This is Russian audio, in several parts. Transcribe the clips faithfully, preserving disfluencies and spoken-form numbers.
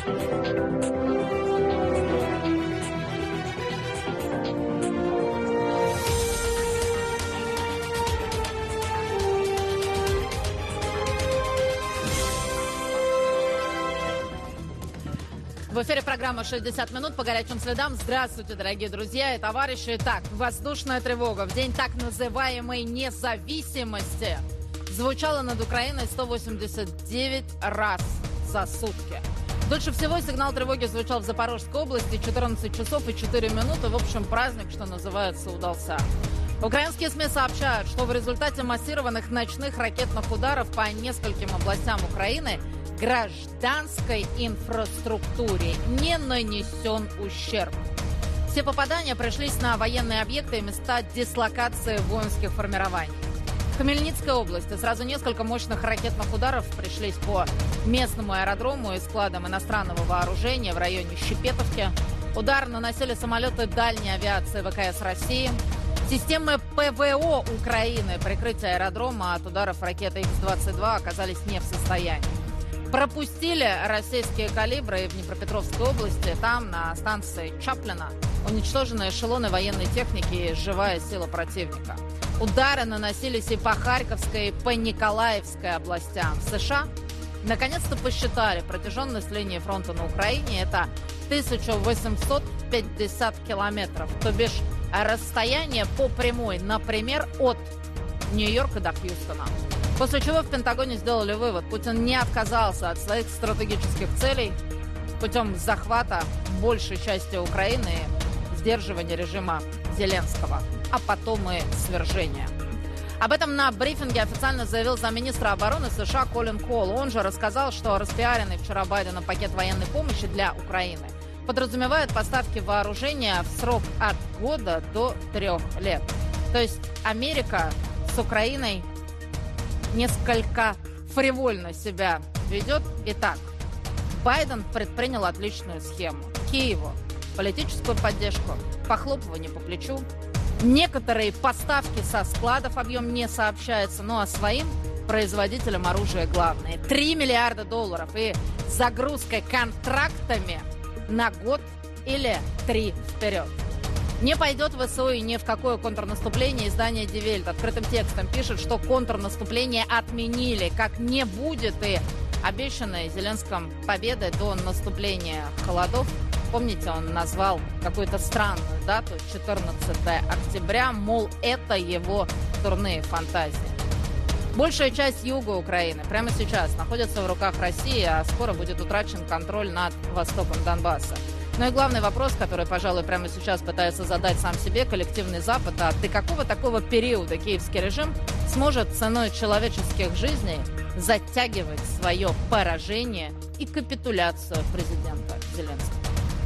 В эфире программа «шестьдесят минут» по горячим следам. Здравствуйте, дорогие друзья и товарищи. Итак, воздушная тревога в день так называемой независимости звучала над Украиной сто восемьдесят девять раз за сутки. Дольше всего сигнал тревоги звучал в Запорожской области четырнадцать часов и четыре минуты. В общем, праздник, что называется, удался. Украинские СМИ сообщают, что в результате массированных ночных ракетных ударов по нескольким областям Украины гражданской инфраструктуре не нанесен ущерб. Все попадания пришлись на военные объекты и места дислокации воинских формирований. В Хмельницкой области сразу несколько мощных ракетных ударов пришлись по местному аэродрому и складам иностранного вооружения в районе Щепетовки. Удар наносили самолеты дальней авиации ВКС России. Системы ПВО Украины прикрытия аэродрома от ударов ракеты икс двадцать два оказались не в состоянии. Пропустили российские калибры и в Днепропетровской области. Там, на станции Чаплина, уничтожены эшелоны военной техники и живая сила противника. Удары наносились и по Харьковской, и по Николаевской областям. В США наконец-то посчитали протяженность линии фронта на Украине. Это тысяча восемьсот пятьдесят километров. То бишь расстояние по прямой, например, от Нью-Йорка до Хьюстона. После чего в Пентагоне сделали вывод: Путин не отказался от своих стратегических целей путем захвата большей части Украины и сдерживания режима Зеленского, а потом и свержения. Об этом на брифинге официально заявил замминистра обороны США Колин Колл. Он же рассказал, что распиаренный вчера Байденом пакет военной помощи для Украины подразумевает поставки вооружения в срок от года до трех лет. То есть Америка с Украиной несколько фривольно себя ведет. Итак, Байден предпринял отличную схему. Киеву политическую поддержку, похлопывание по плечу. Некоторые поставки со складов, объем не сообщается, ну а своим производителям оружия главное. три миллиарда долларов и загрузкой контрактами на год или три вперед. Не пойдет ВСУ и ни в какое контрнаступление. Издание Die Welt открытым текстом пишет, что контрнаступление отменили, как не будет и обещанной Зеленским победы до наступления холодов. Помните, он назвал какую-то странную дату, четырнадцатое октября, мол, это его дурные фантазии. Большая часть юга Украины прямо сейчас находится в руках России, а скоро будет утрачен контроль над востоком Донбасса. Ну и главный вопрос, который, пожалуй, прямо сейчас пытается задать сам себе коллективный Запад: а до какого такого периода киевский режим сможет ценой человеческих жизней затягивать свое поражение и капитуляцию президента Зеленского?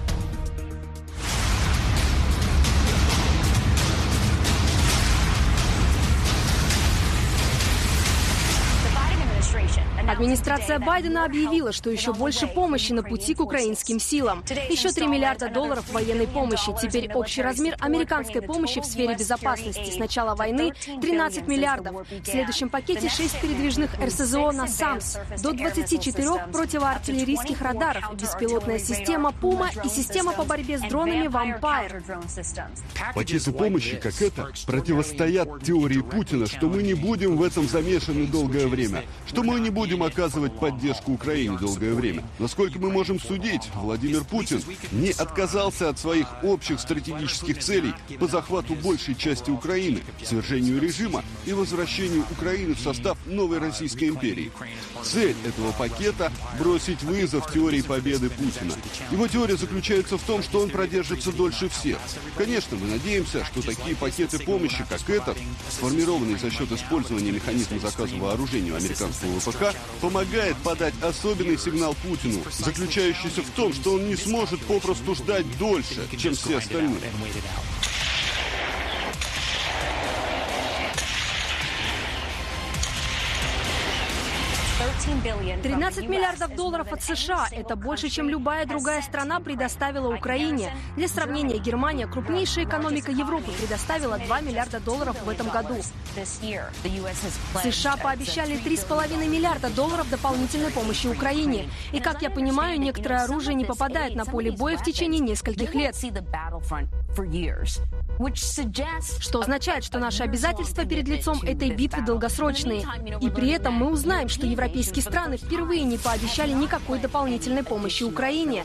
Администрация Байдена объявила, что еще больше помощи на пути к украинским силам. Еще три миллиарда долларов военной помощи. Теперь общий размер американской помощи в сфере безопасности с начала войны – тринадцать миллиардов. В следующем пакете шесть передвижных эр эс зэ о на САМС, до двадцати четырёх противоартиллерийских радаров, беспилотная система «Пума» и система по борьбе с дронами «Вампайр». Пакеты помощи, как это, противостоят теории Путина, что мы не будем в этом замешаны долгое время, что мы не будем оказывать поддержку Украине долгое время. Насколько мы можем судить, Владимир Путин не отказался от своих общих стратегических целей по захвату большей части Украины, свержению режима и возвращению Украины в состав новой Российской империи. Цель этого пакета – бросить вызов теории победы Путина. Его теория заключается в том, что он продержится дольше всех. Конечно, мы надеемся, что такие пакеты помощи, как этот, сформированные за счет использования механизма заказа вооружения у американского вэ пэ ка, помогает подать особенный сигнал Путину, заключающийся в том, что он не сможет попросту ждать дольше, чем все остальные. тринадцать миллиардов долларов от США – это больше, чем любая другая страна предоставила Украине. Для сравнения, Германия, крупнейшая экономика Европы, предоставила два миллиарда долларов в этом году. США пообещали три с половиной миллиарда долларов дополнительной помощи Украине. И, как я понимаю, некоторое оружие не попадает на поле боя в течение нескольких лет. Что означает, что наши обязательства перед лицом этой битвы долгосрочные. И при этом мы узнаем, что европейские страны впервые не пообещали никакой дополнительной помощи Украине.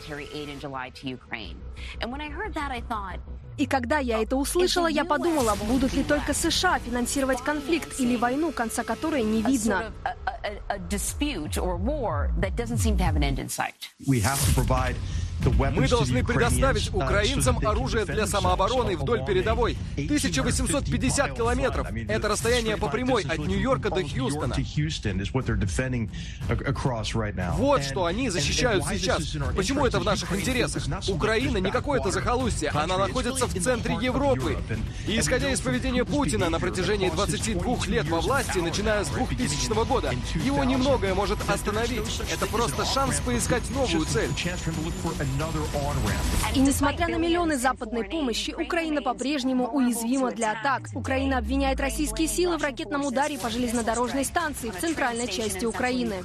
И когда я это услышала, я подумала, будут ли только США финансировать конфликт или войну, конца которой не видно. Мы должны предоставить украинцам оружие для самообороны вдоль передовой. тысяча восемьсот пятьдесят километров. Это расстояние по прямой от Нью-Йорка до Хьюстона. Вот что они защищают сейчас. Почему это в наших интересах? Украина не какое-то захолустье. Она находится в центре Европы. И исходя из поведения Путина на протяжении двадцати двух лет во власти, начиная с двухтысячного года, его немногое может остановить. Это просто шанс поискать новую цель. И несмотря на миллионы западной помощи, Украина по-прежнему уязвима для атак. Украина обвиняет российские силы в ракетном ударе по железнодорожной станции в центральной части Украины.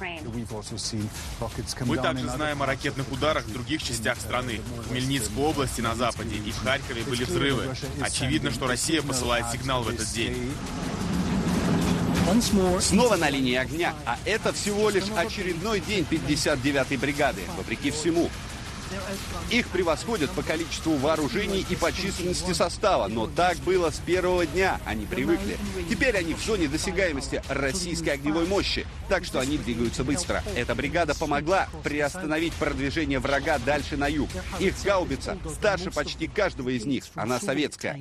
Мы также знаем о ракетных ударах в других частях страны. В Хмельницкой области на западе и в Харькове были взрывы. Очевидно, что Россия посылает сигнал в этот день. Снова на линии огня, а это всего лишь очередной день пятьдесят девятой бригады, вопреки всему. Их превосходят по количеству вооружений и по численности состава, но так было с первого дня, они привыкли. Теперь они в зоне досягаемости российской огневой мощи, так что они двигаются быстро. Эта бригада помогла приостановить продвижение врага дальше на юг. Их гаубица старше почти каждого из них, она советская.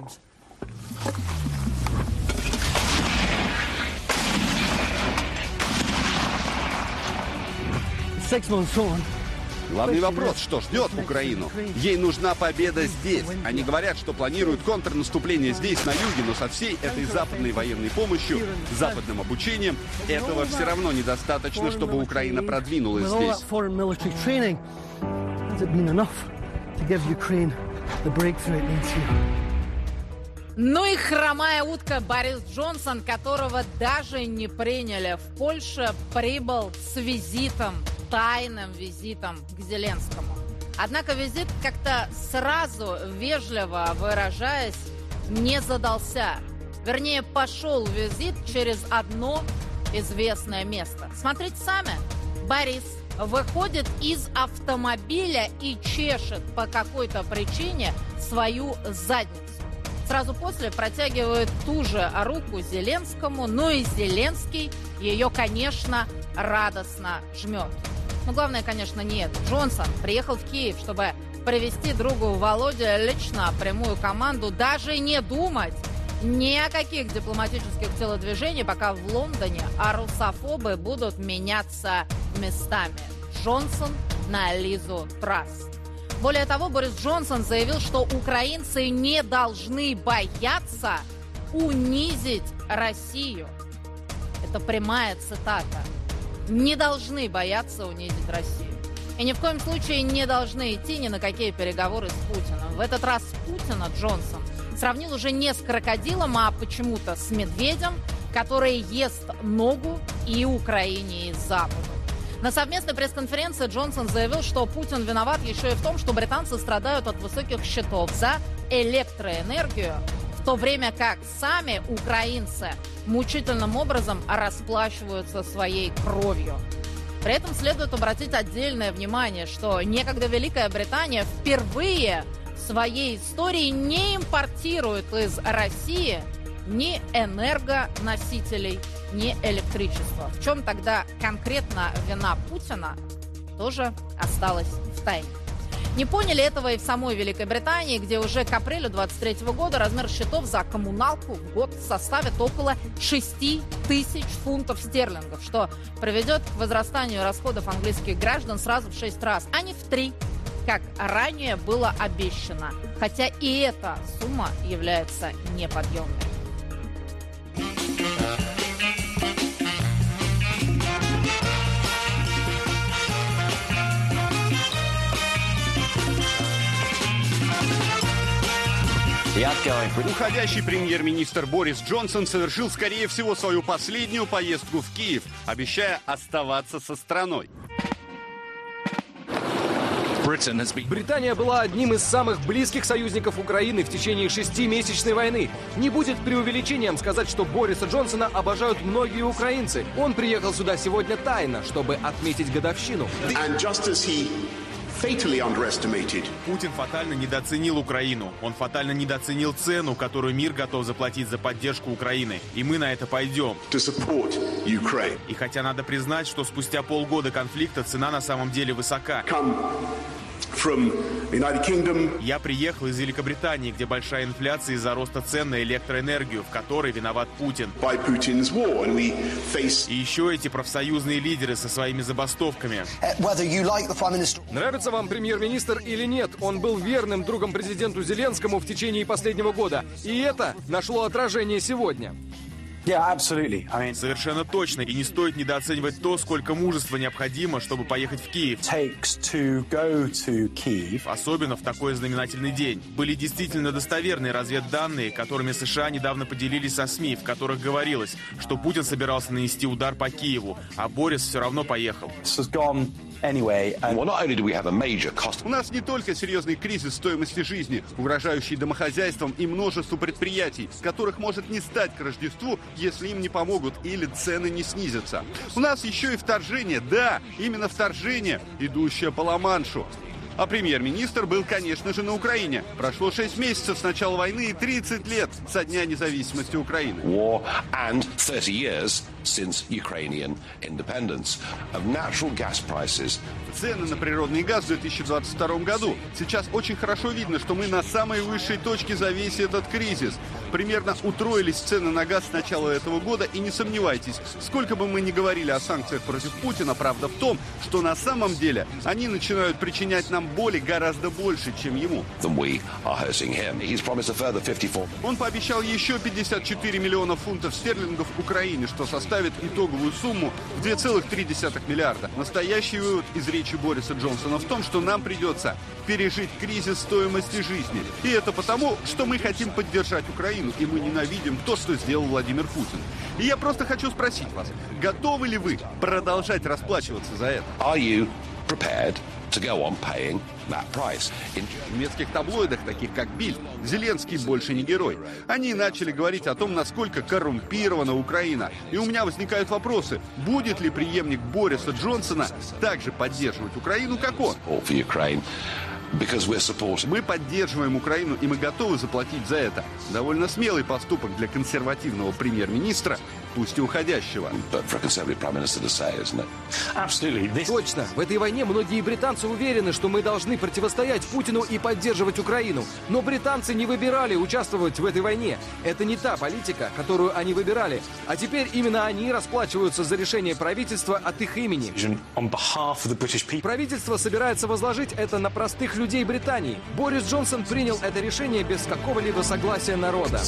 Главный вопрос, что ждет Украину? Ей нужна победа здесь. Они говорят, что планируют контрнаступление здесь, на юге, но со всей этой западной военной помощью, западным обучением, этого все равно недостаточно, чтобы Украина продвинулась здесь. Ну и хромая утка Борис Джонсон, которого даже не приняли в Польше, прибыл с визитом, тайным визитом к Зеленскому. Однако визит как-то сразу, вежливо выражаясь, не задался. Вернее, пошел визит через одно известное место. Смотрите сами. Борис выходит из автомобиля и чешет по какой-то причине свою задницу. Сразу после протягивает ту же руку Зеленскому, но и Зеленский ее, конечно, радостно жмет. Но главное, конечно, не это. Джонсон приехал в Киев, чтобы привести другу Володю лично прямую команду, даже не думать ни о каких дипломатических телодвижениях, пока в Лондоне а русофобы будут меняться местами. Джонсон на Лизу Трасс. Более того, Борис Джонсон заявил, что украинцы не должны бояться унизить Россию. Это прямая цитата. Не должны бояться унизить Россию. И ни в коем случае не должны идти ни на какие переговоры с Путиным. В этот раз Путина Джонсон сравнил уже не с крокодилом, а почему-то с медведем, который ест ногу и Украине, и Западу. На совместной пресс-конференции Джонсон заявил, что Путин виноват еще и в том, что британцы страдают от высоких счетов за электроэнергию, в то время как сами украинцы мучительным образом расплачиваются своей кровью. При этом следует обратить отдельное внимание, что некогда Великая Британия впервые в своей истории не импортирует из России ни энергоносителей, ни электричества. В чем тогда конкретно вина Путина, тоже осталась в тайне. Не поняли этого и в самой Великой Британии, где уже к апрелю двадцать третьего года размер счетов за коммуналку в год составит около шести тысяч фунтов стерлингов, что приведет к возрастанию расходов английских граждан сразу в шесть раз, а не в три, как ранее было обещано. Хотя и эта сумма является неподъемной. Уходящий премьер-министр Борис Джонсон совершил, скорее всего, свою последнюю поездку в Киев, обещая оставаться со страной. Британия была одним из самых близких союзников Украины в течение шестимесячной войны. Не будет преувеличением сказать, что Бориса Джонсона обожают многие украинцы. Он приехал сюда сегодня тайно, чтобы отметить годовщину. Путин фатально недооценил Украину. Он фатально недооценил цену, которую мир готов заплатить за поддержку Украины. И мы на это пойдем. И хотя надо признать, что спустя полгода конфликта цена на самом деле высока. Я приехал из Великобритании, где большая инфляция из-за роста цен на электроэнергию, в которой виноват Путин. И еще эти профсоюзные лидеры со своими забастовками. Нравится вам премьер-министр или нет? Он был верным другом президенту Зеленскому в течение последнего года. И это нашло отражение сегодня. Yeah, absolutely. I mean, совершенно точно. И не стоит недооценивать то, сколько мужества необходимо, чтобы поехать в Киев. To go to Kyiv. Особенно в такой знаменательный день. Были действительно достоверные разведданные, которыми США недавно поделились со СМИ, в которых говорилось, что Путин собирался нанести удар по Киеву, а Борис все равно поехал. Anyway, and... У нас не только серьезный кризис стоимости жизни, угрожающий домохозяйствам и множеству предприятий, которых может не стать к Рождеству, если им не помогут или цены не снизятся. У нас еще и вторжение, да, именно вторжение, идущее по Ла-Маншу. А премьер-министр был, конечно же, на Украине. Прошло шесть месяцев с начала войны и тридцать лет со дня независимости Украины. War and thirty years since Ukrainian independence of natural gas prices. Цены на природный газ в две тысячи двадцать втором году. Сейчас очень хорошо видно, что мы на самой высшей точке за весь этот кризис. Примерно утроились цены на газ с начала этого года, и не сомневайтесь, сколько бы мы ни говорили о санкциях против Путина, правда в том, что на самом деле они начинают причинять нам боли гораздо больше, чем ему. Он пообещал еще пятьдесят четыре миллиона фунтов стерлингов Украине, что составит итоговую сумму в два целых три десятых миллиарда. Настоящий вывод из речи Бориса Джонсона в том, что нам придется пережить кризис стоимости жизни. И это потому, что мы хотим поддержать Украину, и мы ненавидим то, что сделал Владимир Путин. И я просто хочу спросить вас, готовы ли вы продолжать расплачиваться за это? Are you prepared to go on paying that price? В немецких таблоидах, таких как Bild, Зеленский больше не герой. Они начали говорить о том, насколько коррумпирована Украина. И у меня возникают вопросы, будет ли преемник Бориса Джонсона также поддерживать Украину, как он? Мы поддерживаем Украину, и мы готовы заплатить за это. Довольно смелый поступок для консервативного премьер-министра, пусть и уходящего. Точно. В этой войне многие британцы уверены, что мы должны противостоять Путину и поддерживать Украину. Но британцы не выбирали участвовать в этой войне. Это не та политика, которую они выбирали. А теперь именно они расплачиваются за решение правительства от их имени. Правительство собирается возложить это на простых людей Британии. Борис Джонсон принял это решение без какого-либо согласия народа.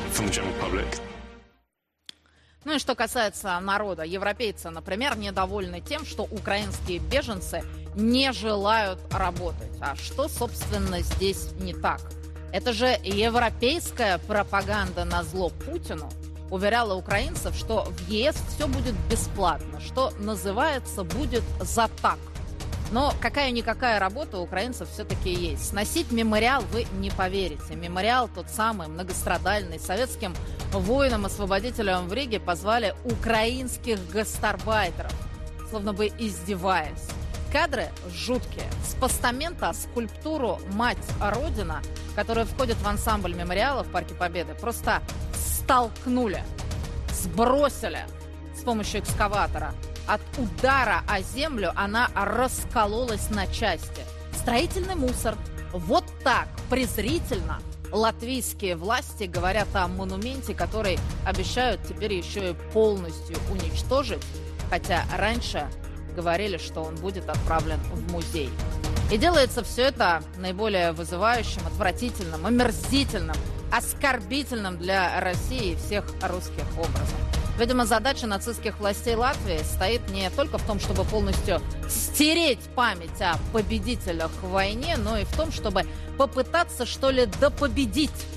Ну и что касается народа, европейцы, например, недовольны тем, что украинские беженцы не желают работать. А что, собственно, здесь не так? Это же европейская пропаганда назло Путину уверяла украинцев, что в ЕС все будет бесплатно, что называется будет за так. Но какая-никакая работа у украинцев все-таки есть. Сносить мемориал вы не поверите. Мемориал тот самый, многострадальный. Советским воинам-освободителям в Риге позвали украинских гастарбайтеров, словно бы издеваясь. Кадры жуткие. С постамента скульптуру «Мать Родина», которая входит в ансамбль мемориала в Парке Победы, просто столкнули, сбросили с помощью экскаватора. От удара о землю она раскололась на части. Строительный мусор. Вот так презрительно латвийские власти говорят о монументе, который обещают теперь еще и полностью уничтожить, хотя раньше говорили, что он будет отправлен в музей. И делается все это наиболее вызывающим, отвратительным, омерзительным, оскорбительным для России и всех русских образом. Видимо, задача нацистских властей Латвии стоит не только в том, чтобы полностью стереть память о победителях в войне, но и в том, чтобы попытаться, что ли, допобедить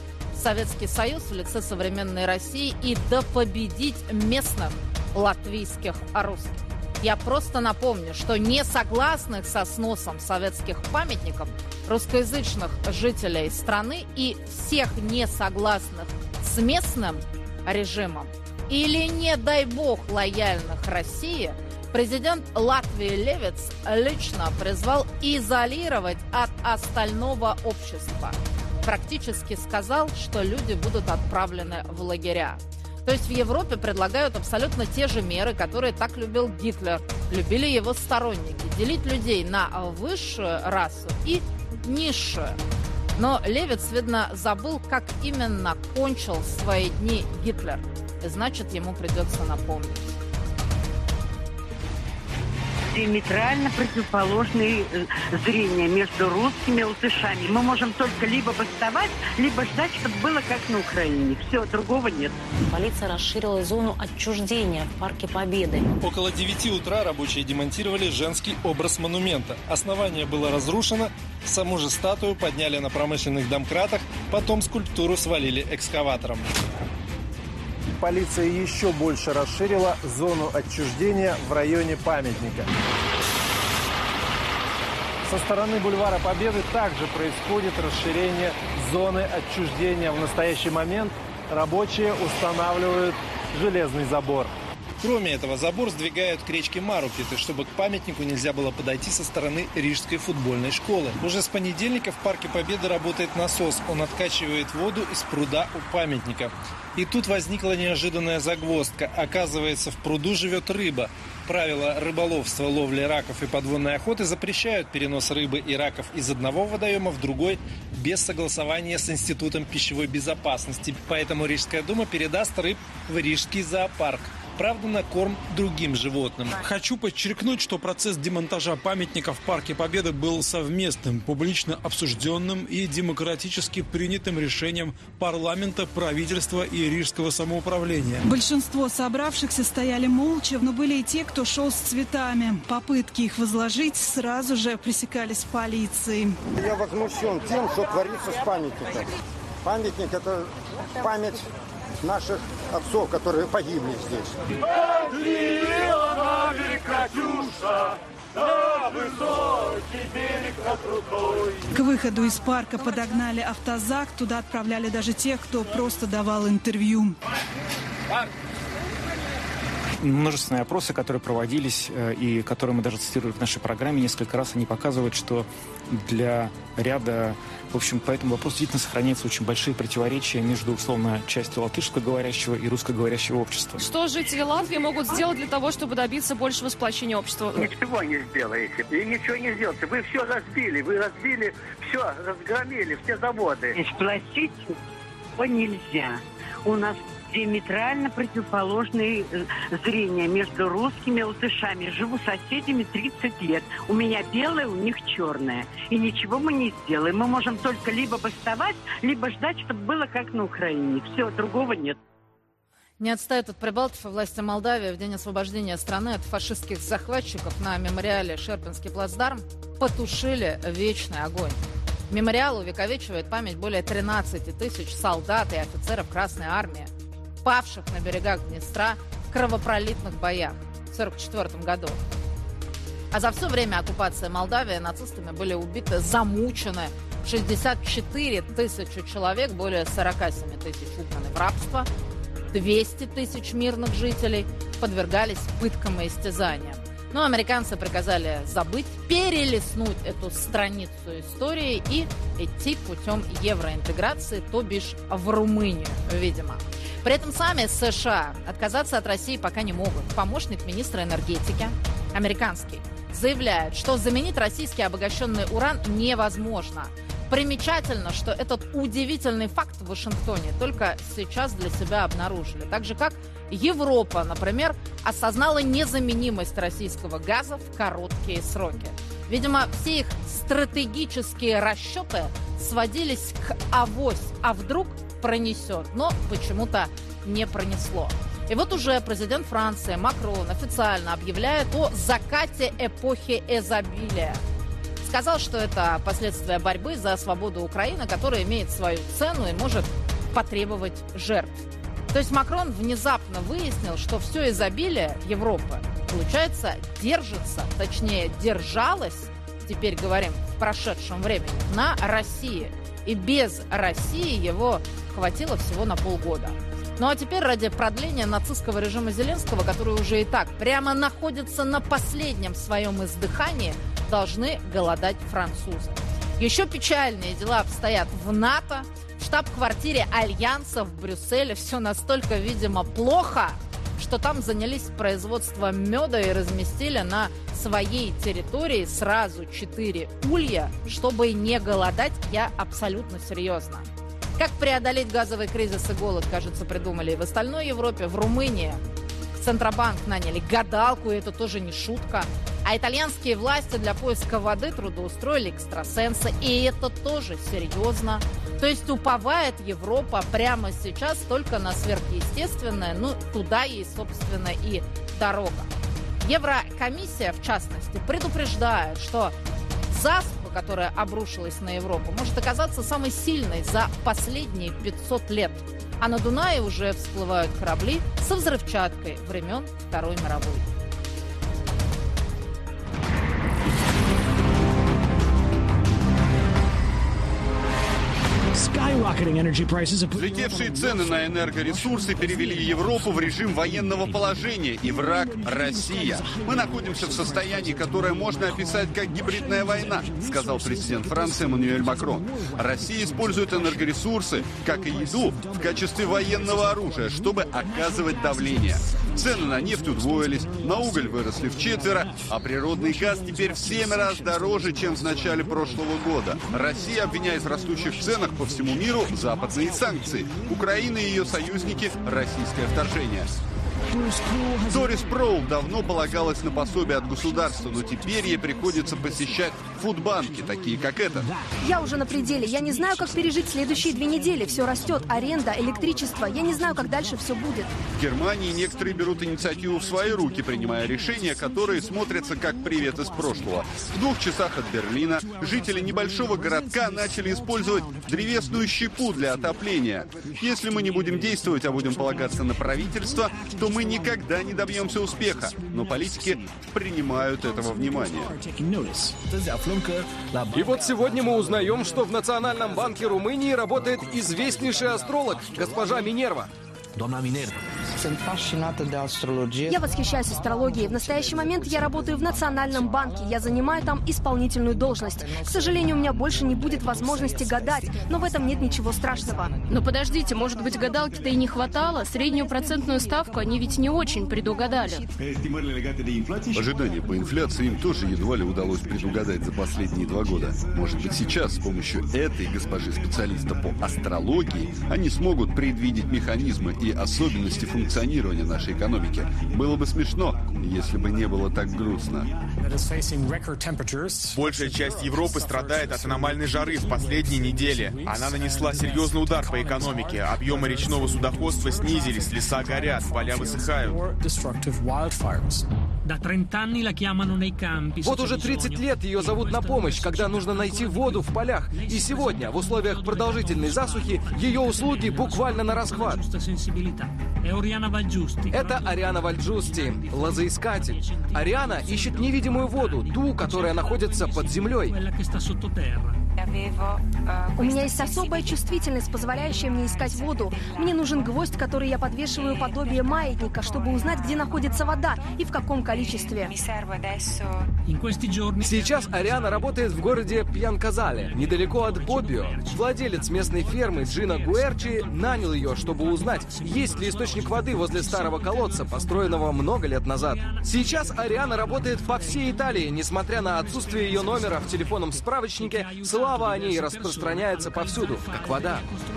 Советский Союз в лице современной России и допобедить местных латвийских русских. Я просто напомню, что несогласных со сносом советских памятников русскоязычных жителей страны и всех несогласных с местным режимом или, не дай бог, лояльных России, президент Латвии Левитс лично призвал изолировать от остального общества. Практически сказал, что люди будут отправлены в лагеря. То есть в Европе предлагают абсолютно те же меры, которые так любил Гитлер, любили его сторонники. Делить людей на высшую расу и низшую. Но Левитс, видно, забыл, как именно кончил свои дни Гитлер. И значит, ему придется напомнить. Диаметрально противоположные зрения между русскими и латышами. Мы можем только либо бастовать, либо ждать, чтобы было как на Украине. Все, другого нет. Полиция расширила зону отчуждения в Парке Победы. Около девяти утра рабочие демонтировали женский образ монумента. Основание было разрушено, саму же статую подняли на промышленных домкратах, потом скульптуру свалили экскаватором. Полиция еще больше расширила зону отчуждения в районе памятника. Со стороны бульвара Победы также происходит расширение зоны отчуждения. В настоящий момент рабочие устанавливают железный забор. Кроме этого, забор сдвигают к речке Марупиты, чтобы к памятнику нельзя было подойти со стороны Рижской футбольной школы. Уже с понедельника в Парке Победы работает насос. Он откачивает воду из пруда у памятника. И тут возникла неожиданная загвоздка. Оказывается, в пруду живет рыба. Правила рыболовства, ловли раков и подводной охоты запрещают перенос рыбы и раков из одного водоема в другой без согласования с Институтом пищевой безопасности. Поэтому Рижская дума передаст рыб в Рижский зоопарк. Правда, на корм другим животным. Хочу подчеркнуть, что процесс демонтажа памятника в Парке Победы был совместным, публично обсужденным и демократически принятым решением парламента, правительства и Рижского самоуправления. Большинство собравшихся стояли молча, но были и те, кто шел с цветами. Попытки их возложить сразу же пресекались полицией. Я возмущен тем, что творится с памятником. Памятник – это память наших отцов, которые погибли здесь. К выходу из парка подогнали автозак. Туда отправляли даже тех, кто просто давал интервью. Множественные опросы, которые проводились и которые мы даже цитировали в нашей программе несколько раз, они показывают, что для ряда, в общем, по этому вопросу действительно сохраняются очень большие противоречия между, условно, частью латышскоговорящего и русскоговорящего общества. Что жители Латвии могут сделать для того, чтобы добиться большего сплочения общества? Ничего не сделаете. И ничего не сделаете. Вы все разбили. Вы разбили все, разгромили все заводы. Сплотить его нельзя. У нас диаметрально противоположные зрения между русскими и латышами. Живу с соседями тридцать лет. У меня белое, у них черное. И ничего мы не сделаем. Мы можем только либо бастовать, либо ждать, чтобы было как на Украине. Все, другого нет. Не отстают от Прибалтов и власти Молдавии. В день освобождения страны от фашистских захватчиков на мемориале Шерпинский плацдарм потушили вечный огонь. Мемориал увековечивает память более тринадцати тысяч солдат и офицеров Красной Армии, павших на берегах Днестра в кровопролитных боях в сорок четвёртом году. А за все время оккупации Молдавии нацистами были убиты, замучены шестьдесят четыре тысячи человек, более сорок семь тысяч угнаны в рабство, двести тысяч мирных жителей подвергались пыткам и истязаниям. Но американцы приказали забыть, перелистнуть эту страницу истории и идти путем евроинтеграции, то бишь в Румынию, видимо. При этом сами США отказаться от России пока не могут. Помощник министра энергетики, американский, заявляет, что заменить российский обогащенный уран невозможно. Примечательно, что этот удивительный факт в Вашингтоне только сейчас для себя обнаружили. Так же, как Европа, например, осознала незаменимость российского газа в короткие сроки. Видимо, все их стратегические расчеты сводились к авось, а вдруг пронесет, но почему-то не пронесло. И вот уже президент Франции Макрон официально объявляет о закате эпохи изобилия. Сказал, что это последствия борьбы за свободу Украины, которая имеет свою цену и может потребовать жертв. То есть Макрон внезапно выяснил, что все изобилие Европы, получается, держится, точнее, держалось, теперь говорим в прошедшем времени, на России. И без России его хватило всего на полгода. Ну а теперь ради продления нацистского режима Зеленского, который уже и так прямо находится на последнем своем издыхании, должны голодать французы. Еще печальнее дела обстоят в НАТО. В штаб-квартире Альянса в Брюсселе все настолько, видимо, плохо, что там занялись производством меда и разместили на своей территории сразу четыре улья, чтобы не голодать, я абсолютно серьезно. Как преодолеть газовый кризис и голод, кажется, придумали и в остальной Европе. В Румынии в Центробанк наняли гадалку, и это тоже не шутка. А итальянские власти для поиска воды трудоустроили экстрасенса, и это тоже серьезно. То есть уповает Европа прямо сейчас только на сверхъестественное, ну, туда ей, собственно, и дорога. Еврокомиссия, в частности, предупреждает, что засуха, которая обрушилась на Европу, может оказаться самой сильной за последние пятьсот лет. А на Дунае уже всплывают корабли со взрывчаткой времен Второй мировой. Взлетевшие цены на энергоресурсы перевели Европу в режим военного положения, и враг – Россия. Мы находимся в состоянии, которое можно описать как гибридная война, сказал президент Франции Эммануэль Макрон. Россия использует энергоресурсы, как и еду, в качестве военного оружия, чтобы оказывать давление. Цены на нефть удвоились, на уголь выросли вчетверо, а природный газ теперь в семь раз дороже, чем в начале прошлого года. Россия обвиняет в растущих ценах по всему миру западные санкции. Украина и ее союзники – российское вторжение. Дорис Проул давно полагалась на пособие от государства, но теперь ей приходится посещать фудбанки, такие как этот. Я уже на пределе. Я не знаю, как пережить следующие две недели. Все растет. Аренда, электричество. Я не знаю, как дальше все будет. В Германии некоторые берут инициативу в свои руки, принимая решения, которые смотрятся как привет из прошлого. В двух часах от Берлина жители небольшого городка начали использовать древесную щепу для отопления. Если мы не будем действовать, а будем полагаться на правительство, то мы никогда не добьемся успеха. Но политики принимают этого внимания. И вот сегодня мы узнаем, что в Национальном банке Румынии работает известнейший астролог, госпожа Минерва. Я восхищаюсь астрологией. В настоящий момент я работаю в Национальном банке. Я занимаю там исполнительную должность. К сожалению, у меня больше не будет возможности гадать, но в этом нет ничего страшного. Но подождите, может быть, гадалки-то и не хватало? Среднюю процентную ставку они ведь не очень предугадали. Ожидания по инфляции им тоже едва ли удалось предугадать за последние два года. Может быть, сейчас с помощью этой госпожи-специалиста по астрологии они смогут предвидеть механизмы и особенности функционирования нашей экономики. Было бы смешно, если бы не было так грустно. Большая часть Европы страдает от аномальной жары в последние недели. Она нанесла серьезный удар по экономике. Объемы речного судоходства снизились, леса горят, поля высыхают. Вот уже тридцать лет ее зовут на помощь, когда нужно найти воду в полях. И сегодня, в условиях продолжительной засухи, ее услуги буквально на расхват. Это Ариана Вальджусти, лозоискатель. Ариана ищет невидимую воду, ту, которая находится под землей. У меня есть особая чувствительность, позволяющая мне искать воду. Мне нужен гвоздь, который я подвешиваю подобие маятника, чтобы узнать, где находится вода и в каком количестве. Сейчас Ариана работает в городе Пьянказале, недалеко от Боббио. Владелец местной фермы Джино Гуэрчи нанял ее, чтобы узнать, есть ли источник воды возле старого колодца, построенного много лет назад. Сейчас Ариана работает по всей Италии, несмотря на отсутствие ее номера в телефонном справочнике. Слава о ней распространяется повсюду, как вода.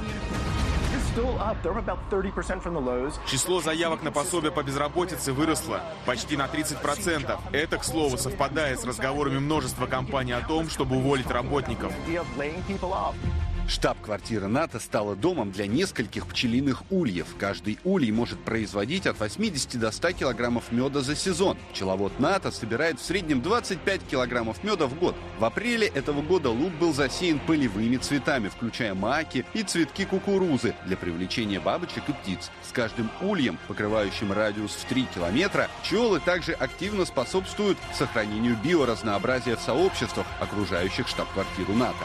Число заявок на пособие по безработице выросло почти на тридцать процентов. Это, к слову, совпадает с разговорами множества компаний о том, чтобы уволить работников. Штаб-квартира НАТО стала домом для нескольких пчелиных ульев. Каждый улей может производить от восьмидесяти до ста килограммов меда за сезон. Пчеловод НАТО собирает в среднем двадцать пять килограммов меда в год. В апреле этого года луг был засеян полевыми цветами, включая маки и цветки кукурузы, для привлечения бабочек и птиц. С каждым ульем, покрывающим радиус в три километра, пчелы также активно способствуют сохранению биоразнообразия в сообществах, окружающих штаб-квартиру НАТО.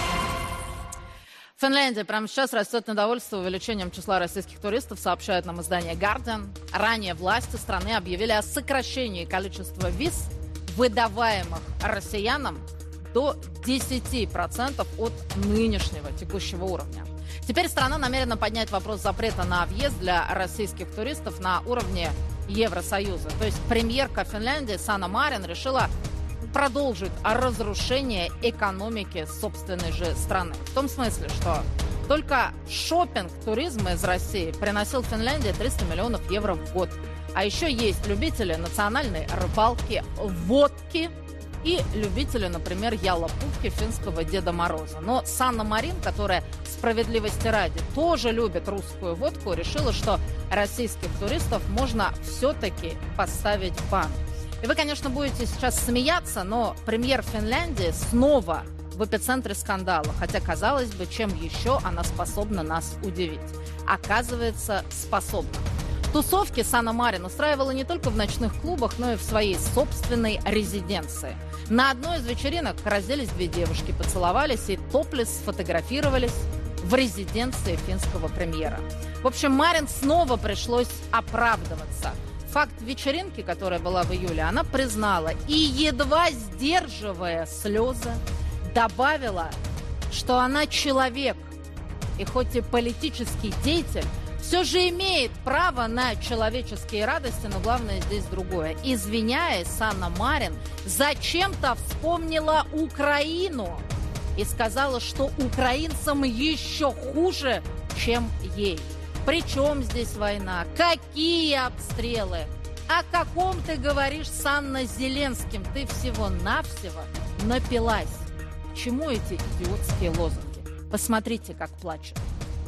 Финляндия прямо сейчас растет недовольство увеличением числа российских туристов, сообщает нам издание Guardian. Ранее власти страны объявили о сокращении количества виз, выдаваемых россиянам, до десяти процентов от нынешнего текущего уровня. Теперь страна намерена поднять вопрос запрета на въезд для российских туристов на уровне Евросоюза. То есть премьерка Финляндии Санна Марин решила продолжить разрушение экономики собственной же страны. В том смысле, что только шопинг туризма из России приносил Финляндии триста миллионов евро в год. А еще есть любители национальной рыбалки, водки и любители, например, ялопувки финского Деда Мороза. Но Санна Марин, которая, справедливости ради, тоже любит русскую водку, решила, что российских туристов можно все-таки поставить в бан. И вы, конечно, будете сейчас смеяться, но премьер Финляндии снова в эпицентре скандала. Хотя, казалось бы, чем еще она способна нас удивить. Оказывается, способна. Тусовки Санна Марин устраивала не только в ночных клубах, но и в своей собственной резиденции. На одной из вечеринок разделись две девушки, поцеловались и топлес сфотографировались в резиденции финского премьера. В общем, Марин снова пришлось оправдываться. Факт вечеринки, которая была в июле, она признала и, едва сдерживая слезы, добавила, что она человек и хоть и политический деятель, все же имеет право на человеческие радости, но главное здесь другое. Извиняясь, Санна Марин зачем-то вспомнила Украину и сказала, что украинцам еще хуже, чем ей. Причем здесь война? Какие обстрелы? О каком ты говоришь с Анной Зеленским? Ты всего-навсего напилась. К чему эти идиотские лозунги? Посмотрите, как плачет.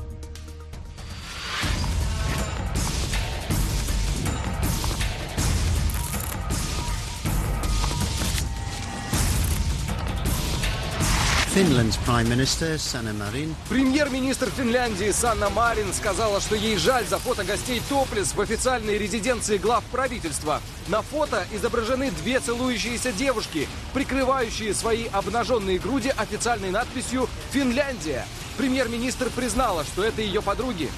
Премьер-министр Финляндии Санна Марин сказала, что ей жаль за фото гостей топлес в официальной резиденции глав правительства. На фото изображены две целующиеся девушки, прикрывающие свои обнаженные груди официальной надписью «Финляндия». Премьер-министр признала, что это ее подруги.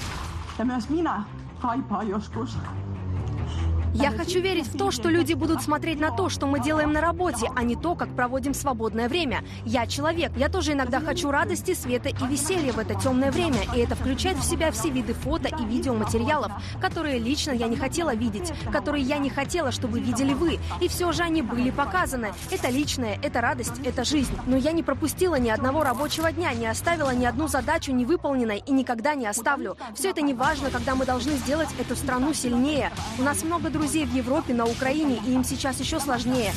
Я хочу верить в то, что люди будут смотреть на то, что мы делаем на работе, а не то, как проводим свободное время. Я человек. Я тоже иногда хочу радости, света и веселья в это темное время. И это включает в себя все виды фото и видеоматериалов, которые лично я не хотела видеть, которые я не хотела, чтобы видели вы. И все же они были показаны. Это личное, это радость, это жизнь. Но я не пропустила ни одного рабочего дня, не оставила ни одну задачу невыполненной и никогда не оставлю. Все это не важно, когда мы должны сделать эту страну сильнее. У нас много друзей. Друзей в Европе, на Украине, и им сейчас еще сложнее.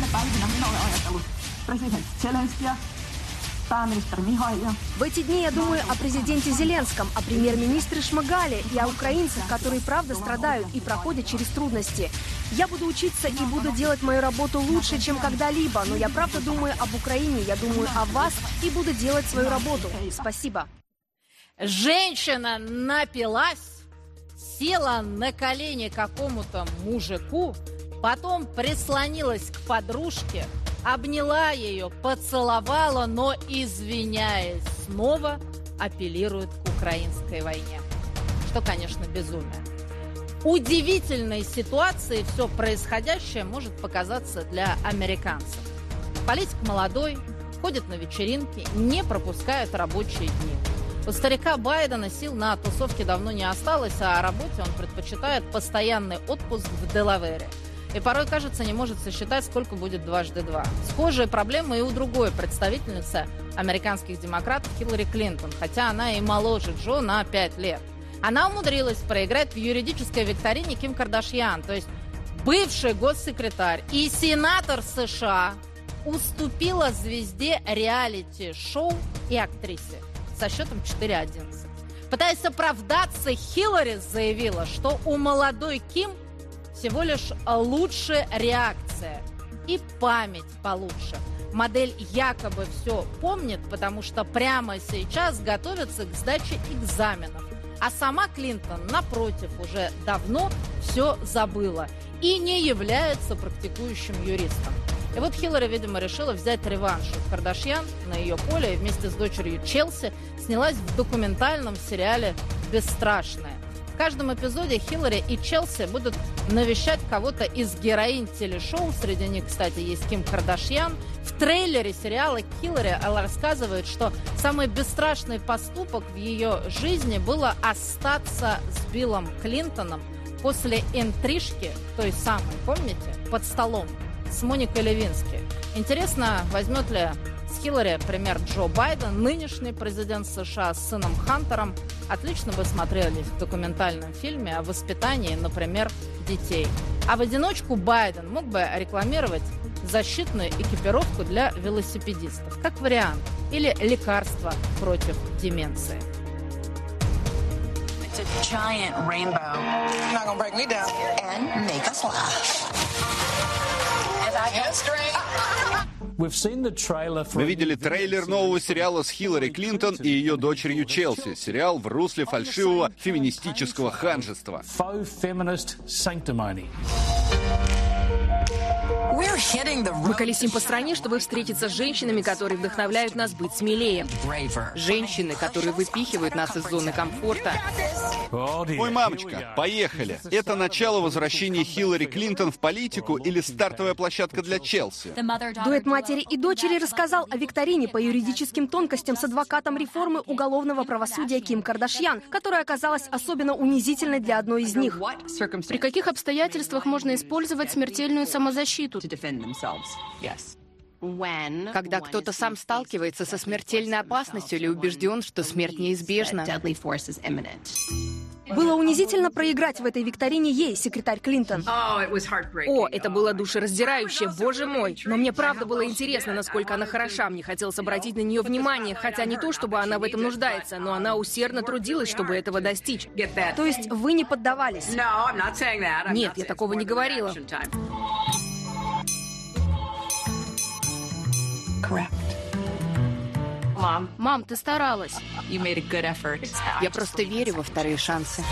В эти дни я думаю о президенте Зеленском, о премьер-министре Шмыгале и о украинцах, которые правда страдают и проходят через трудности. Я буду учиться и буду делать мою работу лучше, чем когда-либо, но я правда думаю об Украине, я думаю о вас и буду делать свою работу. Спасибо. Женщина напилась, села на колени какому-то мужику, потом прислонилась к подружке, обняла ее, поцеловала, но, извиняясь, снова апеллирует к украинской войне. Что, конечно, безумие. Удивительной ситуацией все происходящее может показаться для американцев. Политик молодой, ходит на вечеринки, не пропускает рабочие дни. У старика Байдена сил на тусовке давно не осталось, а о работе он предпочитает постоянный отпуск в Делавере. И порой, кажется, не может сосчитать, сколько будет дважды два. Схожие проблемы и у другой представительницы американских демократов Хиллари Клинтон, хотя она и моложе Джо на пять лет. Она умудрилась проиграть в юридической викторине Ким Кардашьян, то есть бывший госсекретарь и сенатор США уступила звезде реалити-шоу и актрисе. со счетом четыре одиннадцать. Пытаясь оправдаться, Хиллари заявила, что у молодой Ким всего лишь лучшая реакция и память получше. Модель якобы все помнит, потому что прямо сейчас готовится к сдаче экзаменов. А сама Клинтон, напротив, уже давно все забыла и не является практикующим юристом. И вот Хиллари, видимо, решила взять реванш у Кардашьян на ее поле и вместе с дочерью Челси снялась в документальном сериале «Бесстрашная». В каждом эпизоде Хиллари и Челси будут навещать кого-то из героинь телешоу. Среди них, кстати, есть Ким Кардашьян. В трейлере сериала Хиллари рассказывает, что самый бесстрашный поступок в ее жизни было остаться с Биллом Клинтоном после интрижки, той самой, помните, под столом, с Моникой Левински. Интересно, возьмет ли с Хиллари пример Джо Байден, нынешний президент США, с сыном Хантером. Отлично бы смотрелись в документальном фильме о воспитании, например, детей. А в одиночку Байден мог бы рекламировать защитную экипировку для велосипедистов, как вариант, или лекарство против деменции. Мы видели трейлер нового сериала с Хиллари Клинтон и ее дочерью Челси. Сериал в русле фальшивого феминистического ханжества. Мы колесим по стране, чтобы встретиться с женщинами, которые вдохновляют нас быть смелее. Женщины, которые выпихивают нас из зоны комфорта. Ой, мамочка, поехали. Это начало возвращения Хиллари Клинтон в политику или стартовая площадка для Челси? Дуэт матери и дочери рассказал о викторине по юридическим тонкостям с адвокатом реформы уголовного правосудия Ким Кардашьян, которая оказалась особенно унизительной для одной из них. При каких обстоятельствах можно использовать смертельную самозащиту? Когда кто-то сам сталкивается со смертельной опасностью или убежден, что смерть неизбежна. Было унизительно проиграть в этой викторине ей, секретарь Клинтон. О, это было душераздирающе, боже мой. Но мне правда было интересно, насколько она хороша. Мне хотелось обратить на нее внимание, хотя не то, чтобы она в этом нуждается, но она усердно трудилась, чтобы этого достичь. То есть вы не поддавались? Нет, я такого не говорила. Мам, Мам, ты старалась. Я просто верю во вторые шансы.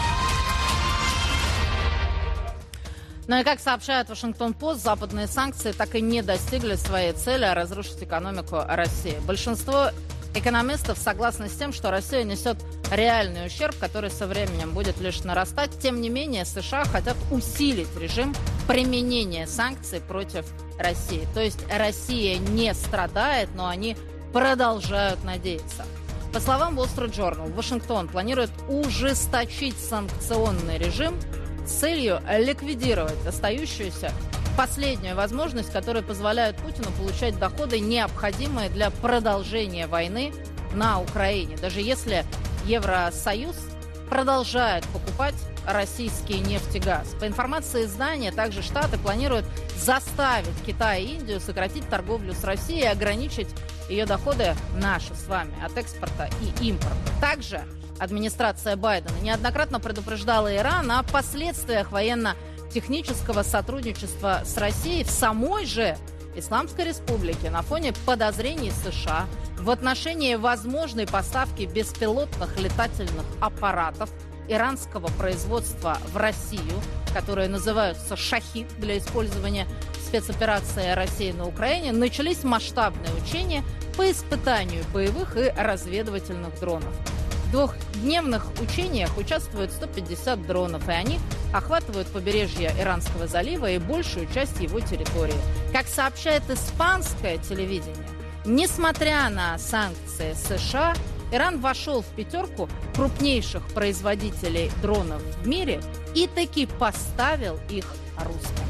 Ну и как сообщает Вашингтон-Пост, западные санкции так и не достигли своей цели разрушить экономику России. Большинство экономистов согласны с тем, что Россия несет реальный ущерб, который со временем будет лишь нарастать. Тем не менее, США хотят усилить режим применения санкций против России. То есть Россия не страдает, но они продолжают надеяться. По словам Wall Street Journal, Вашингтон планирует ужесточить санкционный режим с целью ликвидировать остающуюся последнюю возможность, которая позволяет Путину получать доходы, необходимые для продолжения войны на Украине. Даже если Евросоюз продолжает покупать российский нефть и газ. По информации издания, также Штаты планируют заставить Китай и Индию сократить торговлю с Россией и ограничить ее доходы наши с вами от экспорта и импорта. Также администрация Байдена неоднократно предупреждала Иран о последствиях военно-технического сотрудничества с Россией в самой же Исламской Республике на фоне подозрений США в отношении возможной поставки беспилотных летательных аппаратов иранского производства в Россию, которые называются «Шахид» для использования в спецоперации России на Украине, начались масштабные учения по испытанию боевых и разведывательных дронов. В двухдневных учениях участвуют сто пятьдесят дронов, и они охватывают побережье Иранского залива и большую часть его территории. Как сообщает испанское телевидение, несмотря на санкции США, Иран вошел в пятерку крупнейших производителей дронов в мире и таки поставил их русским.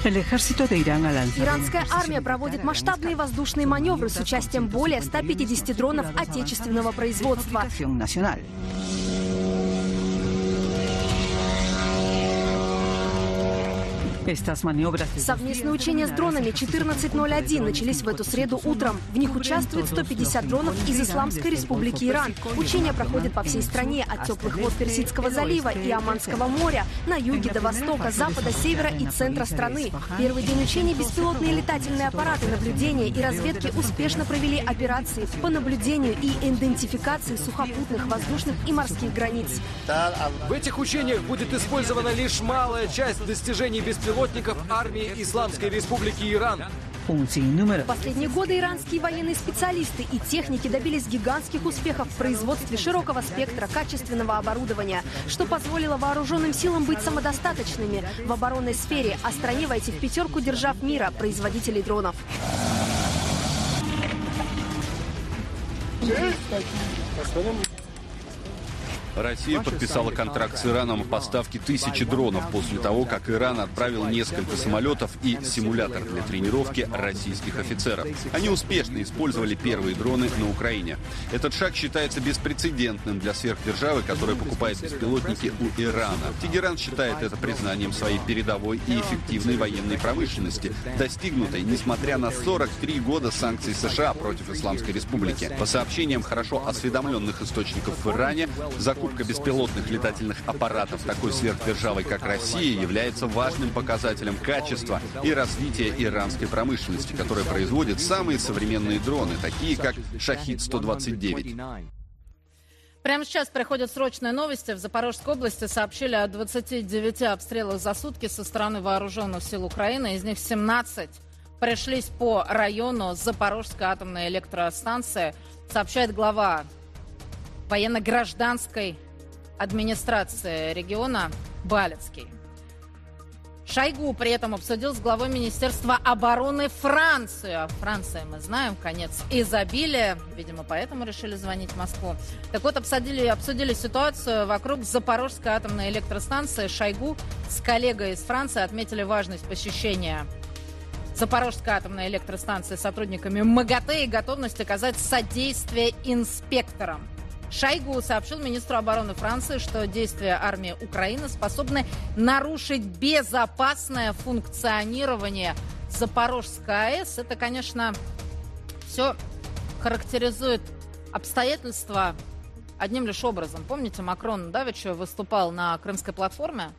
Иранская армия проводит масштабные воздушные маневры с участием более ста пятидесяти дронов отечественного производства. Совместные учения с дронами четырнадцать ноль один начались в эту среду утром. В них участвуют сто пятьдесят дронов из Исламской Республики Иран. Учения проходят по всей стране, от теплых вод Персидского залива и Оманского моря, на юге до востока, запада, севера и центра страны. Первый день учений беспилотные летательные аппараты наблюдения и разведки успешно провели операции по наблюдению и идентификации сухопутных, воздушных и морских границ. В этих учениях будет использована лишь малая часть достижений беспилотников армии Исламской Республики Иран. В последние годы иранские военные специалисты и техники добились гигантских успехов в производстве широкого спектра качественного оборудования, что позволило вооруженным силам быть самодостаточными в оборонной сфере, а стране войти в пятерку держав мира производителей дронов. Россия подписала контракт с Ираном о поставке тысячи дронов после того, как Иран отправил несколько самолетов и симулятор для тренировки российских офицеров. Они успешно использовали первые дроны на Украине. Этот шаг считается беспрецедентным для сверхдержавы, которая покупает беспилотники у Ирана. Тегеран считает это признанием своей передовой и эффективной военной промышленности, достигнутой несмотря на сорок три года санкций США против Исламской Республики. По сообщениям хорошо осведомленных источников в Иране, закупка Закупка беспилотных летательных аппаратов такой сверхдержавой, как Россия, является важным показателем качества и развития иранской промышленности, которая производит самые современные дроны, такие как «Шахид сто двадцать девять». Прямо сейчас приходят срочные новости. В Запорожской области сообщили о двадцати девяти обстрелах за сутки со стороны вооруженных сил Украины. Из них семнадцать пришлись по району Запорожской атомной электростанции, сообщает глава военно-гражданской администрации региона Балецкий. Шойгу при этом обсудил с главой Министерства обороны Франции. А Франция, мы знаем, конец изобилия. Видимо, поэтому решили звонить в Москву. Так вот, обсудили, обсудили ситуацию вокруг Запорожской атомной электростанции. Шойгу с коллегой из Франции отметили важность посещения Запорожской атомной электростанции сотрудниками МАГАТЭ и готовность оказать содействие инспекторам. Шойгу сообщил министру обороны Франции, что действия армии Украины способны нарушить безопасное функционирование Запорожской АЭС. Это, конечно, все характеризует обстоятельства одним лишь образом. Помните, Макрон давеча выступал на Крымской платформе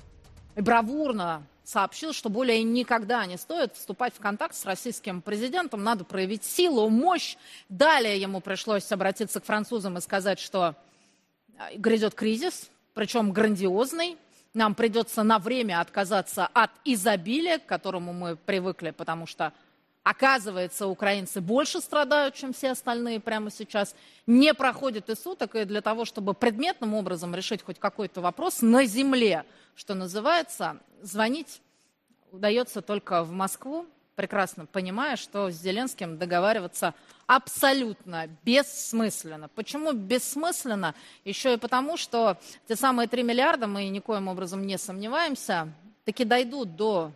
и бравурно сообщил, что более никогда не стоит вступать в контакт с российским президентом, надо проявить силу, мощь. Далее ему пришлось обратиться к французам и сказать, что грядет кризис, причем грандиозный. Нам придется на время отказаться от изобилия, к которому мы привыкли, потому что, оказывается, украинцы больше страдают, чем все остальные прямо сейчас. Не проходит и суток, и для того, чтобы предметным образом решить хоть какой-то вопрос на земле, что называется, звонить удается только в Москву, прекрасно понимая, что с Зеленским договариваться абсолютно бессмысленно. Почему бессмысленно? Еще и потому, что те самые три миллиарда, мы никоим образом не сомневаемся, таки дойдут до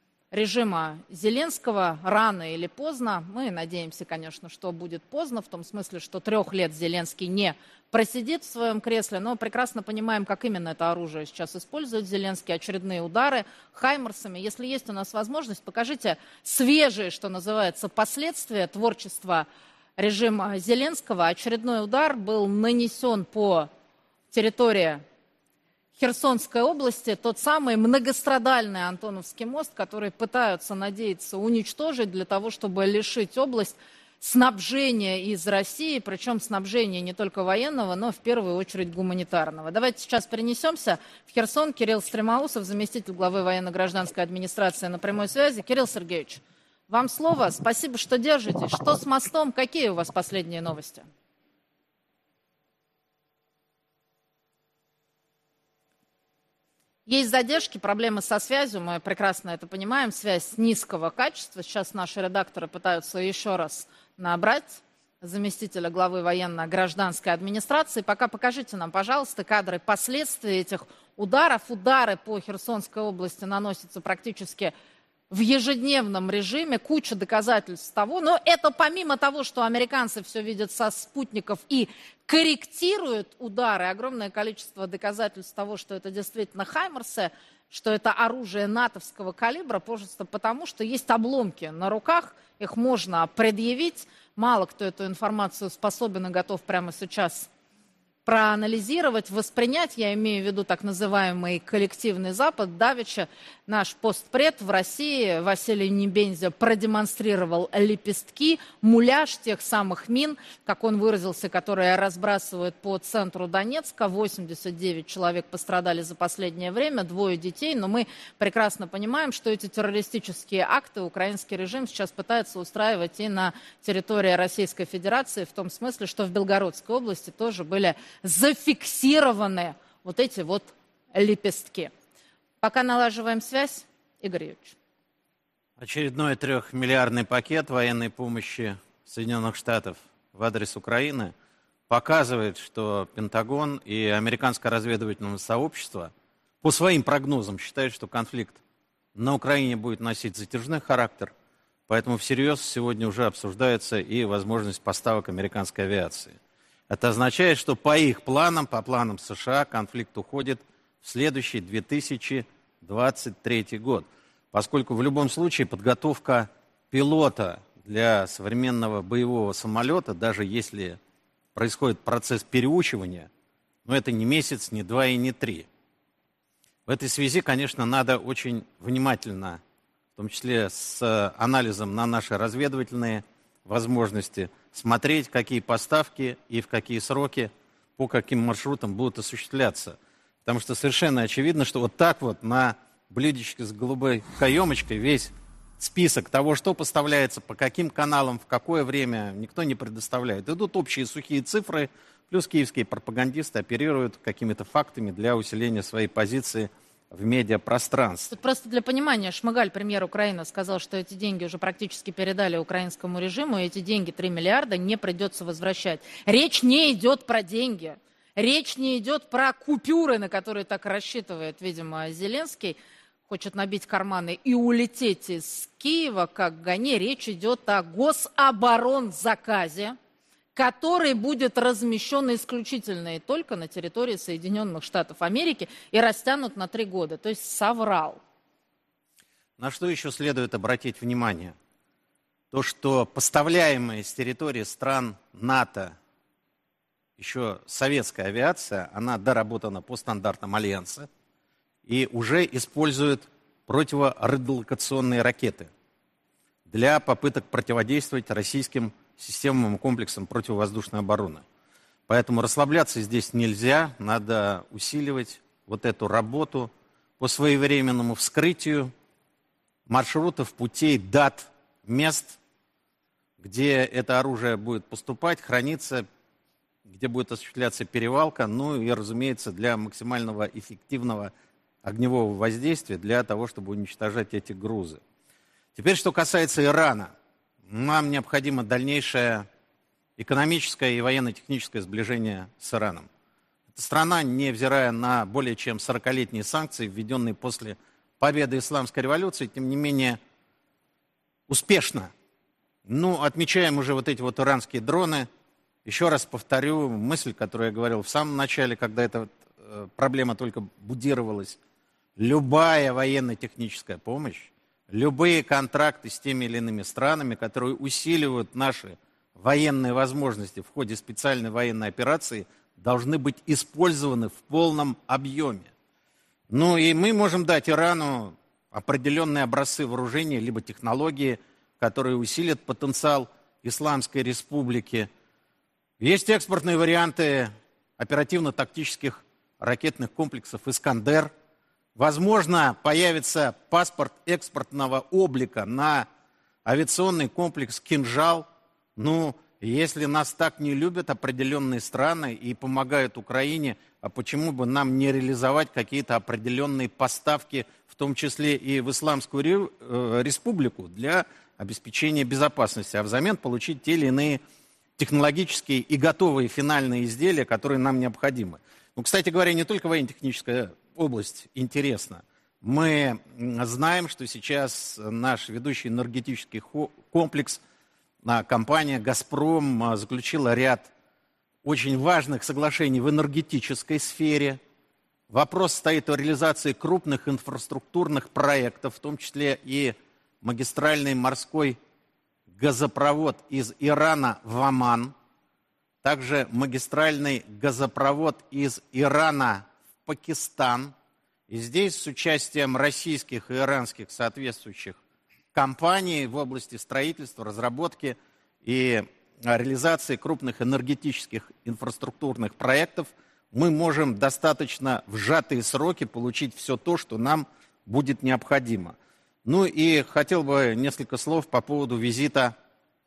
режима Зеленского рано или поздно. Мы надеемся, конечно, что будет поздно, в том смысле, что трех лет Зеленский не просидит в своем кресле, но прекрасно понимаем, как именно это оружие сейчас использует Зеленский. Очередные удары хаймерсами. Если есть у нас возможность, покажите свежие, что называется, последствия творчества режима Зеленского. Очередной удар был нанесен по территории Херсонской области, тот самый многострадальный Антоновский мост, который пытаются, надеяться, уничтожить для того, чтобы лишить область снабжения из России, причем снабжения не только военного, но в первую очередь гуманитарного. Давайте сейчас перенесемся в Херсон. Кирилл Стремоусов, заместитель главы военно-гражданской администрации, на прямой связи. Кирилл Сергеевич, вам слово. Спасибо, что держитесь. Что с мостом? Какие у вас последние новости? Есть задержки, проблемы со связью, мы прекрасно это понимаем, связь низкого качества. Сейчас наши редакторы пытаются еще раз набрать заместителя главы военно-гражданской администрации. Пока покажите нам, пожалуйста, кадры последствий этих ударов. Удары по Херсонской области наносятся практически в ежедневном режиме, куча доказательств того, но это помимо того, что американцы все видят со спутников и корректируют удары, огромное количество доказательств того, что это действительно хаймерсы, что это оружие натовского калибра, просто потому, что есть обломки на руках, их можно предъявить. Мало кто эту информацию способен и готов прямо сейчас проанализировать, воспринять, я имею в виду так называемый коллективный Запад. Давеча наш постпред в России Василий Небензя продемонстрировал лепестки, муляж тех самых мин, как он выразился, которые разбрасывают по центру Донецка. восемьдесят девять человек пострадали за последнее время, двое детей, но мы прекрасно понимаем, что эти террористические акты украинский режим сейчас пытается устраивать и на территории Российской Федерации, в том смысле, что в Белгородской области тоже были зафиксированы вот эти вот лепестки. Пока налаживаем связь, Игорь Юрьевич. Очередной трехмиллиардный пакет военной помощи Соединенных Штатов в адрес Украины показывает, что Пентагон и американское разведывательное сообщество по своим прогнозам считают, что конфликт на Украине будет носить затяжной характер, поэтому всерьез сегодня уже обсуждается и возможность поставок американской авиации. Это означает, что по их планам, по планам США, конфликт уходит в следующий две тысячи двадцать третий год. Поскольку в любом случае подготовка пилота для современного боевого самолета, даже если происходит процесс переучивания, но это не месяц, не два и не три. В этой связи, конечно, надо очень внимательно, в том числе с анализом на наши разведывательные возможности, смотреть, какие поставки и в какие сроки, по каким маршрутам будут осуществляться. Потому что совершенно очевидно, что вот так вот на блюдечке с голубой каемочкой весь список того, что поставляется, по каким каналам, в какое время, никто не предоставляет. Идут общие сухие цифры, плюс киевские пропагандисты оперируют какими-то фактами для усиления своей позиции в медиапространстве. Тут просто для понимания, Шмыгаль, премьер Украины, сказал, что эти деньги уже практически передали украинскому режиму, и эти деньги, три миллиарда, не придется возвращать. Речь не идет про деньги. Речь не идет про купюры, на которые так рассчитывает, видимо, Зеленский. Хочет набить карманы и улететь из Киева, как гони. Речь идет о гособоронзаказе, который будет размещен исключительно и только на территории Соединенных Штатов Америки и растянут на три года. То есть соврал. На что еще следует обратить внимание? То, что поставляемая с территории стран НАТО еще советская авиация, она доработана по стандартам Альянса и уже использует противорадиолокационные ракеты для попыток противодействовать российским системам и комплексам противовоздушной обороны. Поэтому расслабляться здесь нельзя, надо усиливать вот эту работу по своевременному вскрытию маршрутов, путей, дат, мест, где это оружие будет поступать, храниться, где будет осуществляться перевалка, ну и, разумеется, для максимального эффективного огневого воздействия, для того, чтобы уничтожать эти грузы. Теперь, что касается Ирана. Нам необходимо дальнейшее экономическое и военно-техническое сближение с Ираном. Эта страна, невзирая на более чем сорокалетние санкции, введенные после победы исламской революции, тем не менее успешно. Ну, отмечаем уже вот эти вот иранские дроны. Еще раз повторю мысль, которую я говорил в самом начале, когда эта проблема только будировалась. Любая военно-техническая помощь, любые контракты с теми или иными странами, которые усиливают наши военные возможности в ходе специальной военной операции, должны быть использованы в полном объеме. Ну и мы можем дать Ирану определенные образцы вооружения, либо технологии, которые усилят потенциал Исламской Республики. Есть экспортные варианты оперативно-тактических ракетных комплексов «Искандер». Возможно, появится паспорт экспортного облика на авиационный комплекс «Кинжал». Ну, если нас так не любят определенные страны и помогают Украине, а почему бы нам не реализовать какие-то определенные поставки, в том числе и в Исламскую Республику, для обеспечения безопасности, а взамен получить те или иные технологические и готовые финальные изделия, которые нам необходимы. Ну, кстати говоря, не только военно-техническая область интересна. Мы знаем, что сейчас наш ведущий энергетический комплекс, компания «Газпром», заключила ряд очень важных соглашений в энергетической сфере. Вопрос стоит о реализации крупных инфраструктурных проектов, в том числе и магистральный морской газопровод из Ирана в Оман, также магистральный газопровод из Ирана в Пакистан. И здесь с участием российских и иранских соответствующих компаний в области строительства, разработки и реализации крупных энергетических инфраструктурных проектов мы можем достаточно в сжатые сроки получить все то, что нам будет необходимо. Ну и хотел бы несколько слов по поводу визита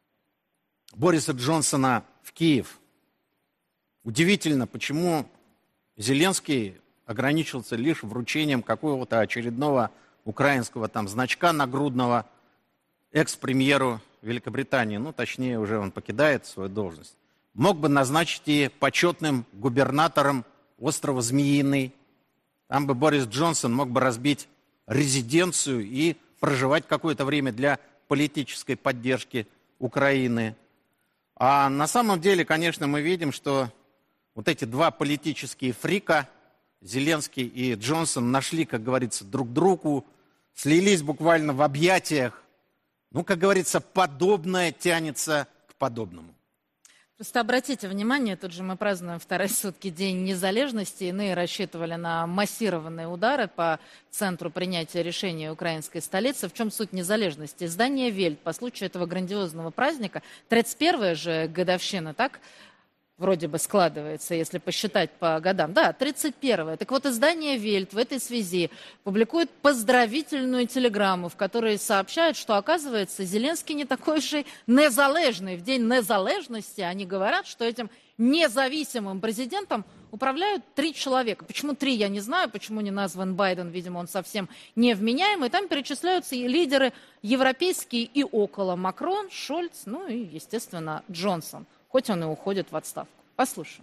Бориса Джонсона в Киев. Удивительно, почему Зеленский ограничился лишь вручением какого-то очередного украинского там значка нагрудного экс-премьеру Великобритании. Ну, точнее, уже он покидает свою должность. Мог бы назначить и почетным губернатором острова Змеиный. Там бы Борис Джонсон мог бы разбить резиденцию и проживать какое-то время для политической поддержки Украины. А на самом деле, конечно, мы видим, что вот эти два политические фрика, Зеленский и Джонсон, нашли, как говорится, друг другу, слились буквально в объятиях. Ну, как говорится, подобное тянется к подобному. Просто обратите внимание, тут же мы празднуем вторые сутки День незалежности. Иные рассчитывали на массированные удары по центру принятия решения украинской столицы. В чем суть незалежности? Издание «Вельт» по случаю этого грандиозного праздника, тридцать первая же годовщина, так вроде бы складывается, если посчитать по годам. Да, тридцать первая. Так вот, издание «Вельт» в этой связи публикует поздравительную телеграмму, в которой сообщают, что, оказывается, Зеленский не такой уж и незалежный. В день незалежности они говорят, что этим независимым президентом управляют три человека. Почему три, я не знаю, почему не назван Байден, видимо, он совсем невменяемый. Там перечисляются и лидеры европейские и около. Макрон, Шольц, ну и, естественно, Джонсон. Хоть он и уходит в отставку. Послушаем.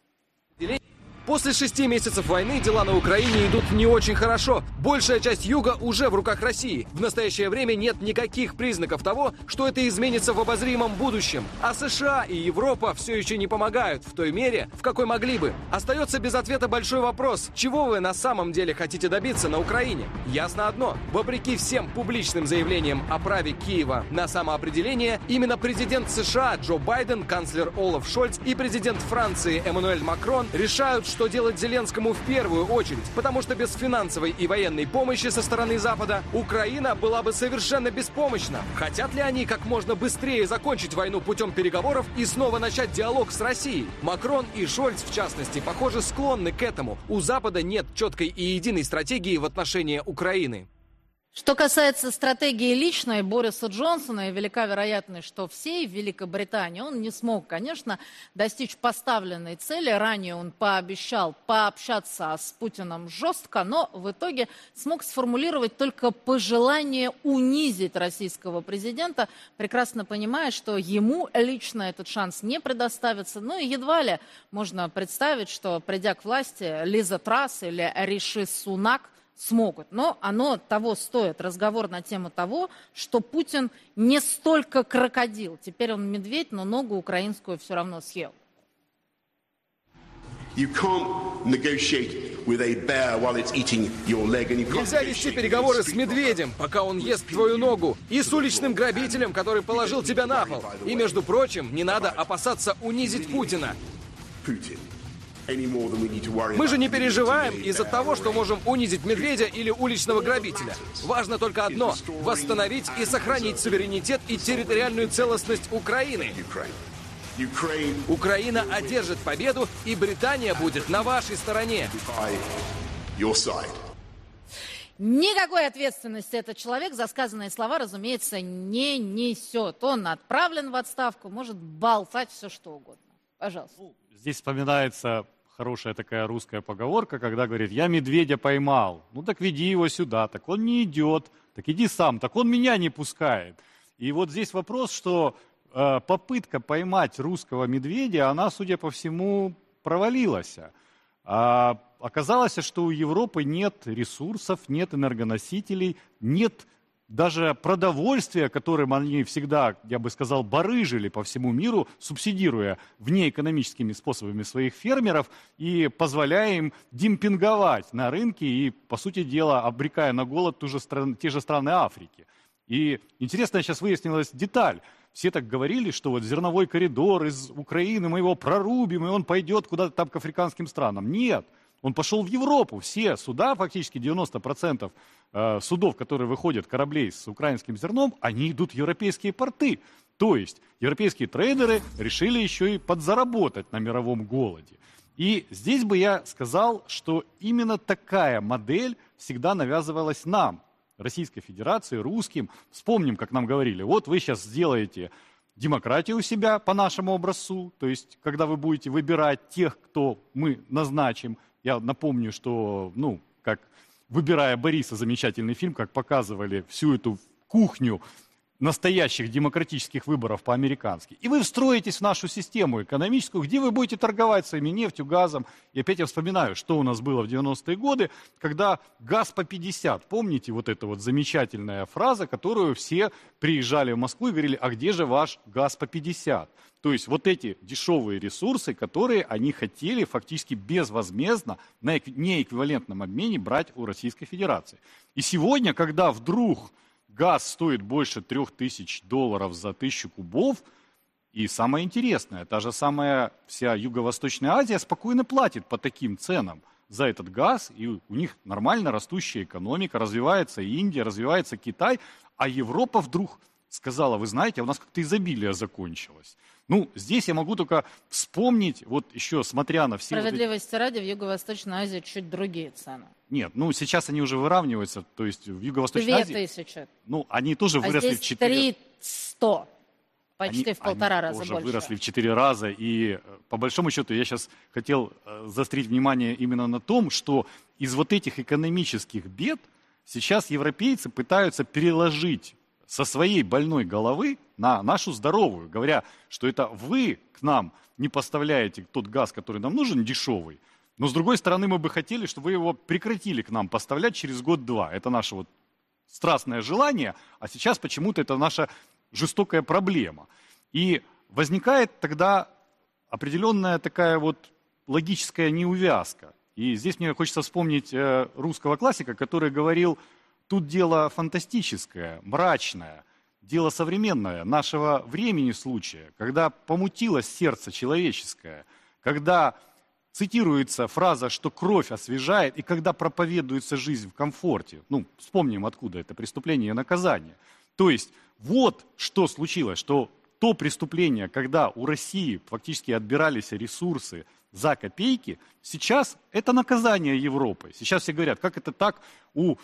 После шести месяцев войны дела на Украине идут не очень хорошо. Большая часть юга уже в руках России. В настоящее время нет никаких признаков того, что это изменится в обозримом будущем. А США и Европа все еще не помогают в той мере, в какой могли бы. Остается без ответа большой вопрос. Чего вы на самом деле хотите добиться на Украине? Ясно одно. Вопреки всем публичным заявлениям о праве Киева на самоопределение, именно президент США Джо Байден, канцлер Олаф Шольц и президент Франции Эммануэль Макрон решают, что делать Зеленскому в первую очередь, потому что без финансовой и военной помощи со стороны Запада Украина была бы совершенно беспомощна. Хотят ли они как можно быстрее закончить войну путем переговоров и снова начать диалог с Россией? Макрон и Шольц, в частности, похоже, склонны к этому. У Запада нет четкой и единой стратегии в отношении Украины. Что касается стратегии личной Бориса Джонсона, и велика вероятность, что всей Великобритании, он не смог, конечно, достичь поставленной цели. Ранее он пообещал пообщаться с Путиным жестко, но в итоге смог сформулировать только пожелание унизить российского президента, прекрасно понимая, что ему лично этот шанс не предоставится. Ну и едва ли можно представить, что, придя к власти, Лиза Трасс или Риши Сунак смогут. Но оно того стоит. Разговор на тему того, что Путин не столько крокодил. Теперь он медведь, но ногу украинскую все равно съел. Нельзя вести переговоры с медведем, пока он ест твою ногу, и с уличным грабителем, который положил тебя на пол. И, между прочим, не надо опасаться унизить Путина. Мы же не переживаем из-за того, что можем унизить медведя или уличного грабителя. Важно только одно — восстановить и сохранить суверенитет и территориальную целостность Украины. Украина одержит победу, и Британия будет на вашей стороне. Никакой ответственности этот человек за сказанные слова, разумеется, не несет. Он отправлен в отставку, может болтать все что угодно. Пожалуйста. Здесь вспоминается хорошая такая русская поговорка, когда говорит: я медведя поймал, ну так веди его сюда, так он не идет, так иди сам, так он меня не пускает. И вот здесь вопрос, что э, попытка поймать русского медведя, она, судя по всему, провалилась. А оказалось, что у Европы нет ресурсов, нет энергоносителей, нет даже продовольствия, которым они всегда, я бы сказал, барыжили по всему миру, субсидируя внеэкономическими способами своих фермеров и позволяя им демпинговать на рынке и, по сути дела, обрекая на голод ту же стран, те же страны Африки. И интересная сейчас выяснилась деталь. Все так говорили, что вот зерновой коридор из Украины, мы его прорубим, и он пойдет куда-то там к африканским странам. Нет. Он пошел в Европу. Все суда, фактически девяносто процентов судов, которые выходят, кораблей с украинским зерном, они идут в европейские порты. То есть европейские трейдеры решили еще и подзаработать на мировом голоде. И здесь бы я сказал, что именно такая модель всегда навязывалась нам, Российской Федерации, русским. Вспомним, как нам говорили, вот вы сейчас сделаете демократию у себя по нашему образцу, то есть когда вы будете выбирать тех, кто мы назначим. Я напомню, что, ну, как «Выбирая Бориса», замечательный фильм, как показывали всю эту кухню настоящих демократических выборов по-американски. И вы встроитесь в нашу систему экономическую, где вы будете торговать своими нефтью, газом. И опять я вспоминаю, что у нас было в девяностые годы, когда газ по пятьдесят. Помните вот эта вот замечательная фраза, которую все приезжали в Москву и говорили, а где же ваш газ по пятьдесят? То есть вот эти дешевые ресурсы, которые они хотели фактически безвозмездно на неэквивалентном обмене брать у Российской Федерации. И сегодня, когда вдруг газ стоит больше трех тысяч долларов за тысячу кубов, и самое интересное, та же самая вся Юго-Восточная Азия спокойно платит по таким ценам за этот газ, и у них нормально растущая экономика, развивается Индия, развивается Китай, а Европа вдруг сказала, вы знаете, у нас как-то изобилие закончилось. Ну, здесь я могу только вспомнить, вот еще смотря на все... Справедливости вот эти... ради, в Юго-Восточной Азии чуть другие цены. Нет, ну сейчас они уже выравниваются, то есть в Юго-Восточной Азии... Две тысячи. Ну, они тоже а выросли здесь в четыре... три сто. Почти они, в полтора они раза тоже больше. Выросли в четыре раза, и по большому счету я сейчас хотел заострить внимание именно на том, что из вот этих экономических бед сейчас европейцы пытаются переложить со своей больной головы на нашу здоровую, говоря, что это вы к нам не поставляете тот газ, который нам нужен, дешевый, но с другой стороны мы бы хотели, чтобы вы его прекратили к нам поставлять через год-два. Это наше вот страстное желание, а сейчас почему-то это наша жестокая проблема. И возникает тогда определенная такая вот логическая неувязка. И здесь мне хочется вспомнить э, русского классика, который говорил, тут дело фантастическое, мрачное, дело современное, нашего времени случая, когда помутилось сердце человеческое, когда цитируется фраза, что кровь освежает, и когда проповедуется жизнь в комфорте. Ну, вспомним, откуда это преступление и наказание. То есть вот что случилось, что то преступление, когда у России фактически отбирались ресурсы за копейки, сейчас это наказание Европы. Сейчас все говорят, как это так у...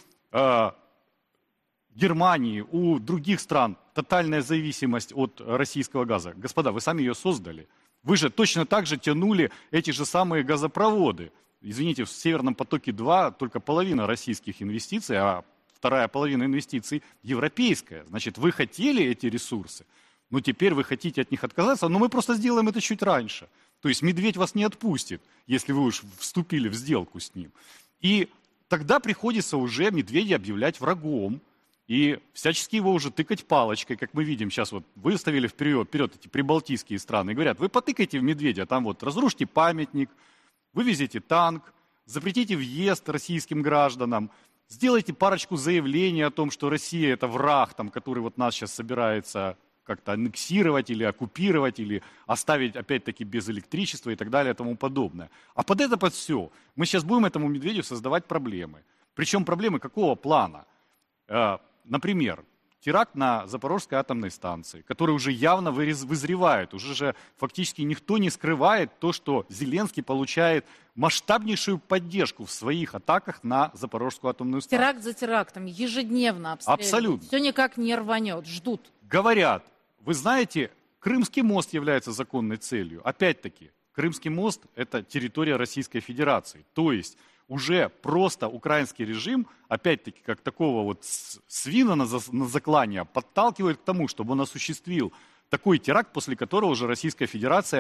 Германии, у других стран тотальная зависимость от российского газа. Господа, вы сами ее создали. Вы же точно так же тянули эти же самые газопроводы. Извините, в Северном потоке-два только половина российских инвестиций, а вторая половина инвестиций европейская. Значит, вы хотели эти ресурсы, но теперь вы хотите от них отказаться, но мы просто сделаем это чуть раньше. То есть медведь вас не отпустит, если вы уж вступили в сделку с ним. И тогда приходится уже медведя объявлять врагом и всячески его уже тыкать палочкой, как мы видим сейчас, вот выставили вперед, вперед эти прибалтийские страны и говорят, вы потыкайте в медведя, там вот разрушьте памятник, вывезите танк, запретите въезд российским гражданам, сделайте парочку заявлений о том, что Россия это враг, там, который вот нас сейчас собирается как-то аннексировать или оккупировать, или оставить опять-таки без электричества и так далее и тому подобное. А под это под все мы сейчас будем этому медведю создавать проблемы. Причем проблемы какого плана? Например, теракт на Запорожской атомной станции, который уже явно вызревает, уже же фактически никто не скрывает то, что Зеленский получает масштабнейшую поддержку в своих атаках на Запорожскую атомную станцию. Теракт за терактом, ежедневно обстреливают. Абсолютно. Все никак не рванет, ждут. Говорят, вы знаете, Крымский мост является законной целью. Опять-таки, Крымский мост – это территория Российской Федерации. То есть уже просто украинский режим, опять-таки, как такого вот свина на заклание, подталкивает к тому, чтобы он осуществил такой теракт, после которого уже Российская Федерация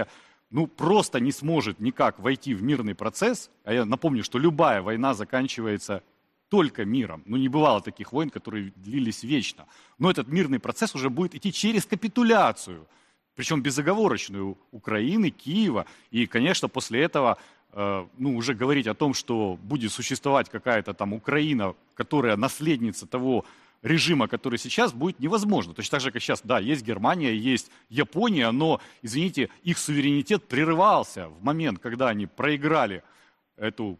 ну, просто не сможет никак войти в мирный процесс, а я напомню, что любая война заканчивается только миром. Ну, не бывало таких войн, которые длились вечно. Но этот мирный процесс уже будет идти через капитуляцию, причем безоговорочную Украины, Киева. И, конечно, после этого, э, ну, уже говорить о том, что будет существовать какая-то там Украина, которая наследница того режима, который сейчас, будет невозможно. Точно так же, как сейчас, да, есть Германия, есть Япония, но, извините, их суверенитет прерывался в момент, когда они проиграли эту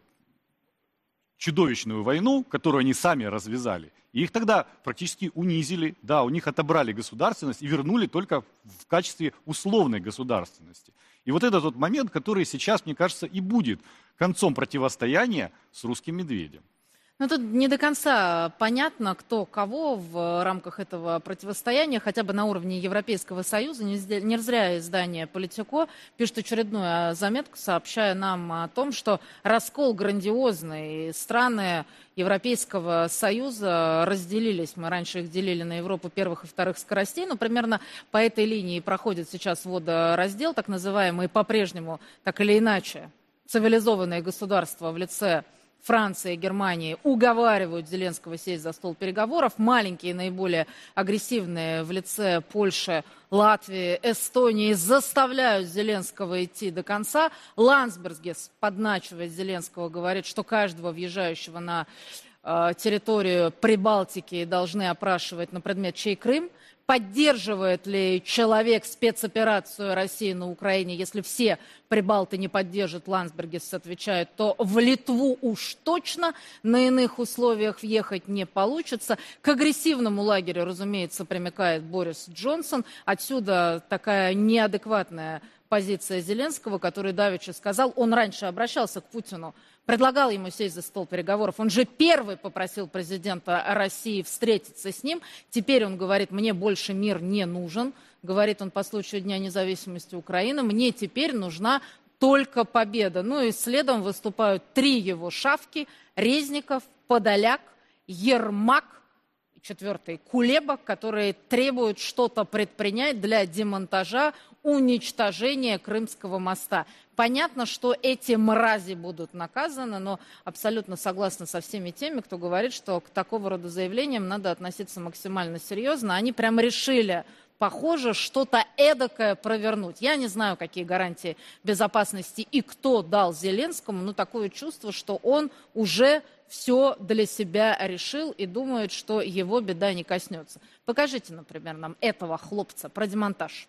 чудовищную войну, которую они сами развязали. И их тогда практически унизили, да, у них отобрали государственность и вернули только в качестве условной государственности. И вот это тот момент, который сейчас, мне кажется, и будет концом противостояния с русским медведем. Ну, тут не до конца понятно, кто кого в рамках этого противостояния, хотя бы на уровне Европейского Союза. Не зря издание «Политико» пишет очередную заметку, сообщая нам о том, что раскол грандиозный. Страны Европейского Союза разделились. Мы раньше их делили на Европу первых и вторых скоростей, но примерно по этой линии проходит сейчас водораздел, так называемый, по-прежнему, так или иначе, цивилизованные государства в лице Франция и Германия уговаривают Зеленского сесть за стол переговоров. Маленькие, наиболее агрессивные в лице Польши, Латвии, Эстонии заставляют Зеленского идти до конца. Ландсбергис, подначивая Зеленского, говорит, что каждого въезжающего на э, территорию Прибалтики должны опрашивать на предмет, чей Крым. Поддерживает ли человек спецоперацию России на Украине? Если все прибалты не поддержат, Ландсбергис отвечает, то в Литву уж точно на иных условиях въехать не получится. К агрессивному лагерю, разумеется, примыкает Борис Джонсон. Отсюда такая неадекватная позиция Зеленского, который давеча сказал, он раньше обращался к Путину, предлагал ему сесть за стол переговоров. Он же первый попросил президента России встретиться с ним. Теперь он говорит, мне больше мир не нужен. Говорит он по случаю Дня независимости Украины. Мне теперь нужна только победа. Ну и следом выступают три его шавки. Резников, Подоляк, Ермак. Четвертый Кулеба, которые требуют что-то предпринять для демонтажа, уничтожения Крымского моста. Понятно, что эти мрази будут наказаны, но абсолютно согласна со всеми теми, кто говорит, что к такого рода заявлениям надо относиться максимально серьезно. Они прям решили, похоже, что-то эдакое провернуть. Я не знаю, какие гарантии безопасности и кто дал Зеленскому, но такое чувство, что он уже все для себя решил и думает, что его беда не коснется. Покажите, например, нам этого хлопца про демонтаж.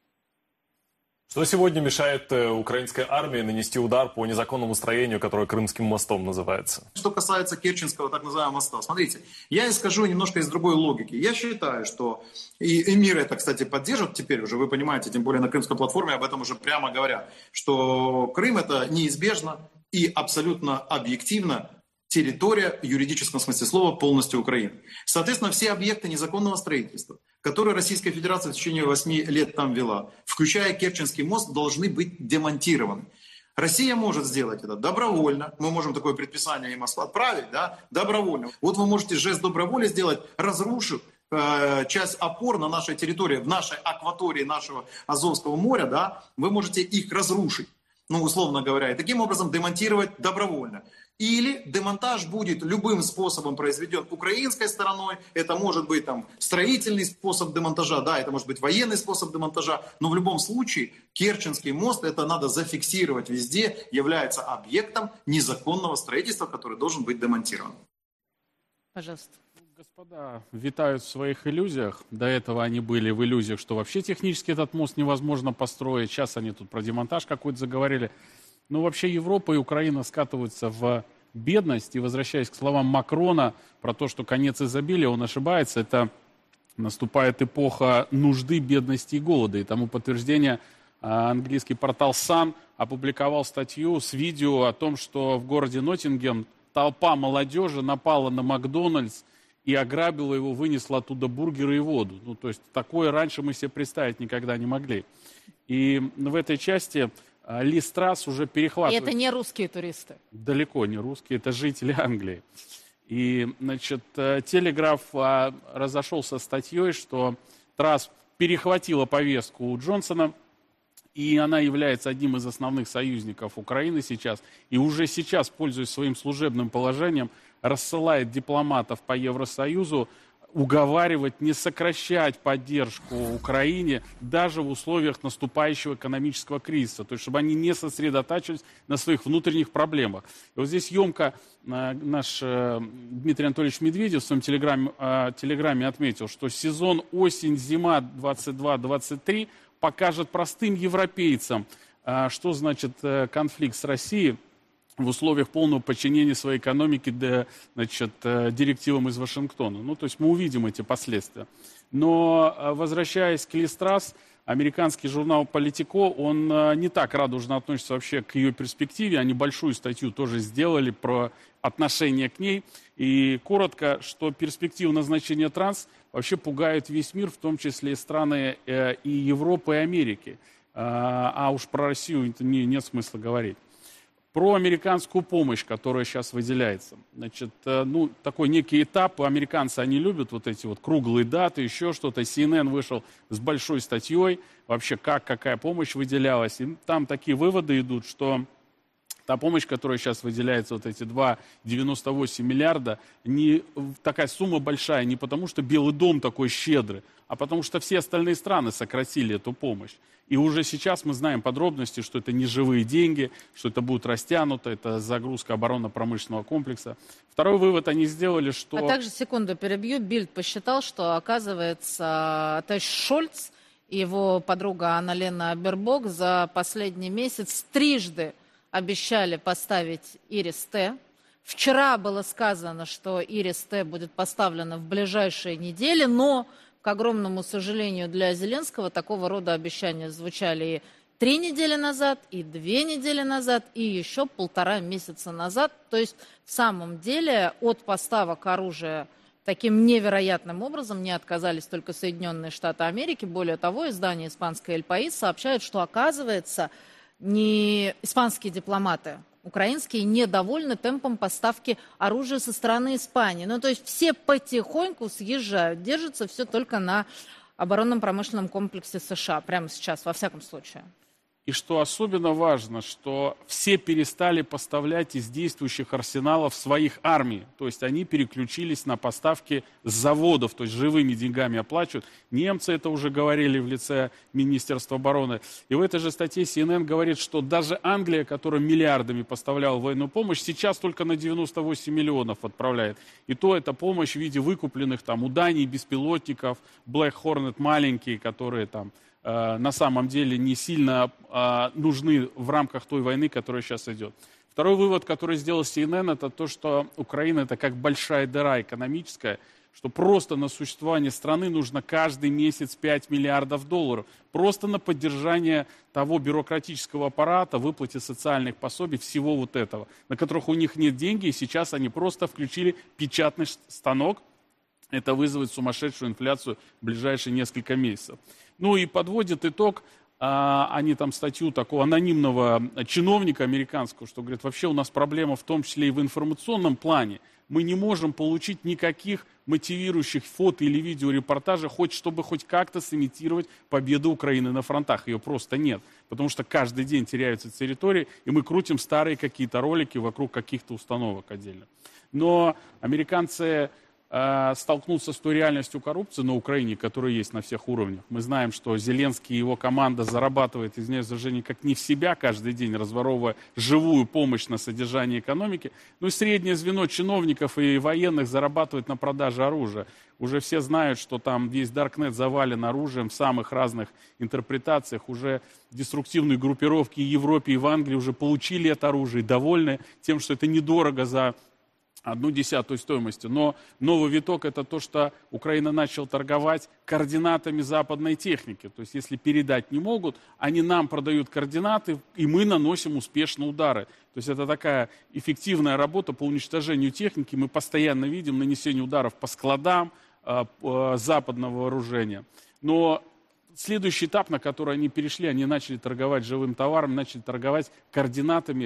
Что сегодня мешает украинской армии нанести удар по незаконному строению, которое Крымским мостом называется? Что касается Керченского так называемого моста, смотрите, я скажу немножко из другой логики. Я считаю, что, и, и мир это, кстати, поддержит теперь уже, вы понимаете, тем более на Крымской платформе об этом уже прямо говорят, что Крым это неизбежно и абсолютно объективно территория, в юридическом смысле слова, полностью Украины. Соответственно, все объекты незаконного строительства, которые Российская Федерация в течение восьми лет там вела, включая Керченский мост, должны быть демонтированы. Россия может сделать это добровольно. Мы можем такое предписание им отправить, да, добровольно. Вот вы можете жест доброй воли сделать, разрушив э, часть опор на нашей территории, в нашей акватории нашего Азовского моря, да, вы можете их разрушить, ну, условно говоря, и таким образом демонтировать добровольно. Или демонтаж будет любым способом произведен украинской стороной. Это может быть там строительный способ демонтажа, да, это может быть военный способ демонтажа. Но в любом случае Керченский мост, это надо зафиксировать везде, является объектом незаконного строительства, который должен быть демонтирован. Пожалуйста. Господа витают в своих иллюзиях. До этого они были в иллюзиях, что вообще технически этот мост невозможно построить. Сейчас они тут про демонтаж какой-то заговорили. Но вообще Европа и Украина скатываются в бедность. И возвращаясь к словам Макрона про то, что конец изобилия, он ошибается. Это наступает эпоха нужды, бедности и голода. И тому подтверждение английский портал Sun опубликовал статью с видео о том, что в городе Ноттингем толпа молодежи напала на Макдональдс и ограбила его, вынесла оттуда бургеры и воду. Ну, то есть такое раньше мы себе представить никогда не могли. И в этой части Ли Страс уже перехватывает... И это не русские туристы. Далеко не русские, это жители Англии. И, значит, Телеграф разошелся с статьей, что Трасс перехватила повестку у Джонсона и она является одним из основных союзников Украины сейчас, и уже сейчас, пользуясь своим служебным положением, рассылает дипломатов по Евросоюзу, уговаривать не сокращать поддержку Украине даже в условиях наступающего экономического кризиса, то есть чтобы они не сосредотачивались на своих внутренних проблемах. И вот здесь емко э, наш э, Дмитрий Анатольевич Медведев в своем телеграме, э, телеграме отметил, что сезон осень-зима двадцать два двадцать три покажет простым европейцам, э, что значит э, конфликт с Россией в условиях полного подчинения своей экономики до, значит, директивам из Вашингтона. Ну, то есть мы увидим эти последствия. Но, возвращаясь к Ли Страс, американский журнал «Политико», он не так радужно относится вообще к ее перспективе. Они большую статью тоже сделали про отношение к ней. И коротко, что перспектива назначения транс вообще пугает весь мир, в том числе и страны и Европы, и Америки. А уж про Россию нет смысла говорить. Про американскую помощь, которая сейчас выделяется. Значит, ну, такой некий этап. Американцы, они любят вот эти вот круглые даты, еще что-то. Си Эн Эн вышел с большой статьей, вообще как, какая помощь выделялась. И там такие выводы идут, что та помощь, которая сейчас выделяется, вот эти два целых девяносто восемь миллиарда, не такая сумма большая не потому, что Белый дом такой щедрый, а потому что все остальные страны сократили эту помощь. И уже сейчас мы знаем подробности, что это не живые деньги, что это будет растянуто, это загрузка оборонно-промышленного комплекса. Второй вывод они сделали, что... А также, секунду перебью, Бильд посчитал, что, оказывается, товарищ Шольц и его подруга Анна-Лена Бербок за последний месяц трижды обещали поставить Ирис-Т. Вчера было сказано, что Ирис-Т будет поставлена в ближайшие недели, но... К огромному сожалению для Зеленского, такого рода обещания звучали и три недели назад, и две недели назад, и еще полтора месяца назад. То есть, в самом деле, от поставок оружия таким невероятным образом не отказались только Соединенные Штаты Америки. Более того, издание испанское «Эль Паис» сообщает, что, оказывается, не испанские дипломаты, украинские, недовольны темпом поставки оружия со стороны Испании. Ну, то есть все потихоньку съезжают, держится все только на оборонном промышленном комплексе США, прямо сейчас, во всяком случае. И что особенно важно, что все перестали поставлять из действующих арсеналов своих армий. То есть они переключились на поставки с заводов, то есть живыми деньгами оплачивают. Немцы это уже говорили в лице Министерства обороны. И в этой же статье Си Эн Эн говорит, что даже Англия, которая миллиардами поставляла военную помощь, сейчас только на девяносто восемь миллионов отправляет. И то это помощь в виде выкупленных там у Дании беспилотников, Black Hornet маленькие, которые там... на самом деле не сильно а, нужны в рамках той войны, которая сейчас идет. Второй вывод, который сделал Си Эн Эн, это то, что Украина это как большая дыра экономическая, что просто на существование страны нужно каждый месяц пять миллиардов долларов. Просто на поддержание того бюрократического аппарата, выплате социальных пособий, всего вот этого, на которых у них нет денег, и сейчас они просто включили печатный станок. Это вызовет сумасшедшую инфляцию в ближайшие несколько месяцев. Ну и подводит итог, а, они там статью такого анонимного чиновника американского, что говорит, вообще у нас проблема в том числе и в информационном плане. Мы не можем получить никаких мотивирующих фото или видеорепортажей, хоть чтобы хоть как-то сымитировать победу Украины на фронтах. Ее просто нет, потому что каждый день теряются территории, и мы крутим старые какие-то ролики вокруг каких-то установок отдельно. Но американцы... столкнуться с той реальностью коррупции на Украине, которая есть на всех уровнях. Мы знаем, что Зеленский и его команда зарабатывает, извиняюсь за выражение, как не в себя каждый день, разворовывая живую помощь на содержание экономики. Ну и среднее звено чиновников и военных зарабатывает на продаже оружия. Уже все знают, что там весь Даркнет завален оружием в самых разных интерпретациях. Уже деструктивные группировки и в Европе, и в Англии уже получили это оружие, довольны тем, что это недорого за одну десятую стоимости. Но новый виток это то, что Украина начала торговать координатами западной техники. То есть если передать не могут, они нам продают координаты, и мы наносим успешно удары. То есть это такая эффективная работа по уничтожению техники. Мы постоянно видим нанесение ударов по складам э, э, западного вооружения. Но следующий этап, на который они перешли, они начали торговать живым товаром, начали торговать координатами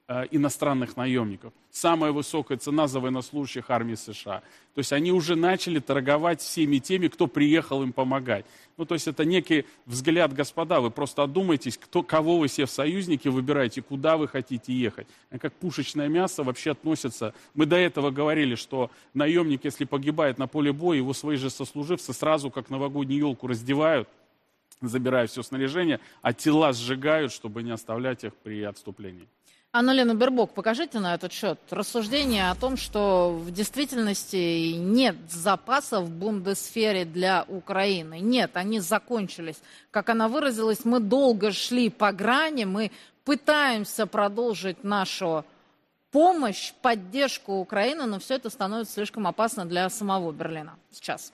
э, иностранных наемников. Самая высокая цена за военнослужащих армии США. То есть они уже начали торговать всеми теми, кто приехал им помогать. Ну, то есть это некий взгляд, господа, вы просто одумайтесь, кто, кого вы себе в союзники выбираете, куда вы хотите ехать. Как пушечное мясо вообще относятся. Мы до этого говорили, что наемник, если погибает на поле боя, его свои же сослуживцы сразу, как новогоднюю елку, раздевают, забирая все снаряжение, а тела сжигают, чтобы не оставлять их при отступлении. Анна-Лена Бербок, покажите на этот счет рассуждение о том, что в действительности нет запасов в бундесфере для Украины. Нет, они закончились. Как она выразилась, мы долго шли по грани, мы пытаемся продолжить нашу помощь, поддержку Украины, но все это становится слишком опасно для самого Берлина сейчас.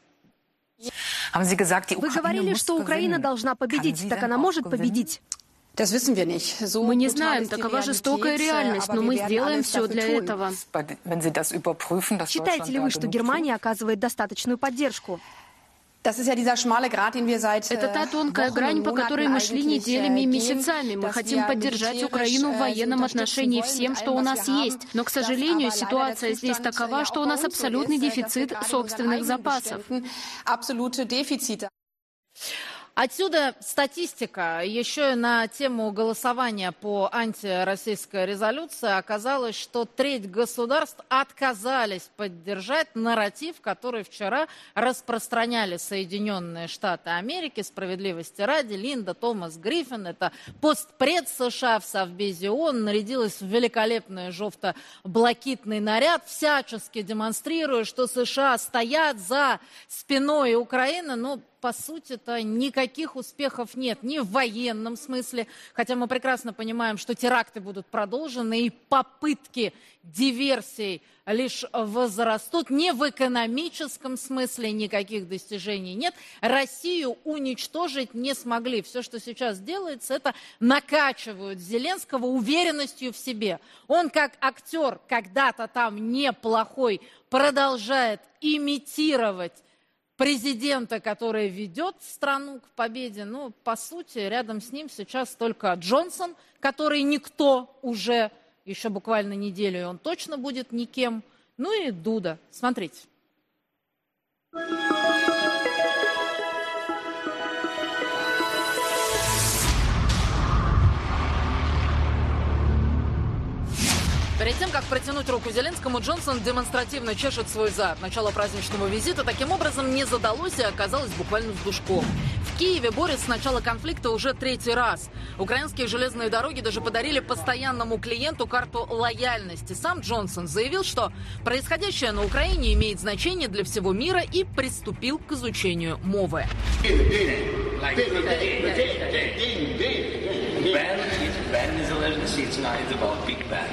Вы говорили, что Украина должна победить. Так она может победить? Мы не знаем, такова жестокая реальность, но мы сделаем все для этого. Считаете ли вы, что Германия оказывает достаточную поддержку? Это та тонкая грань, по которой мы шли неделями и месяцами. Мы хотим поддержать Украину в военном отношении всем, что у нас есть. Но, к сожалению, ситуация здесь такова, что у нас абсолютный дефицит собственных запасов. Отсюда статистика. Еще и на тему голосования по антироссийской резолюции оказалось, что треть государств отказались поддержать нарратив, который вчера распространяли Соединенные Штаты Америки. Справедливости ради, Линда Томас Гриффин, это постпред США в Совбезе ООН, нарядилась в великолепный жовто-блакитный наряд, всячески демонстрируя, что США стоят за спиной Украины, но по сути-то никаких успехов нет ни в военном смысле, хотя мы прекрасно понимаем, что теракты будут продолжены и попытки диверсий лишь возрастут, ни в экономическом смысле никаких достижений нет. Россию уничтожить не смогли. Все, что сейчас делается, это накачивают Зеленского уверенностью в себе. Он как актер, когда-то там неплохой, продолжает имитировать президента, который ведет страну к победе. Ну, по сути, рядом с ним сейчас только Джонсон, который никто уже, еще буквально неделю, и он точно будет никем. Ну и Дуда. Смотрите. Перед тем, как протянуть руку Зеленскому, Джонсон демонстративно чешет свой зад. Начало праздничного визита таким образом не задалось и оказалось буквально с душком. В Киеве борются с начала конфликта уже третий раз. Украинские железные дороги даже подарили постоянному клиенту карту лояльности. Сам Джонсон заявил, что происходящее на Украине имеет значение для всего мира и приступил к изучению мовы. Ben незалежності, it's not about Big Ben.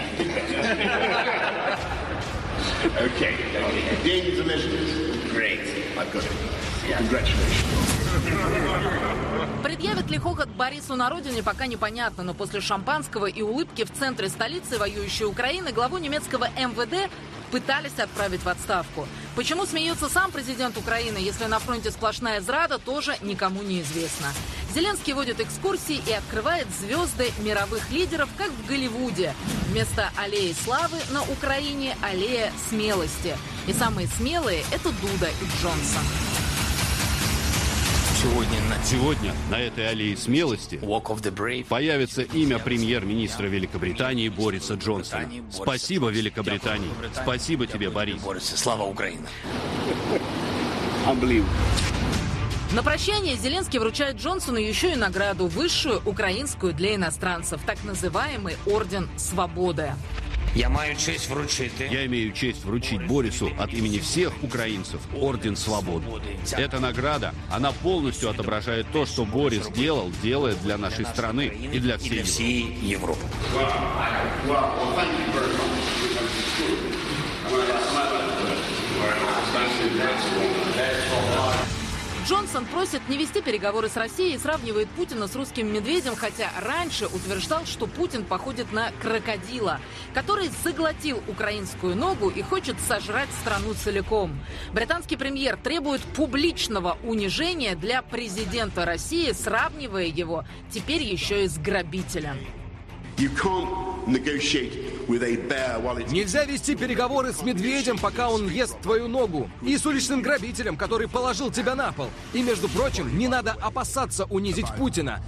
Okay, okay. День незалежности. Great. I've got it. Yeah. Congratulations. Предъявит ли хохот Борису на родине, пока непонятно, но после шампанского и улыбки в центре столицы воюющей Украины главу немецкого эм вэ дэ пытались отправить в отставку. Почему смеется сам президент Украины, если на фронте сплошная зрада, тоже никому не известно. Зеленский водит экскурсии и открывает звезды мировых лидеров, как в Голливуде. Вместо аллеи славы на Украине аллея смелости. И самые смелые – это Дуда и Джонсон. Сегодня на... Сегодня на этой аллее смелости появится имя премьер-министра Великобритании Бориса Джонсона. Спасибо, Великобритании. Спасибо тебе, Борис. Слава Украине. На прощание Зеленский вручает Джонсону еще и награду, высшую украинскую для иностранцев, так называемый Орден Свободы. Я маю честь вручить. Я имею честь вручить Борису от имени всех украинцев Орден Свободы. Эта награда, она полностью отображает то, что Борис делал, делает для нашей страны и для всей Европы. Джонсон просит не вести переговоры с Россией и сравнивает Путина с русским медведем, хотя раньше утверждал, что Путин походит на крокодила, который заглотил украинскую ногу и хочет сожрать страну целиком. Британский премьер требует публичного унижения для президента России, сравнивая его теперь еще и с грабителем. Нельзя вести переговоры с медведем, пока он ест твою ногу, и с уличным грабителем, который положил тебя на пол. И, между прочим, не надо опасаться унизить Путина.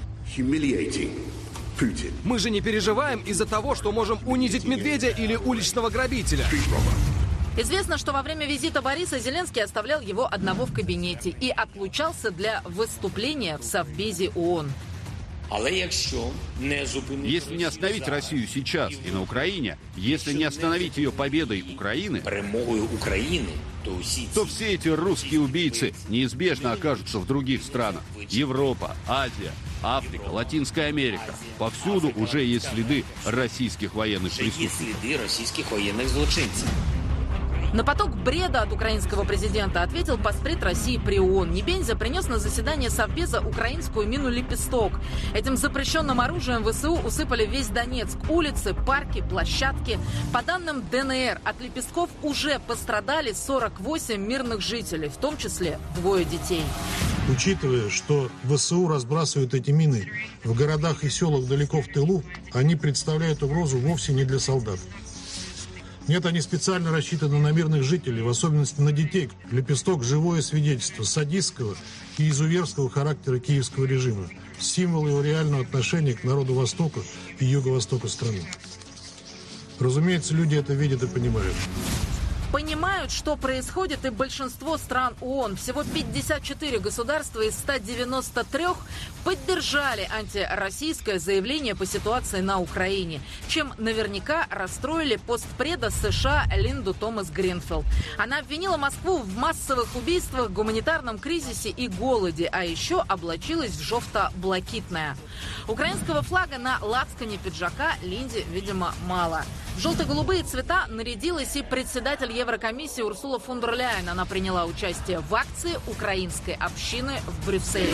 Мы же не переживаем из-за того, что можем унизить медведя или уличного грабителя. Известно, что во время визита Бориса Зеленский оставлял его одного в кабинете и отлучался для выступления в Совбезе ООН. Если не остановить Россию сейчас и на Украине, если не остановить ее победой Украины, то все эти русские убийцы неизбежно окажутся в других странах. Европа, Азия, Африка, Латинская Америка. Повсюду уже есть следы российских военных преступников. На поток бреда от украинского президента ответил постпред России при ООН. Небензя принес на заседание Совбеза украинскую мину «Лепесток». Этим запрещенным оружием ВСУ усыпали весь Донецк. Улицы, парки, площадки. По данным ДНР, от «Лепестков» уже пострадали сорок восемь мирных жителей, в том числе двое детей. Учитывая, что ВСУ разбрасывают эти мины в городах и селах далеко в тылу, они представляют угрозу вовсе не для солдат. Нет, они специально рассчитаны на мирных жителей, в особенности на детей. «Лепесток» – живое свидетельство садистского и изуверского характера киевского режима, символ его реального отношения к народу Востока и Юго-Востока страны. Разумеется, люди это видят и понимают. Понимают, что происходит, и большинство стран ООН. Всего пятьдесят четыре государства из ста девяноста трёх поддержали антироссийское заявление по ситуации на Украине, чем наверняка расстроили постпреда США Линду Томас Гринфилд. Она обвинила Москву в массовых убийствах, гуманитарном кризисе и голоде, а еще облачилась в жовто-блакитное. Украинского флага на лацкане пиджака Линде, видимо, мало. В желто-голубые цвета нарядилась и председатель Еврокомиссии Урсула фон дер Ляйен. Она приняла участие в акции украинской общины в Брюсселе.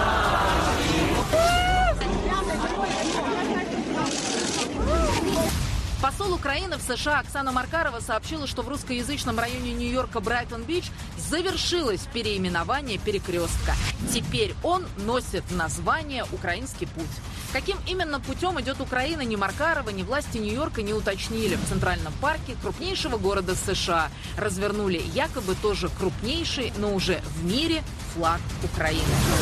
Посол Украины в США Оксана Маркарова сообщила, что в русскоязычном районе Нью-Йорка Брайтон-Бич завершилось переименование перекрестка. Теперь он носит название «Украинский путь». Каким именно путем идет Украина, ни Маркарова, ни власти Нью-Йорка не уточнили. В Центральном парке крупнейшего города США развернули якобы тоже крупнейший, но уже в мире флаг Украины.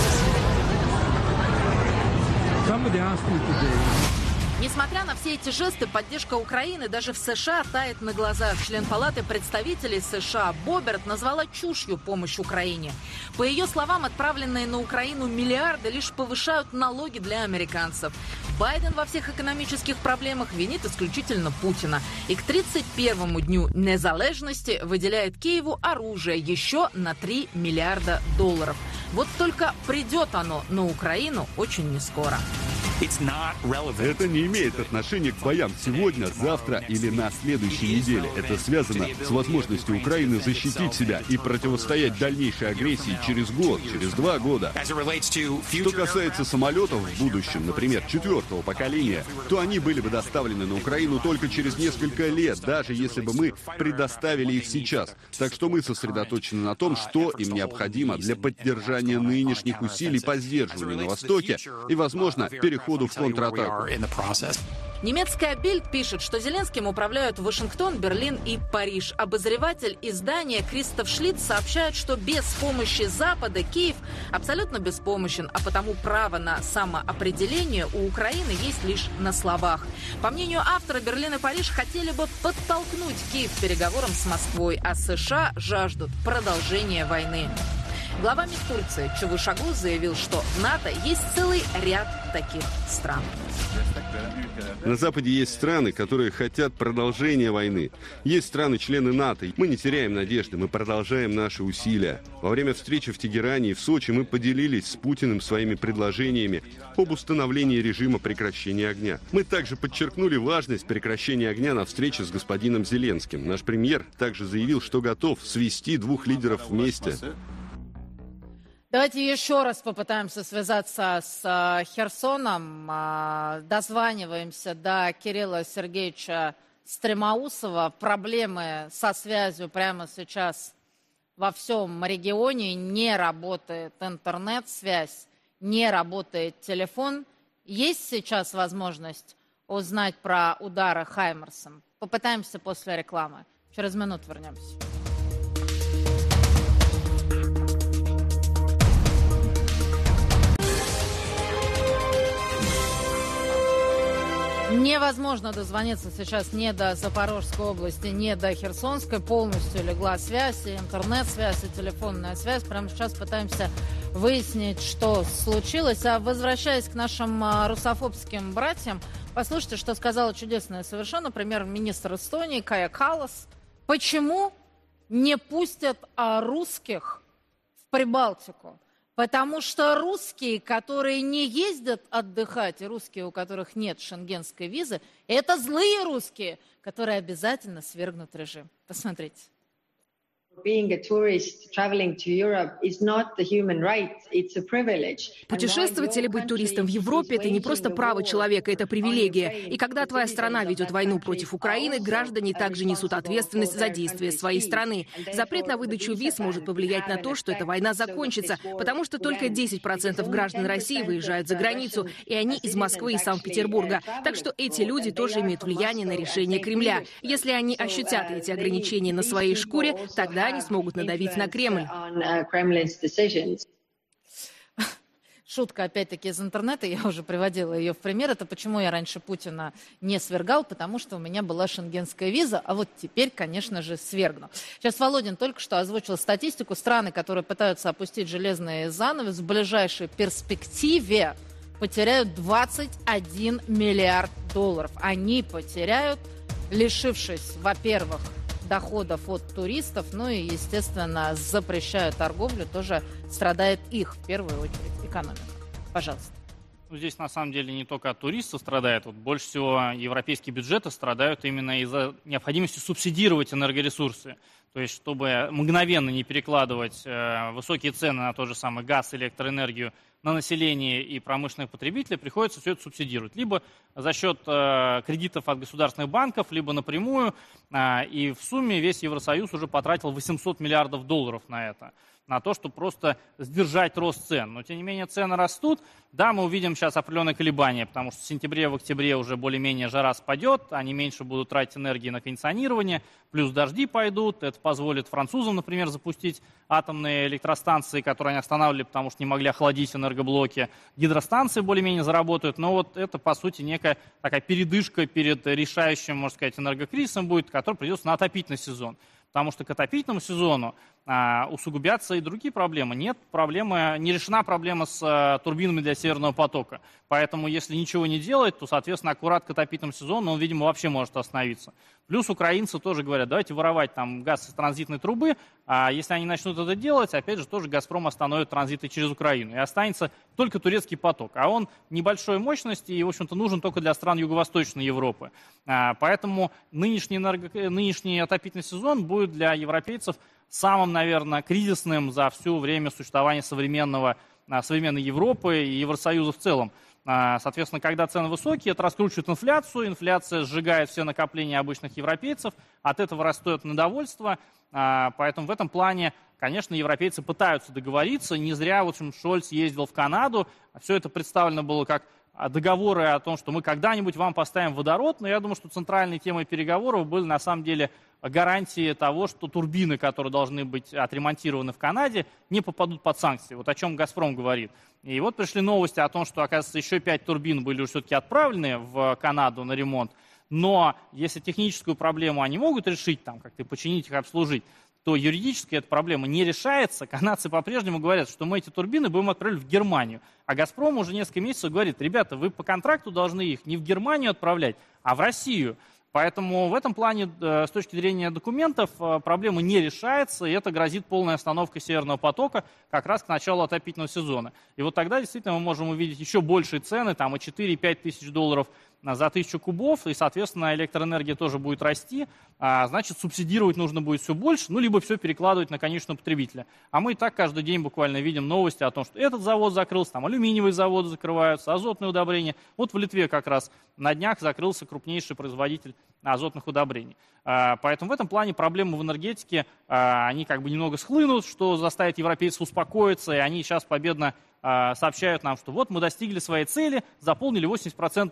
Несмотря на все эти жесты, поддержка Украины даже в США тает на глазах. Член Палаты представителей США Боберт назвала чушью помощь Украине. По ее словам, отправленные на Украину миллиарды лишь повышают налоги для американцев. Байден во всех экономических проблемах винит исключительно Путина. И к тридцать первому дню незалежности выделяет Киеву оружие еще на три миллиарда долларов. Вот только придет оно на Украину очень нескоро. Это не имеет отношения к боям сегодня, завтра или на следующей неделе. Это связано с возможностью Украины защитить себя и противостоять дальнейшей агрессии через год, через два года. Что касается самолетов в будущем, например, четвертого поколения, то они были бы доставлены на Украину только через несколько лет, даже если бы мы предоставили их сейчас. Так что мы сосредоточены на том, что им необходимо для поддержания нынешних усилий по сдерживанию на Востоке и, возможно, переходу в контратаку. Немецкая Бильд пишет, что Зеленским управляют Вашингтон, Берлин и Париж. Обозреватель издания Кристоф Шлиц сообщает, что без помощи Запада Киев абсолютно беспомощен, а потому право на самоопределение у Украины есть лишь на словах. По мнению автора, Берлин и Париж хотели бы подтолкнуть Киев к переговорам с Москвой, а США жаждут продолжения войны. Глава МИД Турции Чавушоглу заявил, что в НАТО есть целый ряд таких стран. На Западе есть страны, которые хотят продолжения войны. Есть страны-члены НАТО. Мы не теряем надежды, мы продолжаем наши усилия. Во время встречи в Тегеране и в Сочи мы поделились с Путиным своими предложениями об установлении режима прекращения огня. Мы также подчеркнули важность прекращения огня на встрече с господином Зеленским. Наш премьер также заявил, что готов свести двух лидеров вместе. Давайте еще раз попытаемся связаться с э, Херсоном. Э, дозваниваемся до Кирилла Сергеевича Стремоусова. Проблемы со связью прямо сейчас во всем регионе. Не работает интернет-связь, не работает телефон. Есть сейчас возможность узнать про удары Хаймерсом? Попытаемся после рекламы. Через минуту вернемся. Невозможно дозвониться сейчас ни до Запорожской области, ни до Херсонской. Полностью легла связь, и интернет-связь, и телефонная связь. Прямо сейчас пытаемся выяснить, что случилось. А возвращаясь к нашим русофобским братьям, послушайте, что сказала чудесная совершенно премьер-министр Эстонии Кая Каллас. Почему не пустят русских в Прибалтику? Потому что русские, которые не ездят отдыхать, и русские, у которых нет шенгенской визы, это злые русские, которые обязательно свергнут режим. Посмотрите. Путешествовать или быть туристом в Европе – это не просто право человека, это привилегия. И когда твоя страна ведет войну против Украины, граждане также несут ответственность за действия своей страны. Запрет на выдачу виз может повлиять на то, что эта война закончится, потому что только десять процентов граждан России выезжают за границу, и они из Москвы и Санкт-Петербурга. Так что эти люди тоже имеют влияние на решение Кремля. Если они ощутят эти ограничения на своей шкуре, тогда они смогут надавить на Кремль. Шутка, опять-таки, из интернета, я уже приводила ее в пример. Это почему я раньше Путина не свергал, потому что у меня была шенгенская виза, а вот теперь, конечно же, свергну. Сейчас Володин только что озвучил статистику. Страны, которые пытаются опустить железный занавес, в ближайшей перспективе потеряют двадцать один миллиард долларов. Они потеряют, лишившись, во-первых, доходов от туристов, ну и, естественно, запрещая торговлю, тоже страдает их, в первую очередь, экономика. Пожалуйста. Ну, здесь, на самом деле, не только от туристов страдает. Вот больше всего европейские бюджеты страдают именно из-за необходимости субсидировать энергоресурсы. То есть, чтобы мгновенно не перекладывать э, высокие цены на тот же самый газ, электроэнергию на население и промышленных потребителей, приходится все это субсидировать. Либо за счет э, кредитов от государственных банков, либо напрямую. Э, и в сумме весь Евросоюз уже потратил восемьсот миллиардов долларов на это. На то, чтобы просто сдержать рост цен. Но, тем не менее, цены растут. Да, мы увидим сейчас определенные колебания, потому что в сентябре, в октябре уже более-менее жара спадет, они меньше будут тратить энергии на кондиционирование, плюс дожди пойдут. Это позволит французам, например, запустить атомные электростанции, которые они останавливали, потому что не могли охладить энергоблоки. Гидростанции более-менее заработают. Но вот это, по сути, некая такая передышка перед решающим, можно сказать, энергокризисом будет, который придется на отопительный сезон. Потому что к отопительному сезону а, усугубятся и другие проблемы. Нет проблемы, не решена проблема с а, турбинами для Северного потока. Поэтому, если ничего не делать, то, соответственно, аккурат к отопительному сезону он, видимо, вообще может остановиться. Плюс украинцы тоже говорят, давайте воровать там газ из транзитной трубы, а если они начнут это делать, опять же, тоже «Газпром» остановит транзиты через Украину. И останется только турецкий поток. А он небольшой мощности и, в общем-то, нужен только для стран Юго-Восточной Европы. А, поэтому нынешний, энерго... нынешний отопительный сезон будет для европейцев самым, наверное, кризисным за все время существования современного, современной Европы и Евросоюза в целом. Соответственно, когда цены высокие, это раскручивает инфляцию, инфляция сжигает все накопления обычных европейцев, от этого растет недовольство, поэтому в этом плане, конечно, европейцы пытаются договориться, не зря, в общем, Шольц ездил в Канаду, все это представлено было как договоры о том, что мы когда-нибудь вам поставим водород, но я думаю, что центральной темой переговоров были на самом деле гарантии того, что турбины, которые должны быть отремонтированы в Канаде, не попадут под санкции. Вот о чем «Газпром» говорит. И вот пришли новости о том, что, оказывается, еще пять турбин были уже все-таки отправлены в Канаду на ремонт. Но если техническую проблему они могут решить, там, как-то починить их, обслужить, то юридически эта проблема не решается. Канадцы по-прежнему говорят, что мы эти турбины будем отправлять в Германию. А «Газпром» уже несколько месяцев говорит, ребята, вы по контракту должны их не в Германию отправлять, а в Россию. Поэтому в этом плане, с точки зрения документов, проблема не решается, и это грозит полной остановкой Северного потока как раз к началу отопительного сезона. И вот тогда действительно мы можем увидеть еще большие цены, там и четыре-пять тысяч долларов за тысячу кубов, и, соответственно, электроэнергия тоже будет расти, а, значит, субсидировать нужно будет все больше, ну, либо все перекладывать на конечного потребителя. А мы и так каждый день буквально видим новости о том, что этот завод закрылся, там алюминиевые заводы закрываются, азотные удобрения. Вот в Литве как раз на днях закрылся крупнейший производитель азотных удобрений. А, поэтому в этом плане проблемы в энергетике, а, они как бы немного схлынут, что заставит европейцев успокоиться, и они сейчас победно а, сообщают нам, что вот мы достигли своей цели, заполнили восемьдесят процентов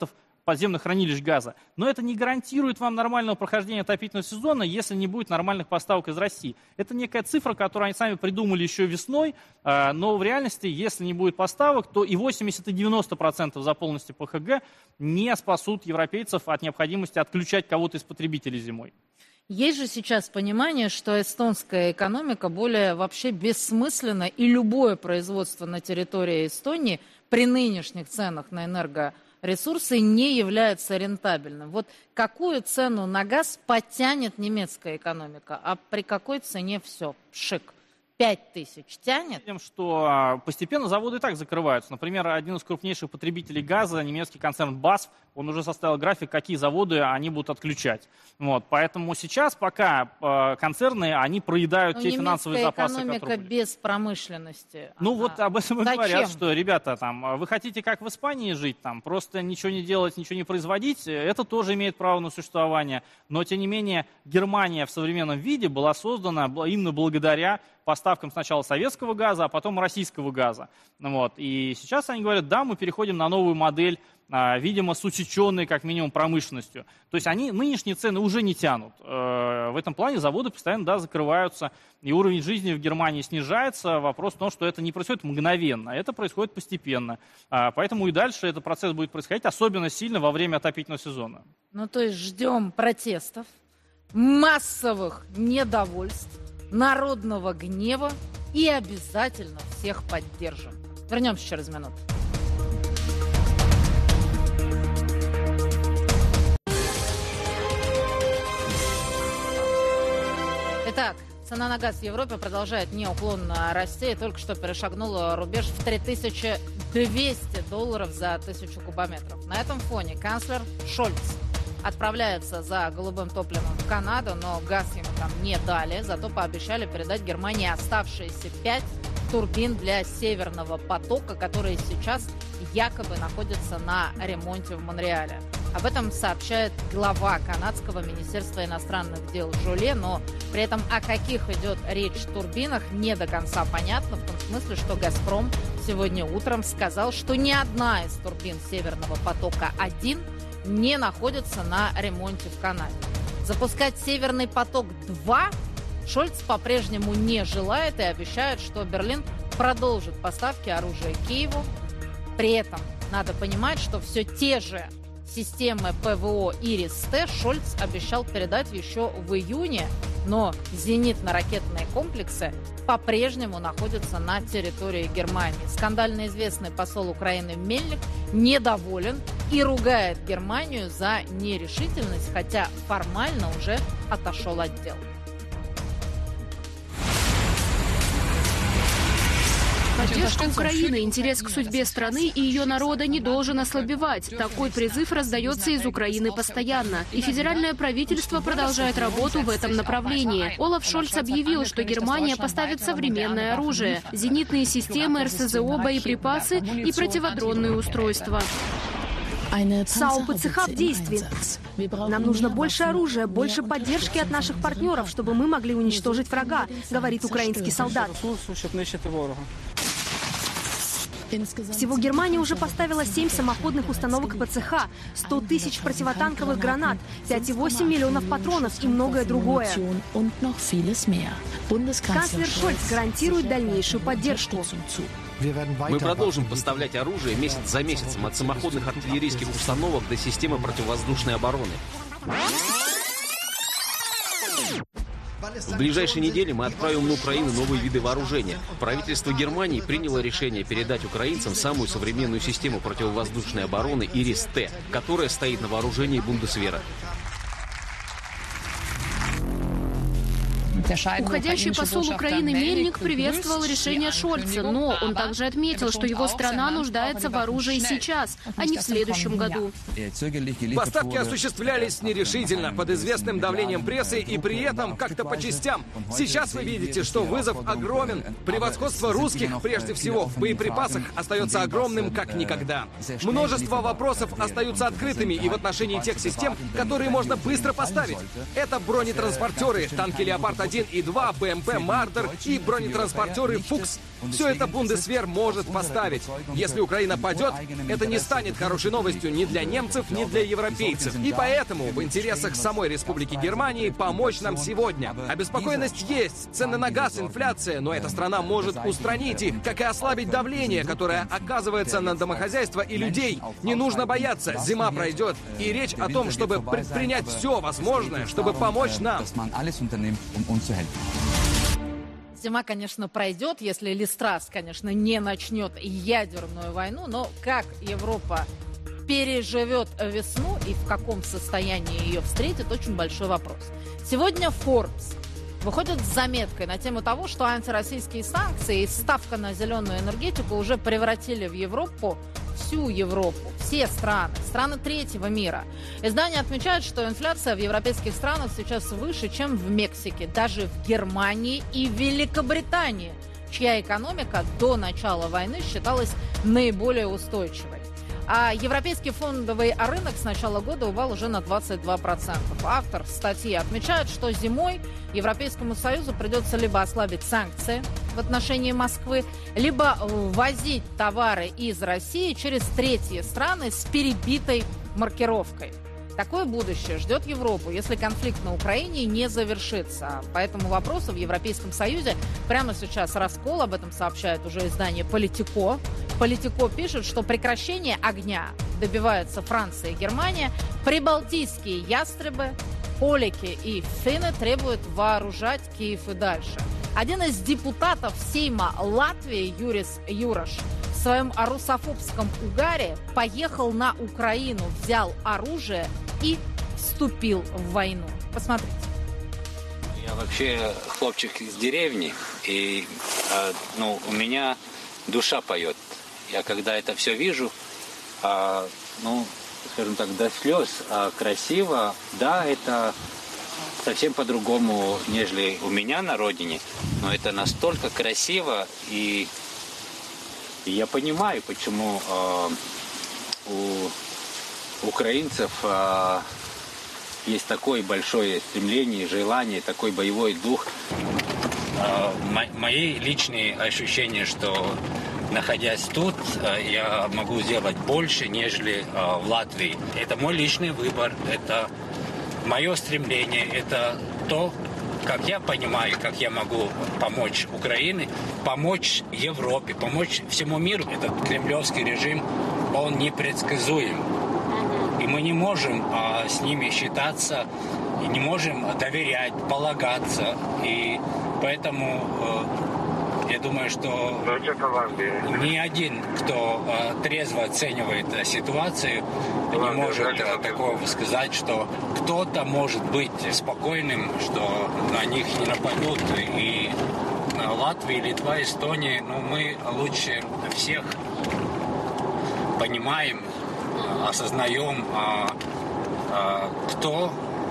подземных хранилищ газа. Но это не гарантирует вам нормального прохождения отопительного сезона, если не будет нормальных поставок из России. Это некая цифра, которую они сами придумали еще весной, но в реальности, если не будет поставок, то и восемьдесят, и девяносто процентов заполненности ПХГ не спасут европейцев от необходимости отключать кого-то из потребителей зимой. Есть же сейчас понимание, что эстонская экономика более вообще бессмысленна, и любое производство на территории Эстонии при нынешних ценах на энергоресурсы не является рентабельным. Вот какую цену на газ потянет немецкая экономика, а при какой цене все, пшик? пять тысяч тянет? Видим, что постепенно заводы и так закрываются. Например, один из крупнейших потребителей газа, немецкий концерн басф, он уже составил график, какие заводы они будут отключать. Вот. Поэтому сейчас пока э, концерны, они проедают Но те финансовые запасы, которые экономика были. без промышленности. Ну она... вот об этом и Зачем? говорят, что, ребята, там, вы хотите как в Испании жить, там, просто ничего не делать, ничего не производить, это тоже имеет право на существование. Но, тем не менее, Германия в современном виде была создана именно благодаря поставкам сначала советского газа, а потом российского газа. Вот. И сейчас они говорят, да, мы переходим на новую модель, а, видимо, с усеченной, как минимум, промышленностью. То есть они нынешние цены уже не тянут. Э, в этом плане заводы постоянно, да, закрываются, и уровень жизни в Германии снижается. Вопрос в том, что это не происходит мгновенно, это происходит постепенно. А, поэтому и дальше этот процесс будет происходить, особенно сильно во время отопительного сезона. Ну, то есть ждем протестов, массовых недовольств, народного гнева и обязательно всех поддержим. Вернемся через минуту. Итак, цена на газ в Европе продолжает неуклонно расти и только что перешагнула рубеж в три тысячи двести долларов за тысячу кубометров. На этом фоне канцлер Шольц отправляется за голубым топливом в Канаду, но газ ему там не дали, зато пообещали передать Германии оставшиеся пять турбин для Северного потока, которые сейчас якобы находятся на ремонте в Монреале. Об этом сообщает глава канадского министерства иностранных дел Жоле, но при этом о каких идет речь турбинах не до конца понятно, в том смысле, что «Газпром» сегодня утром сказал, что ни одна из турбин Северного потока-один не находится на ремонте в Канаде. Запускать «Северный поток-два» Шольц по-прежнему не желает и обещает, что Берлин продолжит поставки оружия Киеву. При этом надо понимать, что все те же системы ПВО «Ирис-Т» Шольц обещал передать еще в июне, но зенитно-ракетные комплексы по-прежнему находятся на территории Германии. Скандально известный посол Украины Мельник недоволен и ругает Германию за нерешительность, хотя формально уже отошел от дел. Поддержка Украины, интерес к судьбе страны и ее народа не должен ослабевать. Такой призыв раздается из Украины постоянно. И федеральное правительство продолжает работу в этом направлении. Олаф Шольц объявил, что Германия поставит современное оружие, зенитные системы, эр эс зэ о, боеприпасы и противодронные устройства. САУ ПЦХ в действии. Нам нужно больше оружия, больше поддержки от наших партнеров, чтобы мы могли уничтожить врага, говорит украинский солдат. Всего Германия уже поставила семь самоходных установок ПЦХ, сто тысяч противотанковых гранат, пять и восемь миллионов патронов и многое другое. Канцлер Шольц гарантирует дальнейшую поддержку. Мы продолжим поставлять оружие месяц за месяцем, от самоходных артиллерийских установок до системы противовоздушной обороны. В ближайшие недели мы отправим на Украину новые виды вооружения. Правительство Германии приняло решение передать украинцам самую современную систему противовоздушной обороны «Ирис-Т», которая стоит на вооружении Бундесвера. Уходящий посол Украины Мельник приветствовал решение Шольца, но он также отметил, что его страна нуждается в оружии сейчас, а не в следующем году. Поставки осуществлялись нерешительно, под известным давлением прессы и при этом как-то по частям. Сейчас вы видите, что вызов огромен. Превосходство русских, прежде всего, в боеприпасах остается огромным как никогда. Множество вопросов остаются открытыми и в отношении тех систем, которые можно быстро поставить. Это бронетранспортеры, танки «Леопард-один», один и два, бэ эм пэ «Мардер» и бронетранспортеры «Фукс». Все это Бундесвер может поставить. Если Украина падет, это не станет хорошей новостью ни для немцев, ни для европейцев. И поэтому в интересах самой Республики Германии помочь нам сегодня. Обеспокоенность есть, цены на газ, инфляция, но эта страна может устранить их, как и ослабить давление, которое оказывается на домохозяйство и людей. Не нужно бояться, зима пройдет. И речь о том, чтобы предпринять все возможное, чтобы помочь нам. Зима, конечно, пройдет, если Ли Страс, конечно, не начнет ядерную войну, но как Европа переживет весну и в каком состоянии ее встретит, очень большой вопрос. Сегодня Forbes выходит с заметкой на тему того, что антироссийские санкции и ставка на зеленую энергетику уже превратили в Европу, всю Европу, все страны, страны третьего мира. Издание отмечает, что инфляция в европейских странах сейчас выше, чем в Мексике, даже в Германии и Великобритании, чья экономика до начала войны считалась наиболее устойчивой. А европейский фондовый рынок с начала года упал уже на двадцать два процента. Автор статьи отмечает, что зимой Европейскому Союзу придется либо ослабить санкции в отношении Москвы, либо ввозить товары из России через третьи страны с перебитой маркировкой. Такое будущее ждет Европу, если конфликт на Украине не завершится. По этому вопросу в Европейском Союзе прямо сейчас раскол, об этом сообщает уже издание «Политико». «Политико» пишет, что прекращение огня добиваются Франция и Германия. Прибалтийские ястребы, полики и финны требуют вооружать Киев и дальше. Один из депутатов Сейма Латвии, Юрис Юраш, в своем русофобском угаре поехал на Украину, взял оружие и вступил в войну. Посмотрите. Я вообще хлопчик из деревни, и ну, у меня душа поет. Я когда это все вижу, ну, скажем так, до слез красиво, да, это совсем по-другому, нежели у меня на родине, но это настолько красиво, и, и я понимаю, почему э, у украинцев э, есть такое большое стремление, желание, такой боевой дух. Э, мои личные ощущения, что находясь тут, я могу сделать больше, нежели э, в Латвии. Это мой личный выбор, это мое стремление, это то, как я понимаю, как я могу помочь Украине, помочь Европе, помочь всему миру. Этот кремлевский режим, он непредсказуем. И мы не можем а, с ними считаться, и не можем доверять, полагаться. И поэтому э, я думаю, что ни один, кто э, трезво оценивает э, ситуацию, не может э, такого сказать, что кто-то может быть спокойным, что на них не нападут. И э, Латвия, Литва, Эстония, ну, мы лучше всех понимаем, э, осознаем, э, э, кто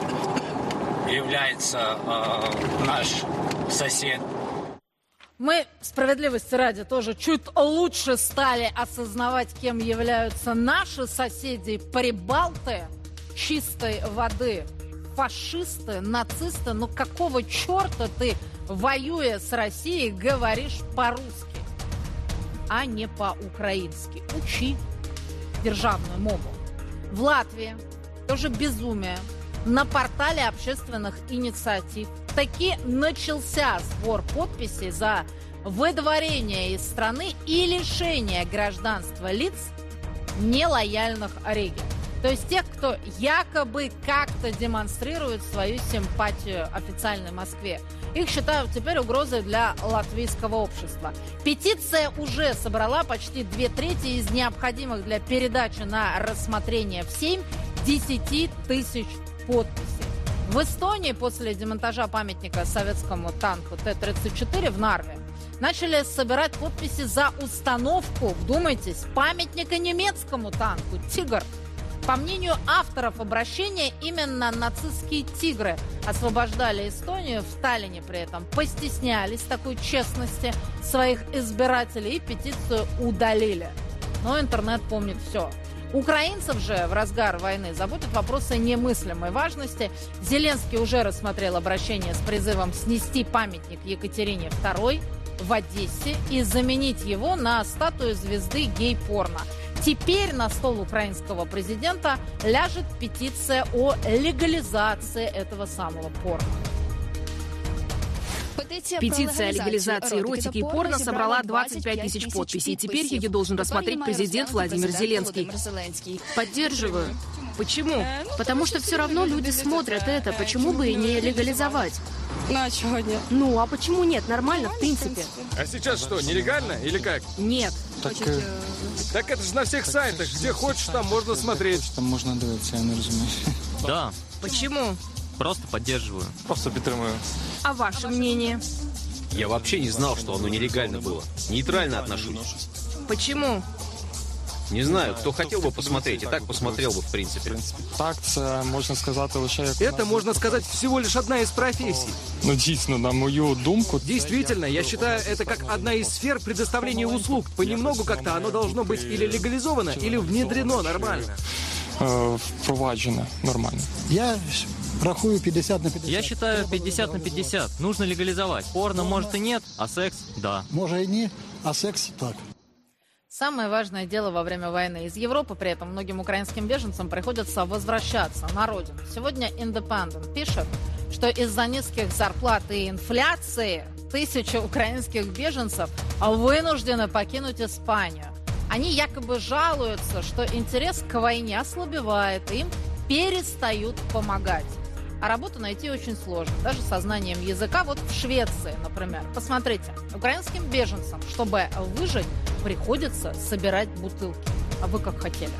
является э, наш сосед. Мы, справедливости ради, тоже чуть лучше стали осознавать, кем являются наши соседи прибалты чистой воды. Фашисты, нацисты. Ну какого черта ты, воюя с Россией, говоришь по-русски, а не по-украински? Учи державную мову. В Латвии тоже безумие. На портале общественных инициатив таки начался сбор подписей за выдворение из страны и лишение гражданства лиц, нелояльных Риге. То есть тех, кто якобы как-то демонстрирует свою симпатию официальной Москве. Их считают теперь угрозой для латвийского общества. Петиция уже собрала почти две трети из необходимых для передачи на рассмотрение в Сейм десяти тысяч подписей. В Эстонии после демонтажа памятника советскому танку Т тридцать четыре в Нарве начали собирать подписи за установку, вдумайтесь, памятника немецкому танку «Тигр». По мнению авторов обращения, именно нацистские «Тигры» освобождали Эстонию. В Таллине при этом постеснялись такой честности своих избирателей и петицию удалили. Но интернет помнит все. Украинцев же в разгар войны заботят вопросы немыслимой важности. Зеленский уже рассмотрел обращение с призывом снести памятник Екатерине второй в Одессе и заменить его на статую звезды гей-порно. Теперь на стол украинского президента ляжет петиция о легализации этого самого порно. Петиция о легализации эротики и порно собрала двадцать пять тысяч подписей. Теперь ее должен рассмотреть президент Владимир Зеленский. Поддерживаю. Почему? Потому что все равно люди смотрят это. Почему бы и не легализовать? Ну, а чего нет? Ну, а почему нет? Нормально, в принципе. А сейчас что, нелегально или как? Нет. Так, э... так это же на всех сайтах. Где хочешь, там можно смотреть. Там можно дивитися, я не разумею. Да. Почему? Просто поддерживаю. Просто підтримую. А ваше мнение? Я вообще не знал, что оно нелегально было. Нейтрально отношусь. Почему? Не знаю, кто хотел бы посмотреть, и так посмотрел бы, в принципе. Так, це можна сказати лише як... Это, можно сказать, всего лишь одна из профессий. Ну, дійсно, на мою думку... Действительно, я считаю, это как одна из сфер предоставления услуг. Понемногу как-то оно должно быть или легализовано, или внедрено нормально. Э, впроваджено нормально. Я рахую пятьдесят на пятьдесят. Я считаю пятьдесят на пятьдесят. Нужно легализовать. Порно, может, и нет, а секс – да. Может, и не, а секс – так. Самое важное дело во время войны. Из Европы при этом многим украинским беженцам приходится возвращаться на родину. Сегодня Independent пишет, что из-за низких зарплат и инфляции тысячи украинских беженцев вынуждены покинуть Испанию. Они якобы жалуются, что интерес к войне ослабевает, и им перестают помогать. А работу найти очень сложно, даже со знанием языка. Вот в Швеции, например. Посмотрите, украинским беженцам, чтобы выжить, приходится собирать бутылки. А вы как хотели?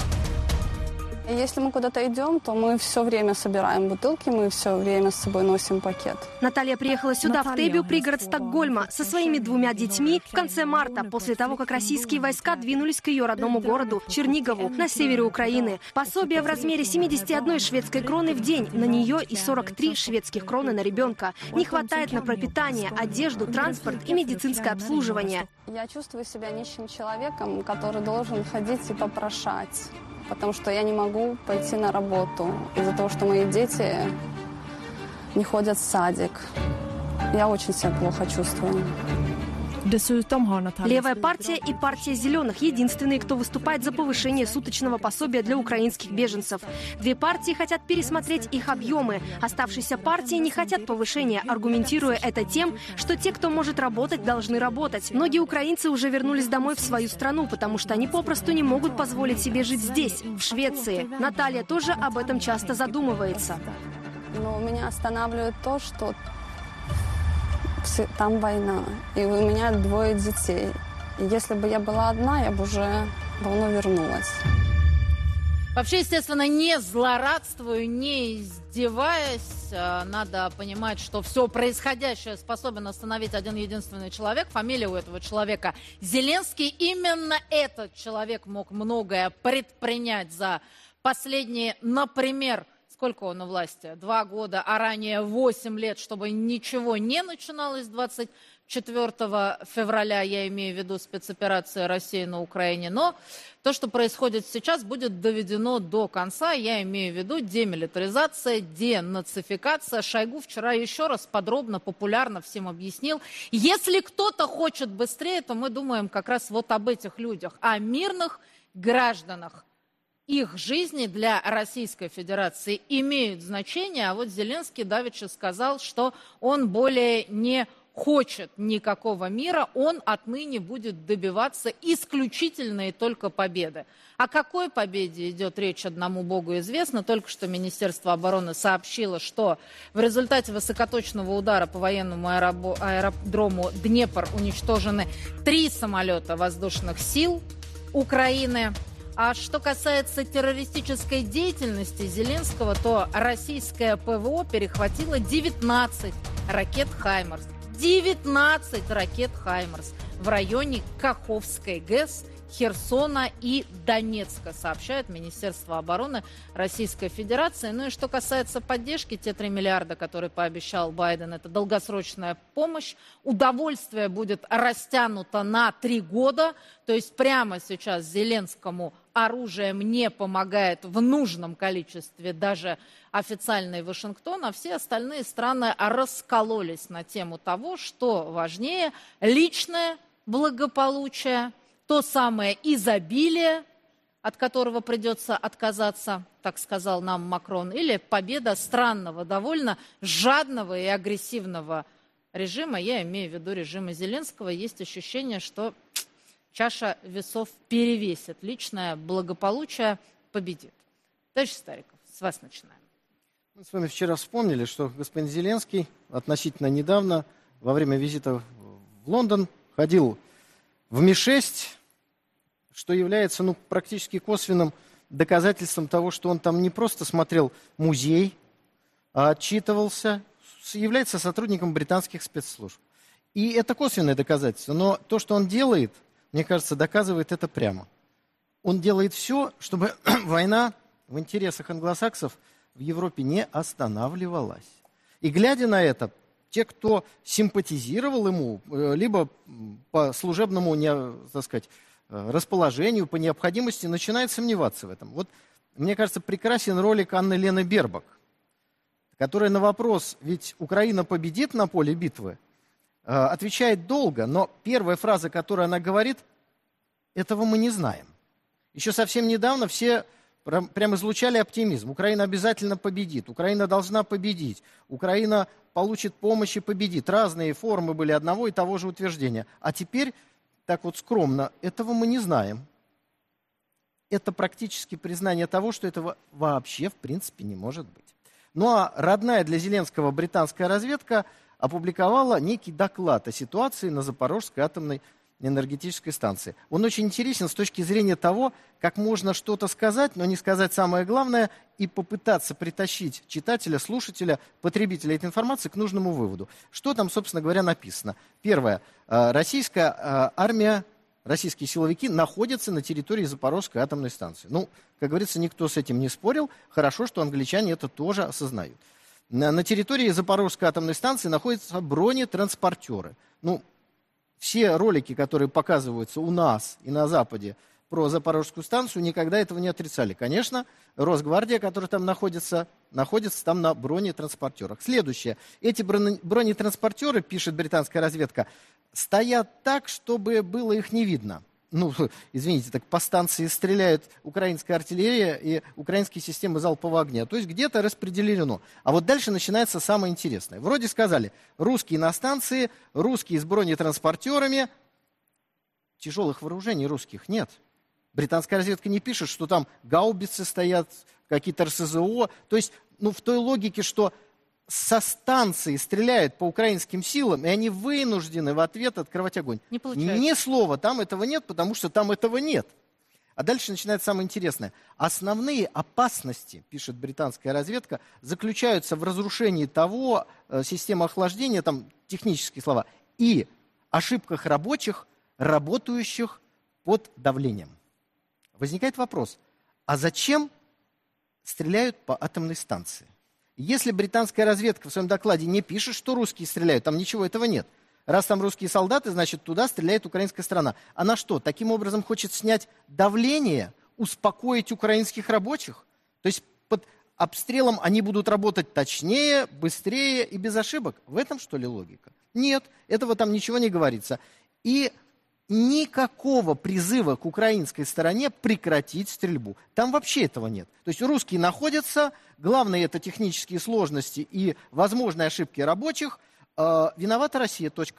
Если мы куда-то идем, то мы все время собираем бутылки, мы все время с собой носим пакет. Наталья приехала сюда, в Тебю, пригород Стокгольма, со своими двумя детьми в конце марта, после того, как российские войска двинулись к ее родному городу Чернигову на севере Украины. Пособие в размере семидесяти одной шведской кроны в день на нее и сорок три шведских кроны на ребенка. Не хватает на пропитание, одежду, транспорт и медицинское обслуживание. Я чувствую себя нищим человеком, который должен ходить и попрошать. Потому что я не могу пойти на работу из-за того, что мои дети не ходят в садик. Я очень себя плохо чувствую. Левая партия и партия зеленых – единственные, кто выступает за повышение суточного пособия для украинских беженцев. Две партии хотят пересмотреть их объемы. Оставшиеся партии не хотят повышения, аргументируя это тем, что те, кто может работать, должны работать. Многие украинцы уже вернулись домой в свою страну, потому что они попросту не могут позволить себе жить здесь, в Швеции. Наталья тоже об этом часто задумывается. Но меня останавливает то, что там война, и у меня двое детей. И если бы я была одна, я бы уже давно вернулась. Вообще, естественно, не злорадствую, не издеваясь. Надо понимать, что все происходящее способен остановить один единственный человек. Фамилия у этого человека Зеленский. Именно этот человек мог многое предпринять за последние, например, сколько он у власти? Два года, а ранее восемь лет, чтобы ничего не начиналось двадцать четвёртого февраля, я имею в виду спецоперацию России на Украине. Но то, что происходит сейчас, будет доведено до конца. Я имею в виду демилитаризация, денацификация. Шойгу вчера еще раз подробно, популярно всем объяснил. Если кто-то хочет быстрее, то мы думаем как раз вот об этих людях, о мирных гражданах. Их жизни для Российской Федерации имеют значение, а вот Зеленский давеча сказал, что он более не хочет никакого мира, он отныне будет добиваться исключительно и только победы. О какой победе идет речь, одному Богу известно. Только что Министерство обороны сообщило, что в результате высокоточного удара по военному аэродрому Днепр уничтожены три самолета воздушных сил Украины. А что касается террористической деятельности Зеленского, то российское ПВО перехватило девятнадцать ракет «Хаймарс». девятнадцать ракет «Хаймарс» в районе Каховской ГЭС, Херсона и Донецка, сообщает Министерство обороны Российской Федерации. Ну и что касается поддержки, те три миллиарда, которые пообещал Байден, это долгосрочная помощь. Удовольствие будет растянуто на три года, то есть прямо сейчас Зеленскому оружием не помогает в нужном количестве даже официальный Вашингтон, а все остальные страны раскололись на тему того, что важнее: личное благополучие, то самое изобилие, от которого придется отказаться, так сказал нам Макрон, или победа странного, довольно жадного и агрессивного режима, я имею в виду режима Зеленского. Есть ощущение, что чаша весов перевесит, личное благополучие победит. Товарищ Стариков, с вас начинаем. Мы с вами вчера вспомнили, что господин Зеленский относительно недавно, во время визита в Лондон, ходил в Ми шесть, что является ну, практически косвенным доказательством того, что он там не просто смотрел музей, а отчитывался, является сотрудником британских спецслужб. И это косвенное доказательство. Но то, что он делает, мне кажется, доказывает это прямо. Он делает все, чтобы война в интересах англосаксов в Европе не останавливалась. И глядя на это, те, кто симпатизировал ему, либо по служебному, не, так сказать, расположению, по необходимости, начинают сомневаться в этом. Вот, мне кажется, прекрасен ролик Анны Лены Бербак, которая на вопрос, ведь Украина победит на поле битвы, отвечает долго, но первая фраза, которую она говорит, этого мы не знаем. Еще совсем недавно все прям излучали оптимизм. Украина обязательно победит, Украина должна победить, Украина получит помощь и победит. Разные формы были одного и того же утверждения. А теперь, так вот скромно, этого мы не знаем. Это практически признание того, что этого вообще в принципе не может быть. Ну а родная для Зеленского британская разведка опубликовала некий доклад о ситуации на Запорожской атомной энергетической станции. Он очень интересен с точки зрения того, как можно что-то сказать, но не сказать самое главное, и попытаться притащить читателя, слушателя, потребителя этой информации к нужному выводу. Что там, собственно говоря, написано? Первое. Российская армия, российские силовики находятся на территории Запорожской атомной станции. Ну, как говорится, никто с этим не спорил. Хорошо, что англичане это тоже осознают. На, на территории Запорожской атомной станции находятся бронетранспортеры. Ну, все ролики, которые показываются у нас и на Западе про Запорожскую станцию, никогда этого не отрицали. Конечно, Росгвардия, которая там находится, находится там на бронетранспортерах. Следующее. Эти бронетранспортеры, пишет британская разведка, стоят так, чтобы было их не видно. Ну, извините, так по станции стреляют украинская артиллерия и украинские системы залпового огня. То есть где-то распределено. А вот дальше начинается самое интересное. Вроде сказали, русские на станции, русские с бронетранспортерами. Тяжелых вооружений русских нет. Британская разведка не пишет, что там гаубицы стоят, какие-то эр эс зэ о. То есть, ну, в той логике, что со станции стреляют по украинским силам, и они вынуждены в ответ открывать огонь. Не получается. Ни слова там этого нет, потому что там этого нет. А дальше начинается самое интересное. Основные опасности, пишет британская разведка, заключаются в разрушении того, э, системы охлаждения, там технические слова, и ошибках рабочих, работающих под давлением. Возникает вопрос, а зачем стреляют по атомной станции? Если британская разведка в своем докладе не пишет, что русские стреляют, там ничего этого нет. Раз там русские солдаты, значит, туда стреляет украинская сторона. Она что, таким образом хочет снять давление, успокоить украинских рабочих? То есть под обстрелом они будут работать точнее, быстрее и без ошибок? В этом, что ли, логика? Нет, этого там ничего не говорится. И никакого призыва к украинской стороне прекратить стрельбу. Там вообще этого нет. То есть русские находятся, главное это технические сложности и возможные ошибки рабочих. Э, виновата Россия, точка.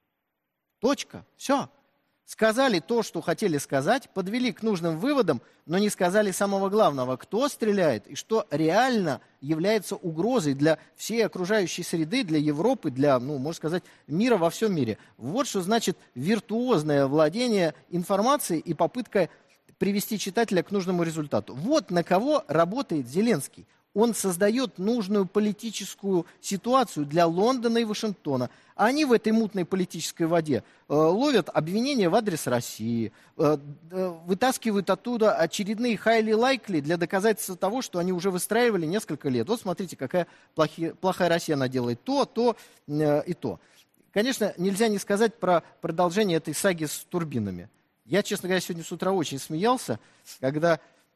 Точка. Все. Сказали то, что хотели сказать, подвели к нужным выводам, но не сказали самого главного, кто стреляет и что реально является угрозой для всей окружающей среды, для Европы, для, ну, можно сказать, мира во всем мире. Вот что значит виртуозное владение информацией и попытка привести читателя к нужному результату. Вот на кого работает Зеленский. Он создает нужную политическую ситуацию для Лондона и Вашингтона. А они в этой мутной политической воде э, ловят обвинения в адрес России, э, э, вытаскивают оттуда очередные highly likely для доказательства того, что они уже выстраивали несколько лет. Вот смотрите, какая плохи, плохая Россия она делает то, то э, и то. Конечно, нельзя не сказать про продолжение этой саги с турбинами. Я, честно говоря, сегодня с утра очень смеялся, когда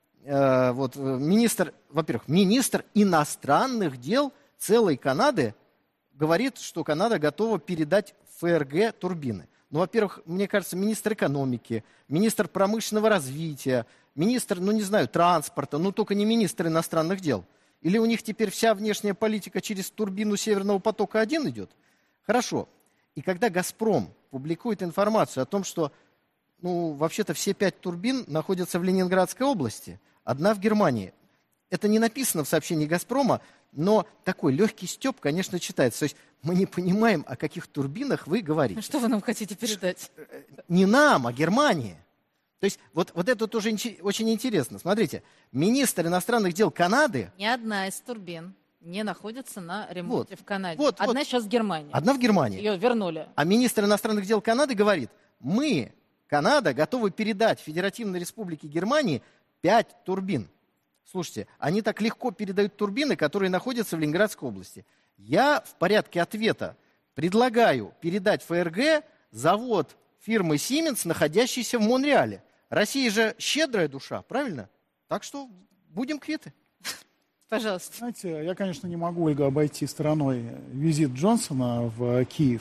э, вот, министр, во-первых, министр иностранных дел целой Канады говорит, что Канада готова передать ФРГ турбины. Ну, во-первых, мне кажется, министр экономики, министр промышленного развития, министр, ну, не знаю, транспорта, ну, только не министр иностранных дел. Или у них теперь вся внешняя политика через турбину Северного потока-один идет? Хорошо. И когда «Газпром» публикует информацию о том, что, ну, вообще-то все пять турбин находятся в Ленинградской области, одна в Германии. Это не написано в сообщении «Газпрома», но такой легкий стёб, конечно, читается. То есть мы не понимаем, о каких турбинах вы говорите. Что вы нам хотите передать? Не нам, а Германии. То есть вот, вот это тоже очень интересно. Смотрите, министр иностранных дел Канады... Ни одна из турбин не находится на ремонте вот, в Канаде. Вот, Одна вот. сейчас в Германии. Одна в Германии. Ее вернули. А министр иностранных дел Канады говорит, мы, Канада, готовы передать Федеративной Республике Германии пять турбин. Слушайте, они так легко передают турбины, которые находятся в Ленинградской области. Я в порядке ответа предлагаю передать ФРГ завод фирмы Siemens, находящийся в Монреале. Россия же щедрая душа, правильно? Так что будем квиты. Пожалуйста. Знаете, я, конечно, не могу, Ольга, обойти стороной визит Джонсона в Киев.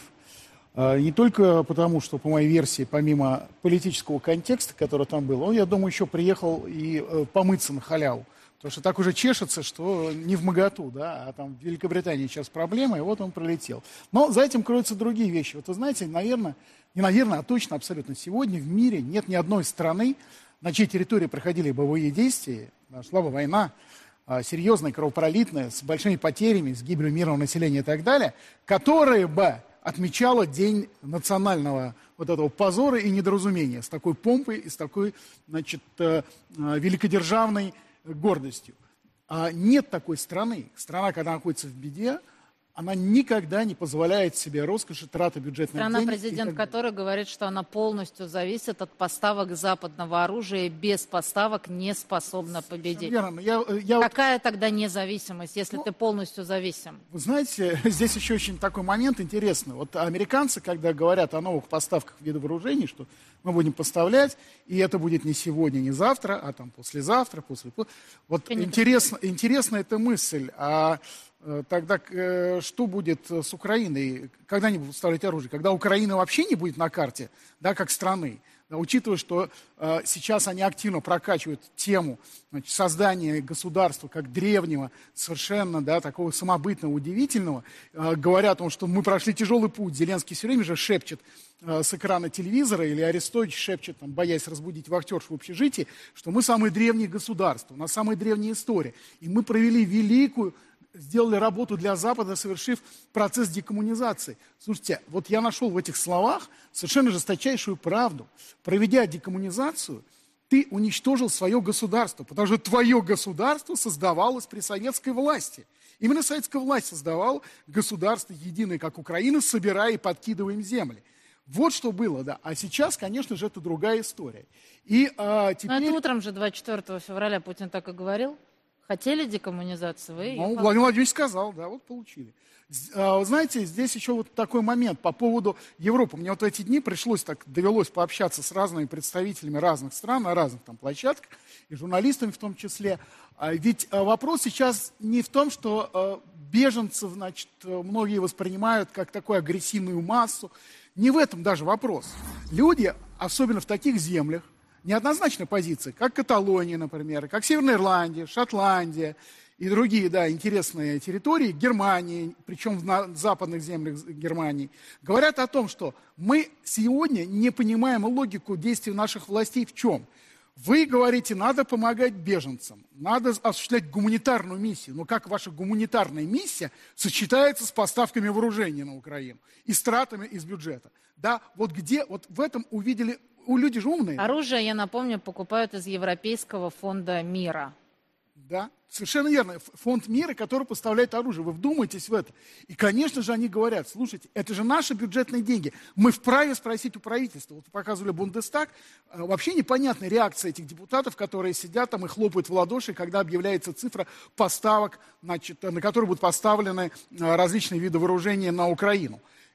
Не только потому, что, по моей версии, помимо политического контекста, который там был, он, я думаю, еще приехал и помыться на халяву. Потому что так уже чешется, что не вмоготу, да, а там в Великобритании сейчас проблема, и вот он пролетел. Но за этим кроются другие вещи. Вот вы знаете, наверное, не наверное, а точно, абсолютно, сегодня в мире нет ни одной страны, на чьей территории проходили боевые действия, шла бы война, серьезная, кровопролитная, с большими потерями, с гибелью мирного населения и так далее, которая бы отмечала День национального вот этого позора и недоразумения с такой помпой и с такой, значит, великодержавной гордостью. А нет такой страны. Страна, когда находится в беде, она никогда не позволяет себе роскоши, траты бюджетных Страна, денег. президент которой говорит, что она полностью зависит от поставок западного оружия и без поставок не способна победить. Верно. Я, я Какая вот... тогда независимость, если ну, ты полностью зависим? Вы знаете, здесь еще очень такой момент интересный. Вот американцы, когда говорят о новых поставках видов вооружений, что мы будем поставлять, и это будет не сегодня, не завтра, а там послезавтра, после... Вот интересно, интересна эта мысль. А тогда что будет с Украиной, когда они будут поставлять оружие? Когда Украина вообще не будет на карте, да, как страны, да, учитывая, что э, сейчас они активно прокачивают тему, значит, создания государства как древнего, совершенно, да, такого самобытного, удивительного, э, говоря о том, что мы прошли тяжелый путь. Зеленский все время же шепчет э, с экрана телевизора, или Арестович шепчет, там, боясь разбудить вахтерш в общежитии, что мы самые древние государства, у нас самая древняя история. И мы провели великую, сделали работу для Запада, совершив процесс декоммунизации. Слушайте, вот я нашел в этих словах совершенно жесточайшую правду. Проведя декоммунизацию, ты уничтожил свое государство, потому что твое государство создавалось при советской власти. Именно советская власть создавала государство единое, как Украина, собирая и подкидывая им земли. Вот что было, да. А сейчас, конечно же, это другая история. И а, теперь... Но это утром же двадцать четвёртого февраля Путин так и говорил. Хотели декоммунизацию, вы ее Ну, Владимир Владимирович сказал, да, вот получили. Знаете, здесь еще вот такой момент по поводу Европы. Мне вот в эти дни пришлось, так довелось пообщаться с разными представителями разных стран, на разных там площадках, и журналистами в том числе. Ведь вопрос сейчас не в том, что беженцев, значит, многие воспринимают как такую агрессивную массу. Не в этом даже вопрос. Люди, особенно в таких землях, неоднозначная позиция, как Каталония, например, как Северная Ирландия, Шотландия и другие, да, интересные территории, Германии, причем в западных землях Германии, говорят о том, что мы сегодня не понимаем логику действий наших властей в чем. Вы говорите, надо помогать беженцам, надо осуществлять гуманитарную миссию. Но как ваша гуманитарная миссия сочетается с поставками вооружения на Украину и с тратами из бюджета? Да, вот где, вот в этом увидели, у люди же умные. Оружие, я напомню, покупают из Европейского фонда мира. Да, совершенно верно. Фонд мира, который поставляет оружие. Вы вдумайтесь в это. И, конечно же, они говорят, слушайте, это же наши бюджетные деньги. Мы вправе спросить у правительства. Вот показывали Бундестаг. Вообще непонятная реакция этих депутатов, которые сидят там и хлопают в ладоши, когда объявляется цифра поставок, значит, на которые будут поставлены различные виды вооружения на Украину.